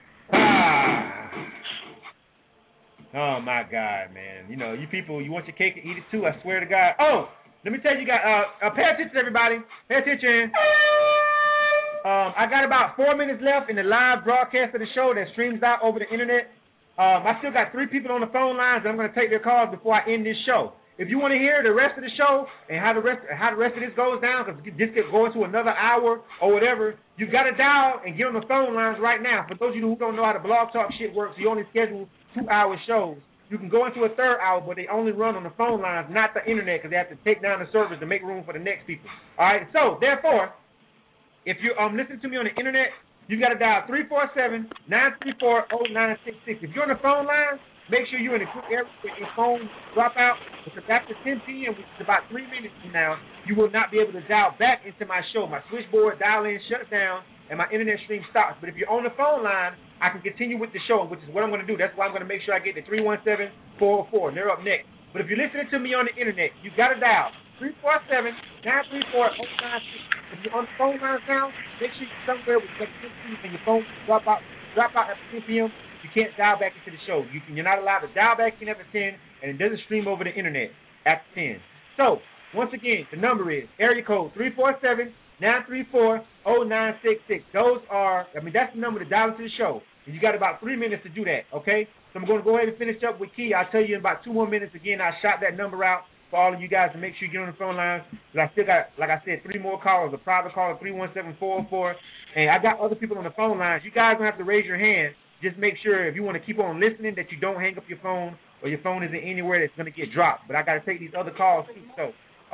Oh my God, man! You know, you people, you want your cake and eat it too. I swear to God. Oh, let me tell you guys. Pay attention, everybody. Pay attention. I got about 4 minutes left in the live broadcast of the show that streams out over the internet. I still got 3 people on the phone lines, and I'm going to take their calls before I end this show. If you want to hear the rest of the show and how the rest of this goes down, because this could go into another hour or whatever, you got to dial and get on the phone lines right now. For those of you who don't know how the blog talk shit works, you only schedule 2-hour shows. You can go into a 3rd hour, but they only run on the phone lines, not the internet, because they have to take down the servers to make room for the next people. All right. So therefore, if you're listening to me on the internet, you got to dial 347-934-0966. If you're on the phone line, make sure you're in a quick area where your phone drop out, because after 10 p.m., which is about 3 minutes from now, you will not be able to dial back into my show. My switchboard dial-in shuts down, and my internet stream stops. But if you're on the phone line, I can continue with the show, which is what I'm going to do. That's why I'm going to make sure I get the 317-404. They're up next. But if you're listening to me on the internet, you got to dial 347-934-0966. If you're on the phone line now, make sure you're somewhere with and your phone drop out after 10 p.m. You can't dial back into the show. You're not allowed to dial back in after 10, and it doesn't stream over the internet after 10. So, once again, the number is area code 347-934-0966. That's the number to dial into the show. And you got about 3 minutes to do that, okay? So I'm going to go ahead and finish up with Key. I'll tell you in about 2 more minutes again. I shot that number out for all of you guys to make sure you get on the phone lines. But I still got, like I said, 3 more callers. A private caller, 317-404. And I got other people on the phone lines. You guys don't have to raise your hand. Just make sure if you want to keep on listening that you don't hang up your phone or your phone isn't anywhere that's going to get dropped. But I got to take these other calls too. So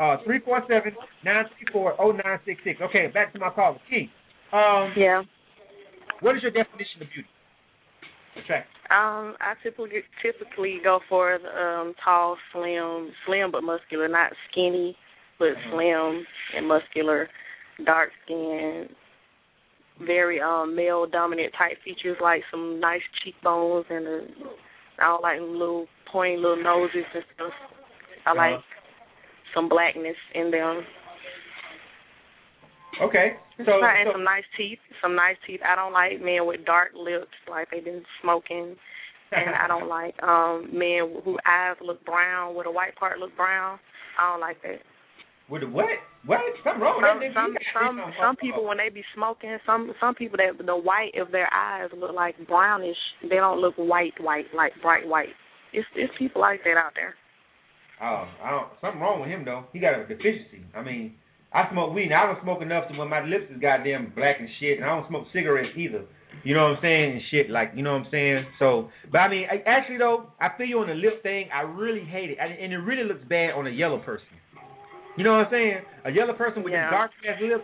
347-934-0966. Okay, back to my caller. Key. Yeah. What is your definition of beauty? Attractive. I typically go for tall, slim but muscular, not skinny, but slim and muscular, dark skin. Very male dominant type features, like some nice cheekbones and I don't like little pointy little noses and stuff. I like some blackness in them. Okay. And some nice teeth. I don't like men with dark lips, like they've been smoking, and I don't like men whose eyes look brown, where the white part look brown. I don't like that. With the what? What? Something wrong with that? Some people, when they be smoking, some people, that the white of their eyes look like brownish. They don't look white, like bright white. It's people like that out there. Something wrong with him, though. He got a deficiency. I mean, I smoke weed. Now, I don't smoke enough to where my lips is goddamn black and shit, and I don't smoke cigarettes either. You know what I'm saying? And shit, like, you know what I'm saying? So, but I mean, actually, though, I feel you on the lip thing. I really hate it. And it really looks bad on a yellow person. You know what I'm saying? A yellow person with these dark-ass lips,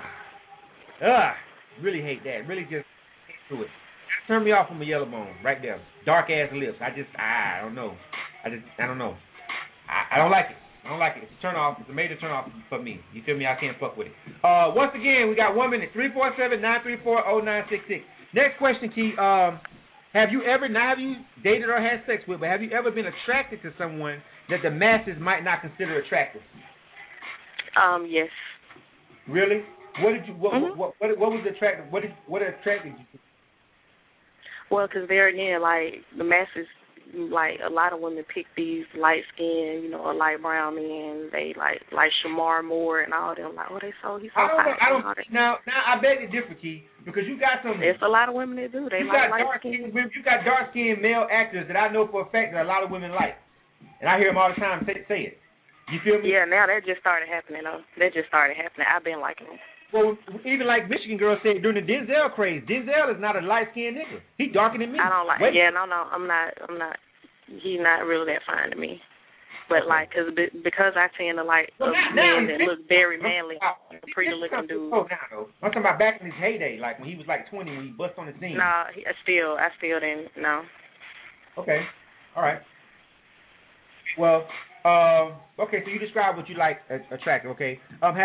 really hate that. Really just can't do it. Turn me off from a yellow bone right there. Dark-ass lips. I don't know. I don't know. I don't like it. I don't like it. It's a turn off. It's a major turn off for me. You feel me? I can't fuck with it. Once again, we got 1 minute. 347-934-0966. Next question, Key. Have you dated or had sex with, but have you ever been attracted to someone that the masses might not consider attractive? Yes. Really? What did you? What was attractive? What attracted you? Well, because there again, like the masses like a lot of women pick these light skinned, you know, or light brown men. They like Shamar Moore and all them. Like, oh, he's so hot. Now I beg to differ, Key, because you got some. It's a lot of women that do. They like light skinned. You got dark skinned male actors that I know for a fact that a lot of women like, and I hear them all the time say it. You feel me? Yeah, now that just started happening though. That just started happening. I've been liking them. Well, even like Michigan girl said during the Denzel craze, Denzel is not a light skinned nigga. He darker than me. I don't like. Wait. Yeah, no, I'm not. He's not really that fine to me. But like, because I tend to like men that look very manly, pretty looking dudes. Oh, now though, I'm talking about back in his heyday, like when he was like 20 when he bust on the scene. Nah, I still didn't. No. Okay, all right. Well, okay. So you describe what you like attractive. Okay.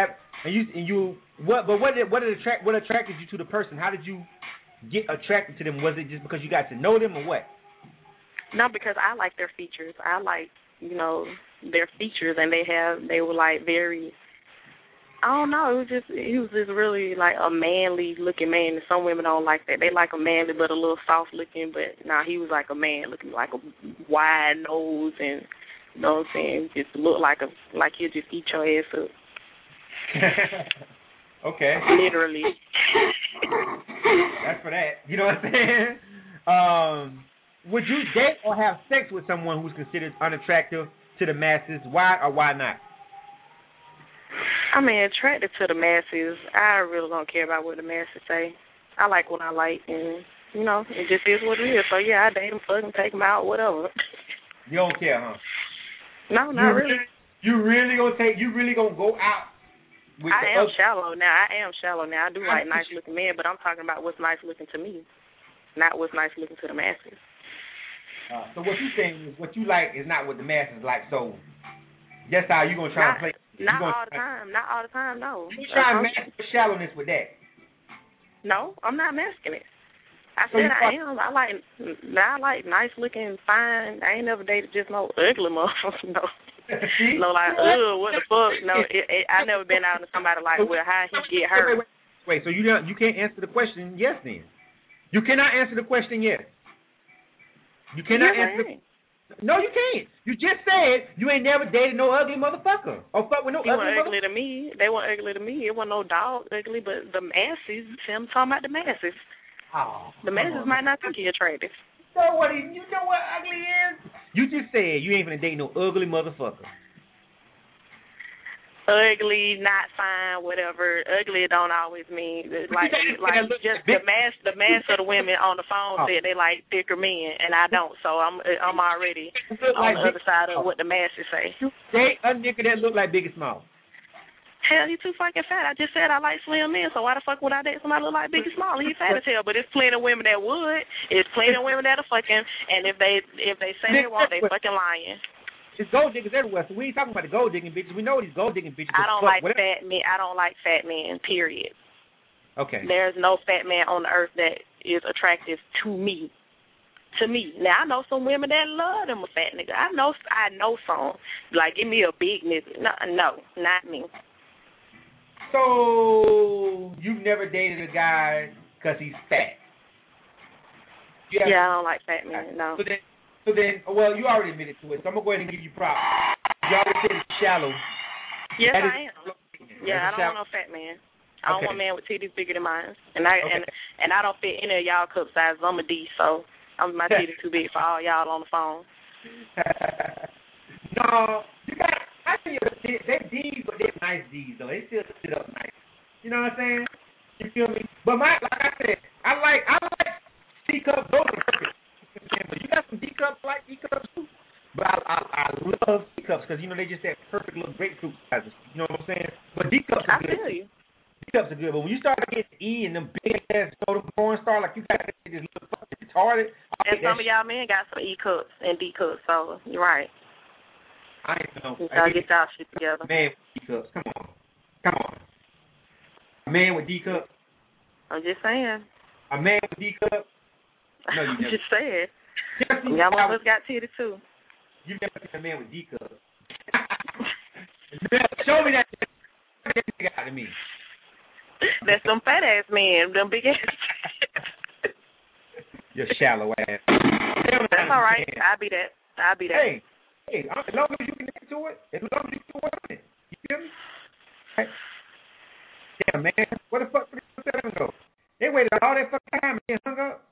What attracted you to the person? How did you get attracted to them? Was it just because you got to know them or what? No, because I like their features. I like, you know, their features, and they were like very. I don't know. He was just really like a manly looking man. And some women don't like that. They like a manly but a little soft looking. But nah, he was like a man looking like a wide nose and. You know what I'm saying? Just look like he'll just eat your ass up. Okay. Literally. That's for that. You know what I'm saying? Would you date or have sex with someone who's considered unattractive to the masses? Why or why not? I mean, attracted to the masses. I really don't care about what the masses say. I like what I like, and you know, it just is what it is. So yeah, I date them, fuck them, take them out, whatever. You don't care, huh? No, not really. You really gonna go out with I am shallow now. I do like nice looking men, but I'm talking about what's nice looking to me, not what's nice looking to the masses. So what you saying is what you like is not what the masses like. So that's how you gonna try to play. Not all the time. Not all the time. No. You trying to mask the shallowness with that? No, I'm not masking it. I said I am. I like nice looking, fine. I ain't never dated just no ugly motherfucker. No. No, like, what the fuck? No, I never been out with somebody like, well, how he get hurt. Wait, so you can't answer the question yes then? You cannot answer the question yes. You cannot answer. No, you can't. You just said you ain't never dated no ugly motherfucker or fuck with no ugly motherfucker. Ugly to me. They weren't ugly to me. It wasn't no dog ugly, but the masses. I'm talking about the masses. Oh, the masses might not think you attractive. You know what ugly is? You just said you ain't gonna date no ugly motherfucker. Ugly, not fine, whatever. Ugly don't always mean like just the mass of the women on the phone said they like thicker men, and I don't. So I'm already on the other side of what the masses say. Date a nigga that look like Biggie Smalls. Hell, he too fucking fat. I just said I like slim men, so why the fuck would I date somebody look like Biggie Smalls? He's fat as hell, but it's plenty of women that would. It's plenty of women that are fucking, and if they say they won't, they fucking lying. It's gold diggers everywhere, so we ain't talking about the gold digging bitches. We know these gold digging bitches. I don't like fat men. I don't like fat men, period. Okay. There's no fat man on the earth that is attractive to me. To me. Now, I know some women that love them a fat nigga. I know some. Like, give me a big nigga. No, not me. So, you've never dated a guy because he's fat? Yeah, I don't like fat men, no. So then, well, you already admitted to it, so I'm going to go ahead and give you props. You already said it's shallow. Yes, I am. Yeah, I don't want no fat man. I don't want a man with titties bigger than mine. And I don't fit any of y'all cup sizes. I'm a D, so my titties too big for all y'all on the phone. No, you got. I think they're D's, but they're nice D's though. They still sit up nice. You know what I'm saying? You feel me? But like I said, I like C cups. Those are perfect. But you got some D cups like D cups too. But I love C cups because they just that perfect little grapefruit sizes. You know what I'm saying? But D cups are good. I feel you. D cups are good. But when you start to get E and them big ass soda porn star, like you got this little fucking retarded. And some of y'all men got some E cups and D cups, so you're right. I ain't know. Y'all get y'all shit together. Man with D cups, come on. A man with D cups. I'm just saying. A man with D cups. No, you never. I'm just saying. Y'all motherfuckers got titties too. You never seen a man with D cups. Show me that nigga out to me. That's some fat ass men, them big ass. You're shallow ass. Stay on That's all right. I'll be that. Hey, as long as you can get to it, as long as you can work on it. You feel me? Right. Yeah, man. Where the fuck did the go? They waited all that fucking time and then hung up.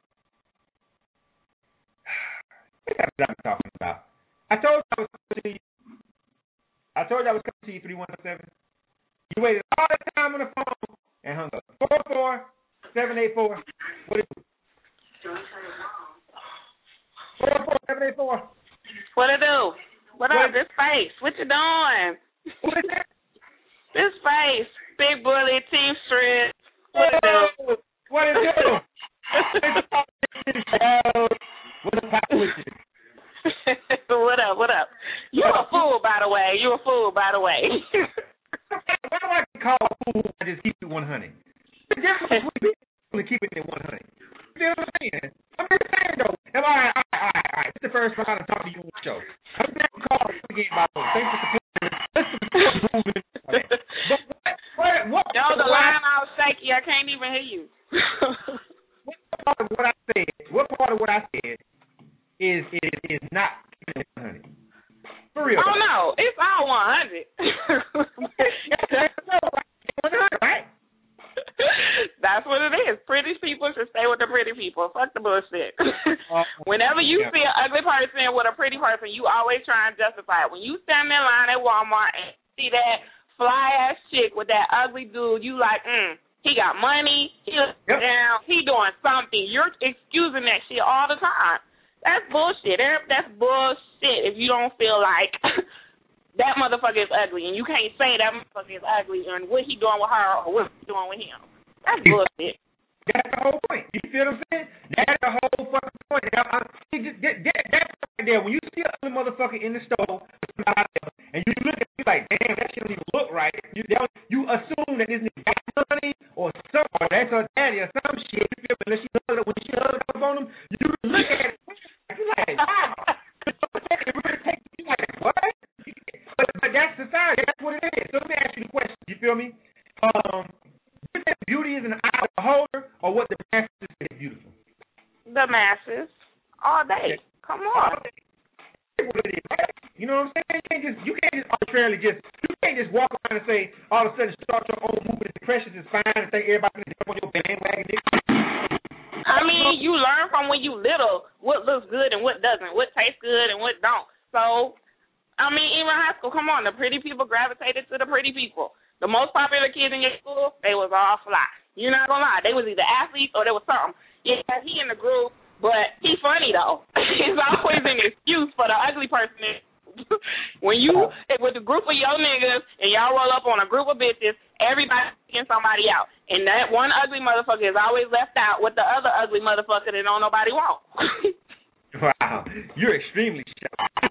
That's what I'm talking about. I told you I was coming to you. I told you I was coming to you 317. You waited all that time on the phone and hung up. 44784. What is it? 44784. What it do? What up? This face. What you doing? What is that? This face. Big bully, teeth strip. What it do? What it do? What's the pop with you? What up? What up? You a fool, by the way. You a fool, by the way. Why do I call a fool and just keep it 100? The difference between keeping it 100. You know what I'm saying? I'm just saying, though. All right. This is the first time I talk to you on the show. I'm going to call again, by the way. Thanks for supporting. Let's support moving. What Yo, the line all shaky. I can't even hear you. What part of what I said is not 100? For real. Oh, no. It's all 100. Right? That's what it is. Pretty people should stay with the pretty people. Fuck the bullshit. Whenever you see an ugly person with a pretty person, you always try and justify it. When you stand in line at Walmart and see that fly-ass chick with that ugly dude, you like, he got money, he down, he doing something. You're excusing that shit all the time. That's bullshit. That's bullshit if you don't feel like that motherfucker is ugly and you can't say that motherfucker is ugly and what he doing with her or what he doing with him. That's bullshit. That's the whole point. You feel what I'm saying? That's the whole fucking point. That's right there. When you see a other motherfucker in the store and you look at it, you like, damn, that shit don't even look right. You assume that this nigga got money or something, or that's her daddy or some shit. You feel me? When she hugs up on him, you look at it. You're like, wow. You like, what? But that's society. That's what it is. So let me ask you the question. You feel me? You think beauty is an eye of the holder, or what the masses say is beautiful? The masses. All day. Come on. You know what I'm saying? You can't just arbitrarily you can't just walk around and say all of a sudden start your own movement. Depression is fine and think everybody's gonna jump on your bandwagon. I mean, you learn from when you little what looks good and what doesn't, what tastes good and what don't. So, I mean, even high school, come on, the pretty people gravitated to the pretty people. The most popular kids in your school, they was all fly. You're not gonna lie, they was either athletes or they was something. Yeah, he in the group, but he funny though. It's always an excuse for the ugly person. When you with a group of your niggas and y'all roll up on a group of bitches, everybody picking somebody out, and that one ugly motherfucker is always left out with the other ugly motherfucker that don't nobody want. Wow, you're extremely shy.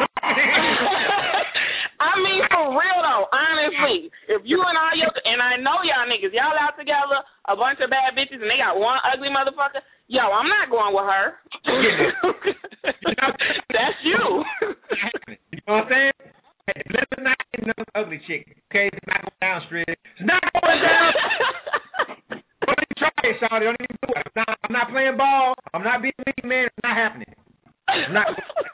I mean, for real though, honestly, if you and all your, and I know y'all niggas, y'all out together, a bunch of bad bitches, and they got one ugly motherfucker, yo, I'm not going with her. That's you. You know what I'm saying? Let's not get another ugly chick, okay? It's not going down straight. It's not going down. Don't even try it, Shawty. Don't even do it. I'm not playing ball. I'm not being a man. It's not happening. I'm not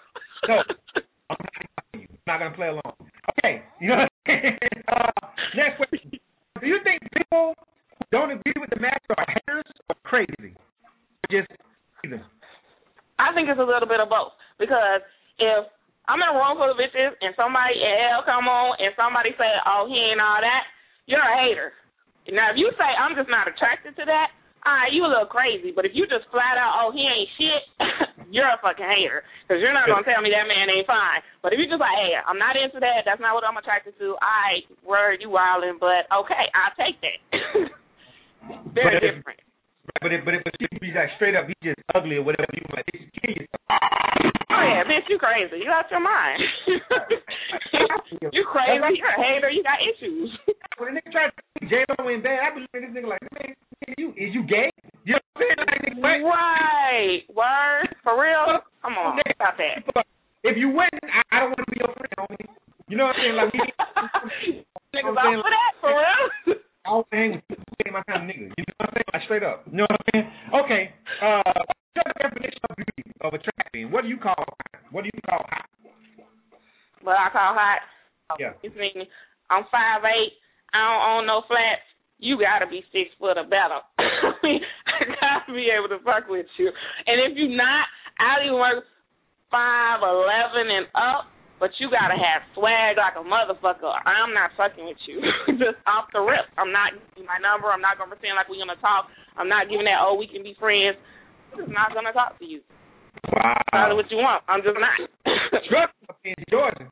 going to play along. Okay, you know what I'm saying? Next question. Do you think people who don't agree with the match are haters or crazy? Just either. I think it's a little bit of both. Because if I'm in a room full of bitches and somebody come on and somebody say, oh, he ain't all that, you're a hater. Now, if you say, I'm just not attracted to that, all right, you a little crazy. But if you just flat out, oh, he ain't shit, you're a fucking hater. Because you're not going to tell me that man ain't fine. But if you just like, hey, I'm not into that, that's not what I'm attracted to, all right, word, you wildin', but okay, I'll take that. Very different. But if he's like straight up, he's just ugly or whatever, you like, they should kill yourself. Oh, yeah, bitch, you crazy. You out your mind. You crazy. You're a hater. You got issues. When a nigga try to see J-Lo in bed, I be looking at this nigga like, man, is you gay? You know what I'm saying? Like, right. Word. For real? Come on. Stop that. If you wouldn't, I don't want to be your friend, homie. You know what I'm saying? Like, niggas out for that? For real? I don't hang with you. You ain't my kind of nigga. You know what I'm saying? Like, straight up. You know what I'm saying? Okay. What's your definition of beauty, of attracting? What do call hot? What do you call hot? What I call hot? Yeah. You mean I'm 5'8", I don't own no flats. You gotta be 6 foot or better. I gotta be able to fuck with you. And if you're not, I'll even work 5'11" and up. But you gotta have swag like a motherfucker. I'm not fucking with you. Just off the rip. I'm not giving you my number. I'm not gonna pretend like we're gonna talk. I'm not giving that, we can be friends. I'm just not gonna talk to you. Wow. That's what you want. I'm just not. Trust in Georgia.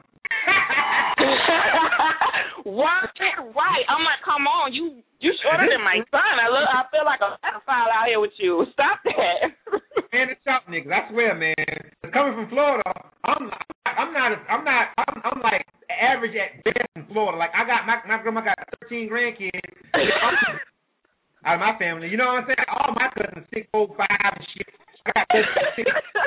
Right. I'm like, come on, you shorter than my son. I feel like a pedophile out here with you. Stop that. Man, it's shop niggas. I swear, man. Coming from Florida, I'm like average at best in Florida. Like I got my grandma got 13 grandkids out of my family. You know what I'm saying? All my cousins 6, 4, 5 and shit. I got 6.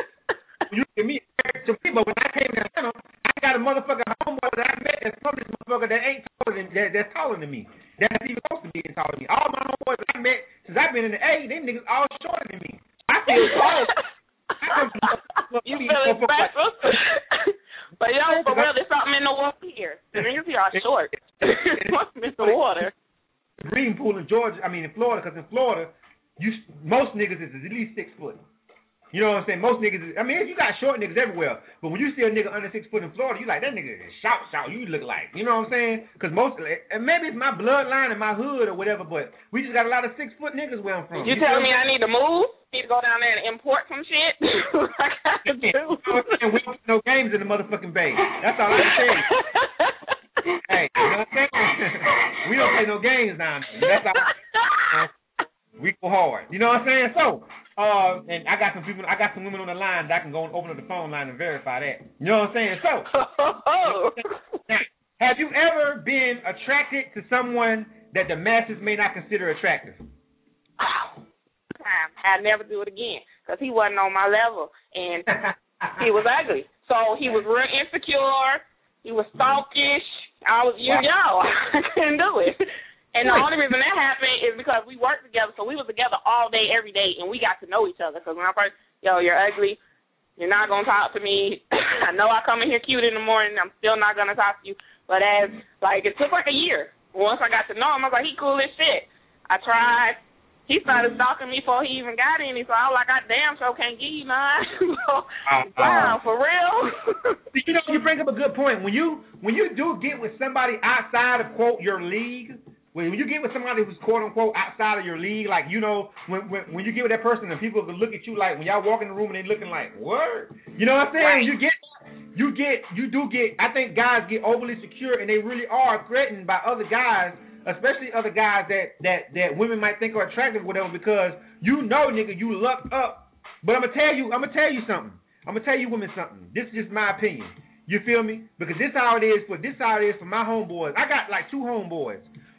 But when I came to Atlanta, I got a motherfucking homeboy that I met that's from this motherfucker that ain't that's taller than me. That's even supposed to be taller than me. All my homeboys that I met since I've been in the A, them niggas all shorter than me. I feel old. You feeling special? But yo, for real, there's something in the water here. The niggas here are short. It's the water. The green pool in Florida, because in Florida, most niggas is at least 6 foot. You know what I'm saying? Most niggas, you got short niggas everywhere, but when you see a nigga under 6 foot in Florida, you like, that nigga is shout, you look like. You know what I'm saying? Because and maybe it's my bloodline and my hood or whatever, but we just got a lot of 6 foot niggas where I'm from. You telling me I need to move? Need to go down there and import some shit? Like I have to do. And we don't play no games in the motherfucking Bay. That's all I can say. Hey, you know what I'm saying? We don't play no games down there. That's all. We go hard. You know what I'm saying? So, and I got some women on the line that I can go and open up the phone line and verify that. You know what I'm saying? So, now, have you ever been attracted to someone that the masses may not consider attractive? I'd never do it again because he wasn't on my level and he was ugly. So he was real insecure. He was stalkish. I couldn't do it. And the only reason that happened is because we worked together, so we was together all day, every day, and we got to know each other. Because when I first, you're ugly, you're not going to talk to me. I know I come in here cute in the morning, I'm still not going to talk to you. But it took like a year. Once I got to know him, I was like, he cool as shit. I tried. He started stalking me before he even got any, so I was like, I damn sure can't give you none. Wow, for real? You bring up a good point. When you do get with somebody outside of, quote, your league, when you get with somebody who's quote unquote outside of your league, like when you get with that person and people can look at you like when y'all walk in the room and they looking like, what? You know what I'm saying? Right. You do get. I think guys get overly secure and they really are threatened by other guys, especially other guys that women might think are attractive or whatever, because nigga, you lucked up. But I'm gonna tell you something. I'm gonna tell you women something. This is just my opinion. You feel me? Because this how it is for my homeboys. I got like 2 homeboys.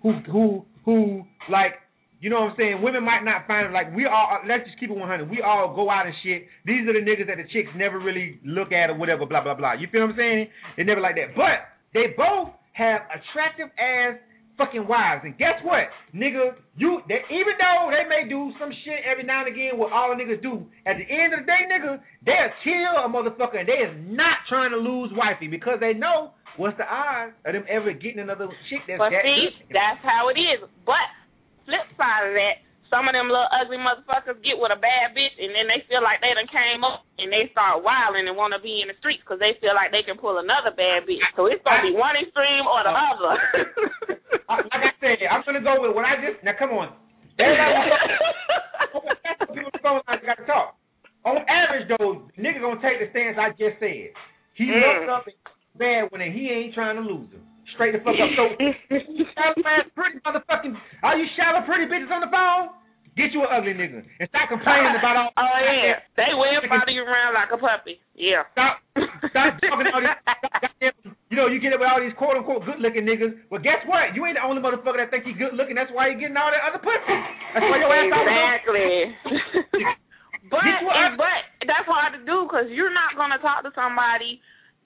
Who like, you know what I'm saying? Women might not find it, like we all, let's just keep it 100. We all go out and shit. These are the niggas that the chicks never really look at or whatever, blah, blah, blah. You feel what I'm saying? They never like that. But they both have attractive ass fucking wives. And guess what? Nigga, even though they may do some shit every now and again what all the niggas do, at the end of the day, nigga, they'll kill a motherfucker and they is not trying to lose wifey because they know what's the odds of them ever getting another chick that's But see, that's how it is. But flip side of that, some of them little ugly motherfuckers get with a bad bitch and then they feel like they done came up and they start wilding and want to be in the streets because they feel like they can pull another bad bitch. So it's going to be one extreme or the other. Like I said, I'm going to go with what I just... Now, come on. Everybody people on the phone line got to talk. On average, though, the nigga going to take the stance I just said. He looks up and bad when he ain't trying to lose him. Straight the fuck up. So, pretty motherfucking... Are you shallow pretty bitches on the phone? Get you an ugly nigga. And stop complaining about all... Oh, yeah. They will follow you around like a puppy. Yeah. Stop talking all these... you get it with all these quote-unquote good-looking niggas. Well, guess what? You ain't the only motherfucker that think he good-looking. That's why he getting all that other pussy. That's why your ass Exactly. But that's hard to do because you're not going to talk to somebody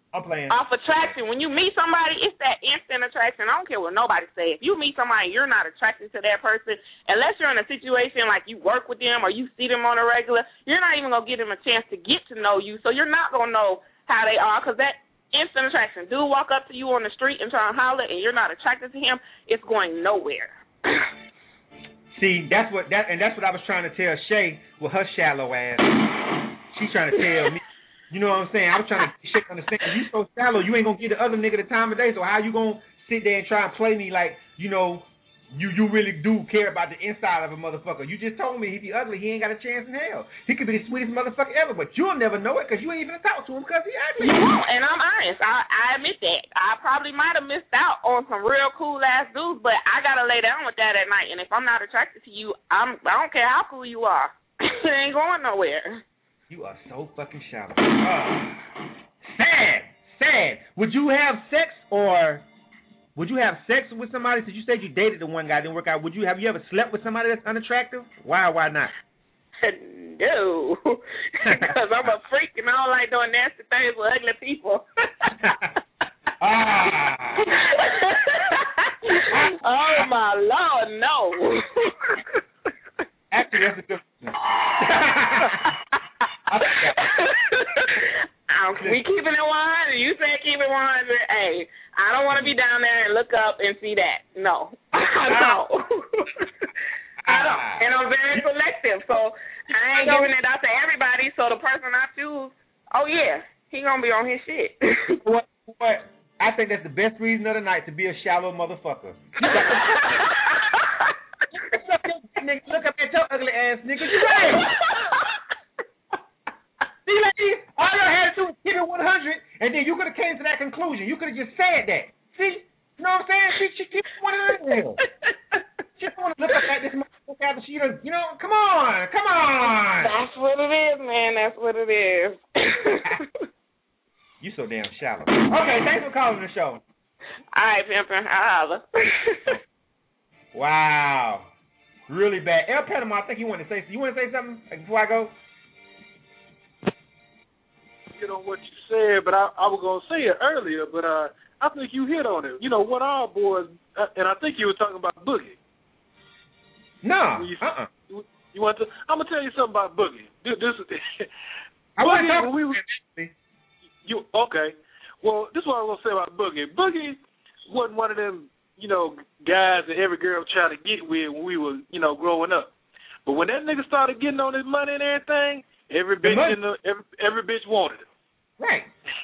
I'm playing. Off attraction. When you meet somebody, it's that instant attraction. I don't care what nobody says. If you meet somebody, you're not attracted to that person unless you're in a situation like you work with them or you see them on a regular. You're not even going to give them a chance to get to know you, so you're not going to know how they are because that instant attraction. Dude walk up to you on the street and try to holler and you're not attracted to him, it's going nowhere. See, that's what I was trying to tell Shay with her shallow ass. She's trying to tell me. You know what I'm saying? I was trying to shit understand. You so shallow, you ain't gonna give the other nigga the time of day. So how you gonna sit there and try and play me like you really do care about the inside of a motherfucker? You just told me if he ugly, he ain't got a chance in hell. He could be the sweetest motherfucker ever, but you'll never know it because you ain't even talk to him because he ugly. You won't, and I'm honest. I admit that. I probably might have missed out on some real cool ass dudes, but I gotta lay down with that at night. And if I'm not attracted to you, I don't care how cool you are. It ain't going nowhere. You are so fucking shallow. Sad. Would you have sex with somebody? Since you said you dated the one guy, didn't work out. Have you ever slept with somebody that's unattractive? Why not? No, because I'm a freak and I don't like doing nasty things with ugly people. Oh my Lord, no. Actually, that's a good one. We keeping it 100. You say keep it 100. Hey, I don't want to be down there and look up and see that. No. I don't. And I'm very selective, so I ain't giving it out to everybody. So the person I choose, oh yeah, he gonna be on his shit. What? I think that's the best reason of the night to be a shallow motherfucker. Look up at your ugly ass nigga. See, ladies, all y'all had to do was keep it 100, and then you could have came to that conclusion. You could have just said that. See, you know what I'm saying? She keeps it 100. She don't want to look up at this motherfucker after she done, come on. That's what it is, man. That's what it is. You so damn shallow. Okay, thanks for calling the show. All right, pimpin'. I'll holler. Wow. Really bad. El Panama, I think you want to say something before I go? On what you said, but I was going to say it earlier, but I think you hit on it. What our boys, and I think you were talking about Boogie. No. You want to? I'm going to tell you something about Boogie. I want to talk about okay. Well, this is what I was going to say about Boogie. Boogie wasn't one of them, guys that every girl tried to get with when we were, growing up. But when that nigga started getting on his money and everything, every bitch wanted him. Right.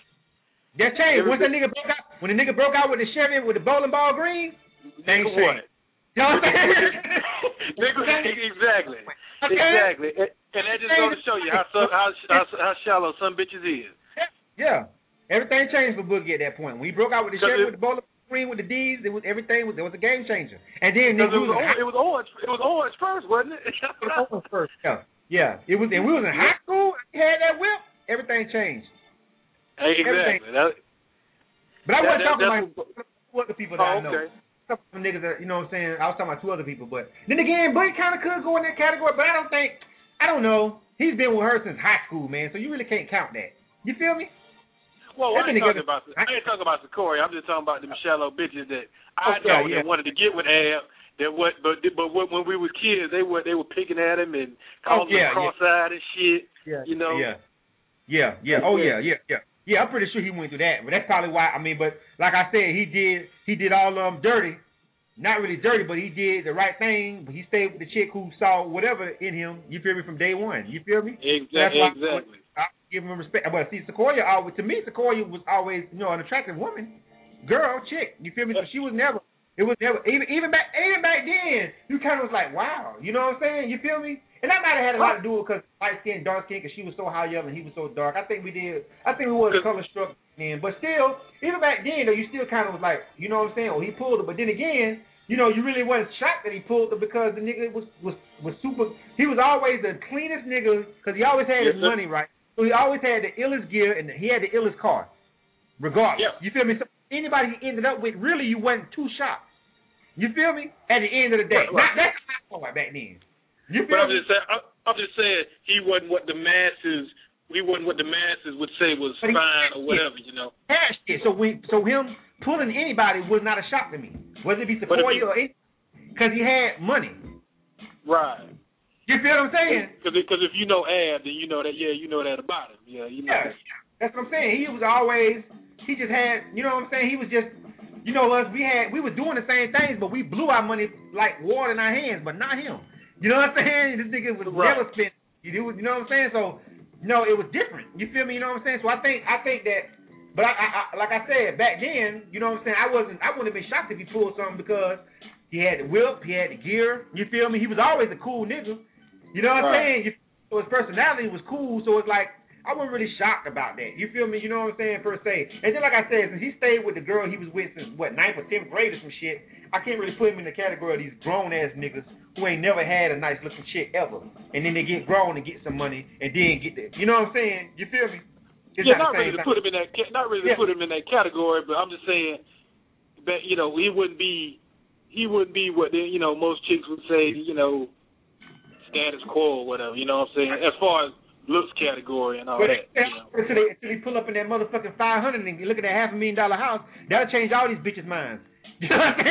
That changed. Once that nigga broke out, when the nigga broke out with the Chevy with the bowling ball green, things changed. You know what I'm saying? Exactly. Exactly. And that just goes to show you how shallow some bitches is. Yeah. Everything changed for Boogie at that point. When he broke out with the Chevy with the bowling ball green with the D's, there was a game changer. And then it was orange. It was orange first, wasn't it? It was orange first. Yeah. It was, and we was in high school. He had that whip. Everything changed. Exactly. But I wasn't talking about two other people that I know. Okay. Some niggas that, you know what I'm saying? I was talking about two other people. But then again, Boogie kind of could go in that category, but I don't know. He's been with her since high school, man, so you really can't count that. You feel me? Well, I ain't talking about Sequoia. I'm just talking about the shallow bitches that I know that wanted to get with Ab. But when we was kids, they were picking at him and calling him cross-eyed and shit. Yeah. Yeah. Yeah, I'm pretty sure he went through that. But that's probably why. But like I said, he did all dirty. Not really dirty, but he did the right thing. But he stayed with the chick who saw whatever in him. You feel me? From day one. You feel me? Exactly. I give him respect. But see, Sequoia was always an attractive woman, girl, chick. You feel me? So she was never. It was never even back then. You kind of was like, wow. You know what I'm saying? You feel me? And that might have had a lot to do with because light skin, dark skin, because she was so high yellow and he was so dark. I think we was color struck then. But still, even back then, though, you still kind of was like, you know what I'm saying? Oh, he pulled her. But then again, you really wasn't shocked that he pulled her because the nigga was super. He was always the cleanest nigga because he always had his money right. So he always had the illest gear and he had the illest car, regardless. Yep. You feel me? So anybody he ended up with, really, you wasn't too shocked. You feel me? At the end of the day. Right. That's back then. You feel me? I'm just saying he wasn't what the masses what the masses would say was fine or whatever, you know. Cash shit. So him pulling anybody was not a shock to me, whether it be Sequoia or anything, because he had money. Right. You feel what I'm saying? Because if you know Ab, then you know that. Yeah, you know that about him. Yeah, you know. Yeah, that's what I'm saying. He just had. You know what I'm saying? He was just. You know us. We were doing the same things, but we blew our money like water in our hands, but not him. You know what I'm saying? This nigga was never spent. You know what I'm saying? So it was different. You feel me? You know what I'm saying? So I think that. But I like I said back then, you know what I'm saying? I wouldn't have been shocked if he pulled something because he had the whip, he had the gear. You feel me? He was always a cool nigga. You know what I'm saying? So his personality was cool. So it's like I wasn't really shocked about that. You feel me? You know what I'm saying? Per se. And then like I said, since he stayed with the girl he was with since 9th or 10th grade or some shit, I can't really put him in the category of these grown ass niggas who ain't never had a nice looking chick ever. And then they get grown and get some money and then get that. You know what I'm saying? You feel me? It's not really to put him in that. Not really to put him in that category, but I'm just saying that he wouldn't be what most chicks would say. Status quo or whatever. You know what I'm saying? As far as looks category and all that. Until they pull up in that motherfucking 500 and look at that $500,000 house, that'll change all these bitches' minds. You know what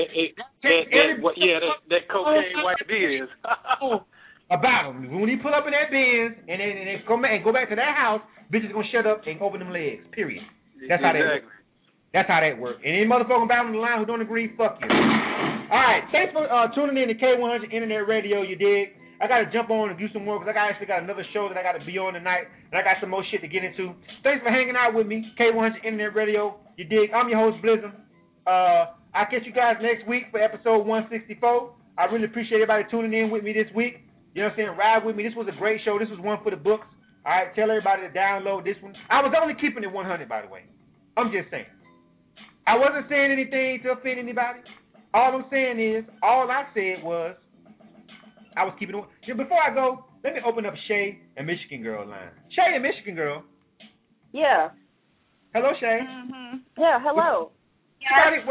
I'm saying? That cocaine white Benz. About him. When he pull up in that Benz and they go back to that house, bitches gonna shut up and open them legs. Period. That's how that works. That's how that works. And any motherfucker about on the line who don't agree, fuck you. All right, thanks for tuning in to K100 Internet Radio. You dig? I got to jump on and do some more because I actually got another show that I got to be on tonight, and I got some more shit to get into. Thanks for hanging out with me, K100 Internet Radio. You dig? I'm your host, Blizzum. I'll catch you guys next week for episode 164. I really appreciate everybody tuning in with me this week. You know what I'm saying? Ride with me. This was a great show. This was one for the books. All right, tell everybody to download this one. I was only keeping it 100, by the way. I'm just saying. I wasn't saying anything to offend anybody. All I'm saying is, all I said was, I was keeping it. Before I go, let me open up Shay and Michigan Girl line. Shay and Michigan Girl. Yeah. Hello, Shay. Mm-hmm. Yeah, hello. Wait.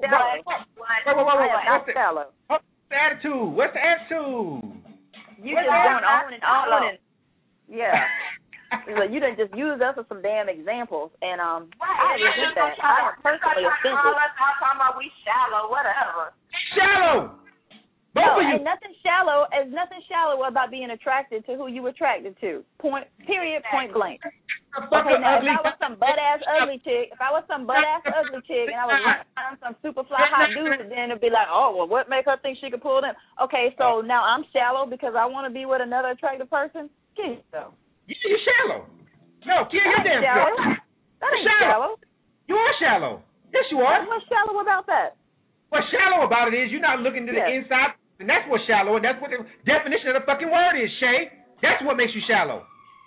What's the attitude? What's the attitude? You just going on and on and yeah. You done just use us as some damn examples, and I resent that. I am personally offended. Talking about we shallow, whatever. Shallow. Ain't nothing shallow. There's nothing shallow about being attracted to who you attracted to. Point blank. Okay, now if I was some butt ass ugly chick, and I was around some super fly hot dude, then it'd be like, oh well, what make her think she could pull them? Okay, so now I'm shallow because I want to be with another attractive person. Kill yourself. You're shallow. No, kill your damn self. That ain't shallow. You are shallow. Yes, you are. What's shallow about that? What's shallow about it is you're not looking to the inside, and that's what's shallow, and that's what the definition of the fucking word is, Shay. That's what makes you shallow.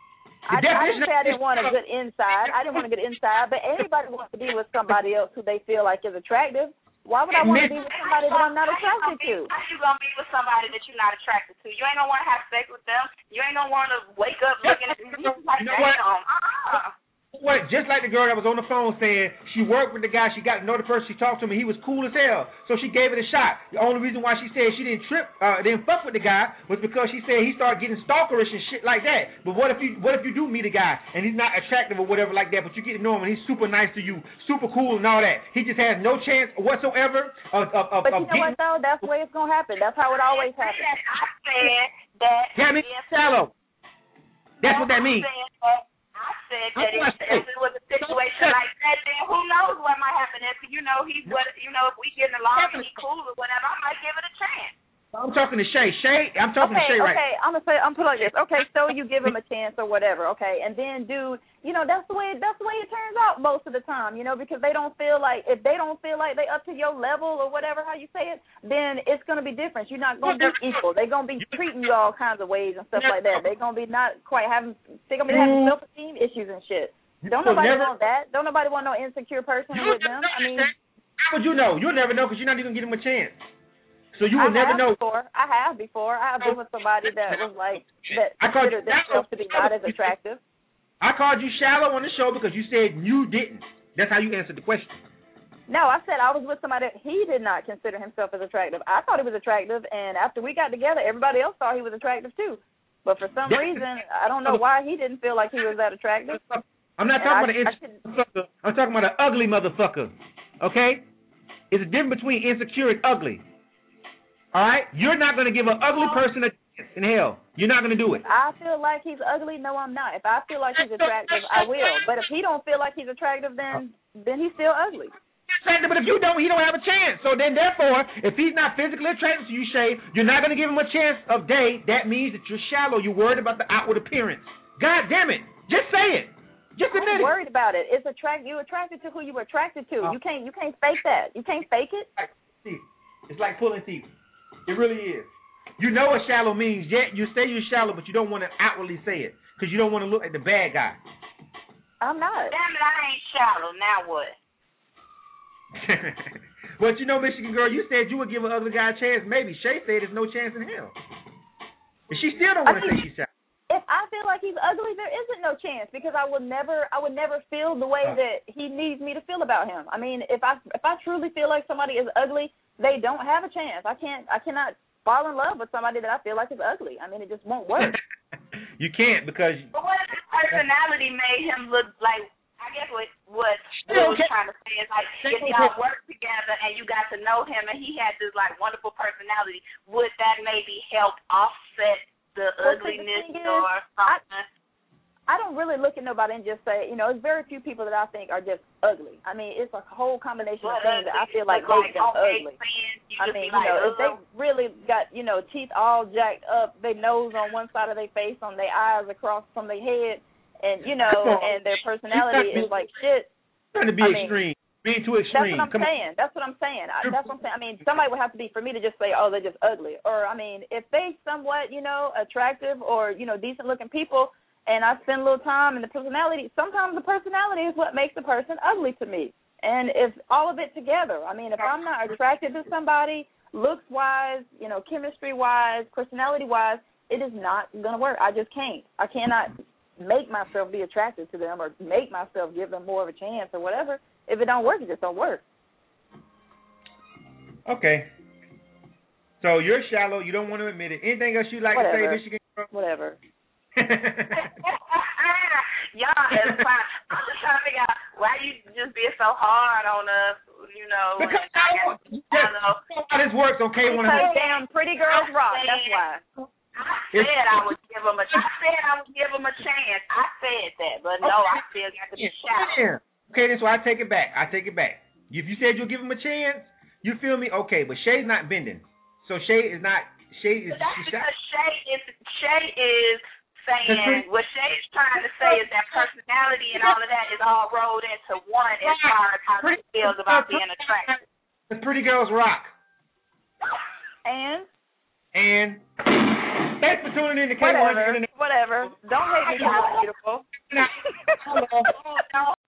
I didn't say I didn't want a good inside. I didn't want a good inside, but anybody wants to be with somebody else who they feel like is attractive. Why would I want to be with somebody that I'm not attracted to? How you gonna be with somebody that you're not attracted to? You ain't gonna want to have sex with them. You ain't gonna want to wake up looking at them like, damn. What? Just like the girl that was on the phone saying she worked with the guy, she got to know the person, she talked to him, and he was cool as hell. So she gave it a shot. The only reason why she said she didn't fuck with the guy was because she said he started getting stalkerish and shit like that. But what if you do meet a guy and he's not attractive or whatever like that, but you get to know him and he's super nice to you, super cool and all that. He just has no chance whatsoever of But you know what though? That's the way it's gonna happen. That's how it always happens. I said that. Damn it, shallow. That's what that means. I said that if it was a situation like that, then who knows what might happen? If if we getting along and he's cool or whatever, I might give it a chance. I'm talking to Shay. I'm talking to Shay right now. Okay, I'm put like this. Okay, so you give him a chance or whatever, okay, and then that's the way it turns out most of the time, because they don't feel like they up to your level or whatever, how you say it, then it's gonna be different. You're not gonna be equal. They're gonna be treating you all kinds of ways and stuff like that. They're gonna be having self-esteem issues and shit. Don't nobody want that. Don't nobody want no insecure person with them. I mean, how would you know? You'll never know because you're not even giving them a chance. So you will never know. I have before. I have been with somebody that was like that considered themselves to be not as attractive. I called you shallow on the show because you said you didn't. That's how you answered the question. No, I said I was with somebody that he did not consider himself as attractive. I thought he was attractive, and after we got together, everybody else thought he was attractive too. But for some reason, I don't know why he didn't feel like he was that attractive. I'm not talking about an insecure motherfucker. I'm talking about an ugly motherfucker. Okay? It's a difference between insecure and ugly. All right? You're not going to give an ugly person a chance in hell. You're not going to do it. I feel like he's ugly. No, I'm not. If I feel like he's attractive, I will. But if he don't feel like he's attractive, then he's still ugly. Attractive, but if you don't, he don't have a chance. So then, therefore, if he's not physically attracted to you, Shay, you're not going to give him a chance of day. That means that you're shallow. You're worried about the outward appearance. God damn it. Just say it. Just admit it. I'm worried about it. It's you attracted to who you were attracted to. You can't fake that. You can't fake it. It's like pulling teeth. It really is. You know what shallow means. Yet you say you're shallow, but you don't want to outwardly say it because you don't want to look like the bad guy. I'm not. Damn it, I ain't shallow. Now what? Well, you know, Michigan girl, you said you would give an ugly guy a chance. Maybe Shay said there's no chance in hell. And she still don't want to say she's shallow. If I feel like he's ugly, there isn't no chance because I would never feel the way that he needs me to feel about him. I mean, if I truly feel like somebody is ugly, they don't have a chance. I cannot fall in love with somebody that I feel like is ugly. I mean, it just won't work. You can't because. But what if his personality made him look like? I guess what Will was trying to say is like if y'all worked together and you got to know him and he had this like wonderful personality, would that maybe help offset the ugliness or something? I don't really look at nobody and just say, it's very few people that I think are just ugly. I mean, it's a whole combination of things that I feel like make them ugly. I mean, if they really got, teeth all jacked up, their nose on one side of their face, on their eyes across from their head, and, and their personality is like shit. Trying to be extreme. Being too extreme. That's what I'm saying. I mean, somebody would have to be for me to just say, oh, they're just ugly. Or, I mean, if they somewhat, attractive or, decent-looking people, and I spend a little time in the personality, sometimes the personality is what makes the person ugly to me. And if all of it together, I mean, if I'm not attracted to somebody, looks-wise, chemistry-wise, personality-wise, it is not going to work. I just can't. I cannot make myself be attracted to them or make myself give them more of a chance or whatever. If it don't work, it just don't work. Okay. So you're shallow. You don't want to admit it. Anything else you'd like to say, Michigan girl? Whatever. Y'all is fine. I'm just trying to figure out why you just being so hard on us, Because how this works, okay? Because damn pretty girls rock. That's why. I said I would give him a chance. I said that, but no, I still got to be shallow. Okay, that's why I take it back. If you said you'll give him a chance, you feel me? Okay, but Shay's not bending. So Shay is not. Shay is. That's because Shay is saying what Shay is trying to say is that personality and all of that is all rolled into one as far as how she feels about being attractive. The pretty girls rock. And thanks for tuning in to Whatever. Don't hate me for being beautiful.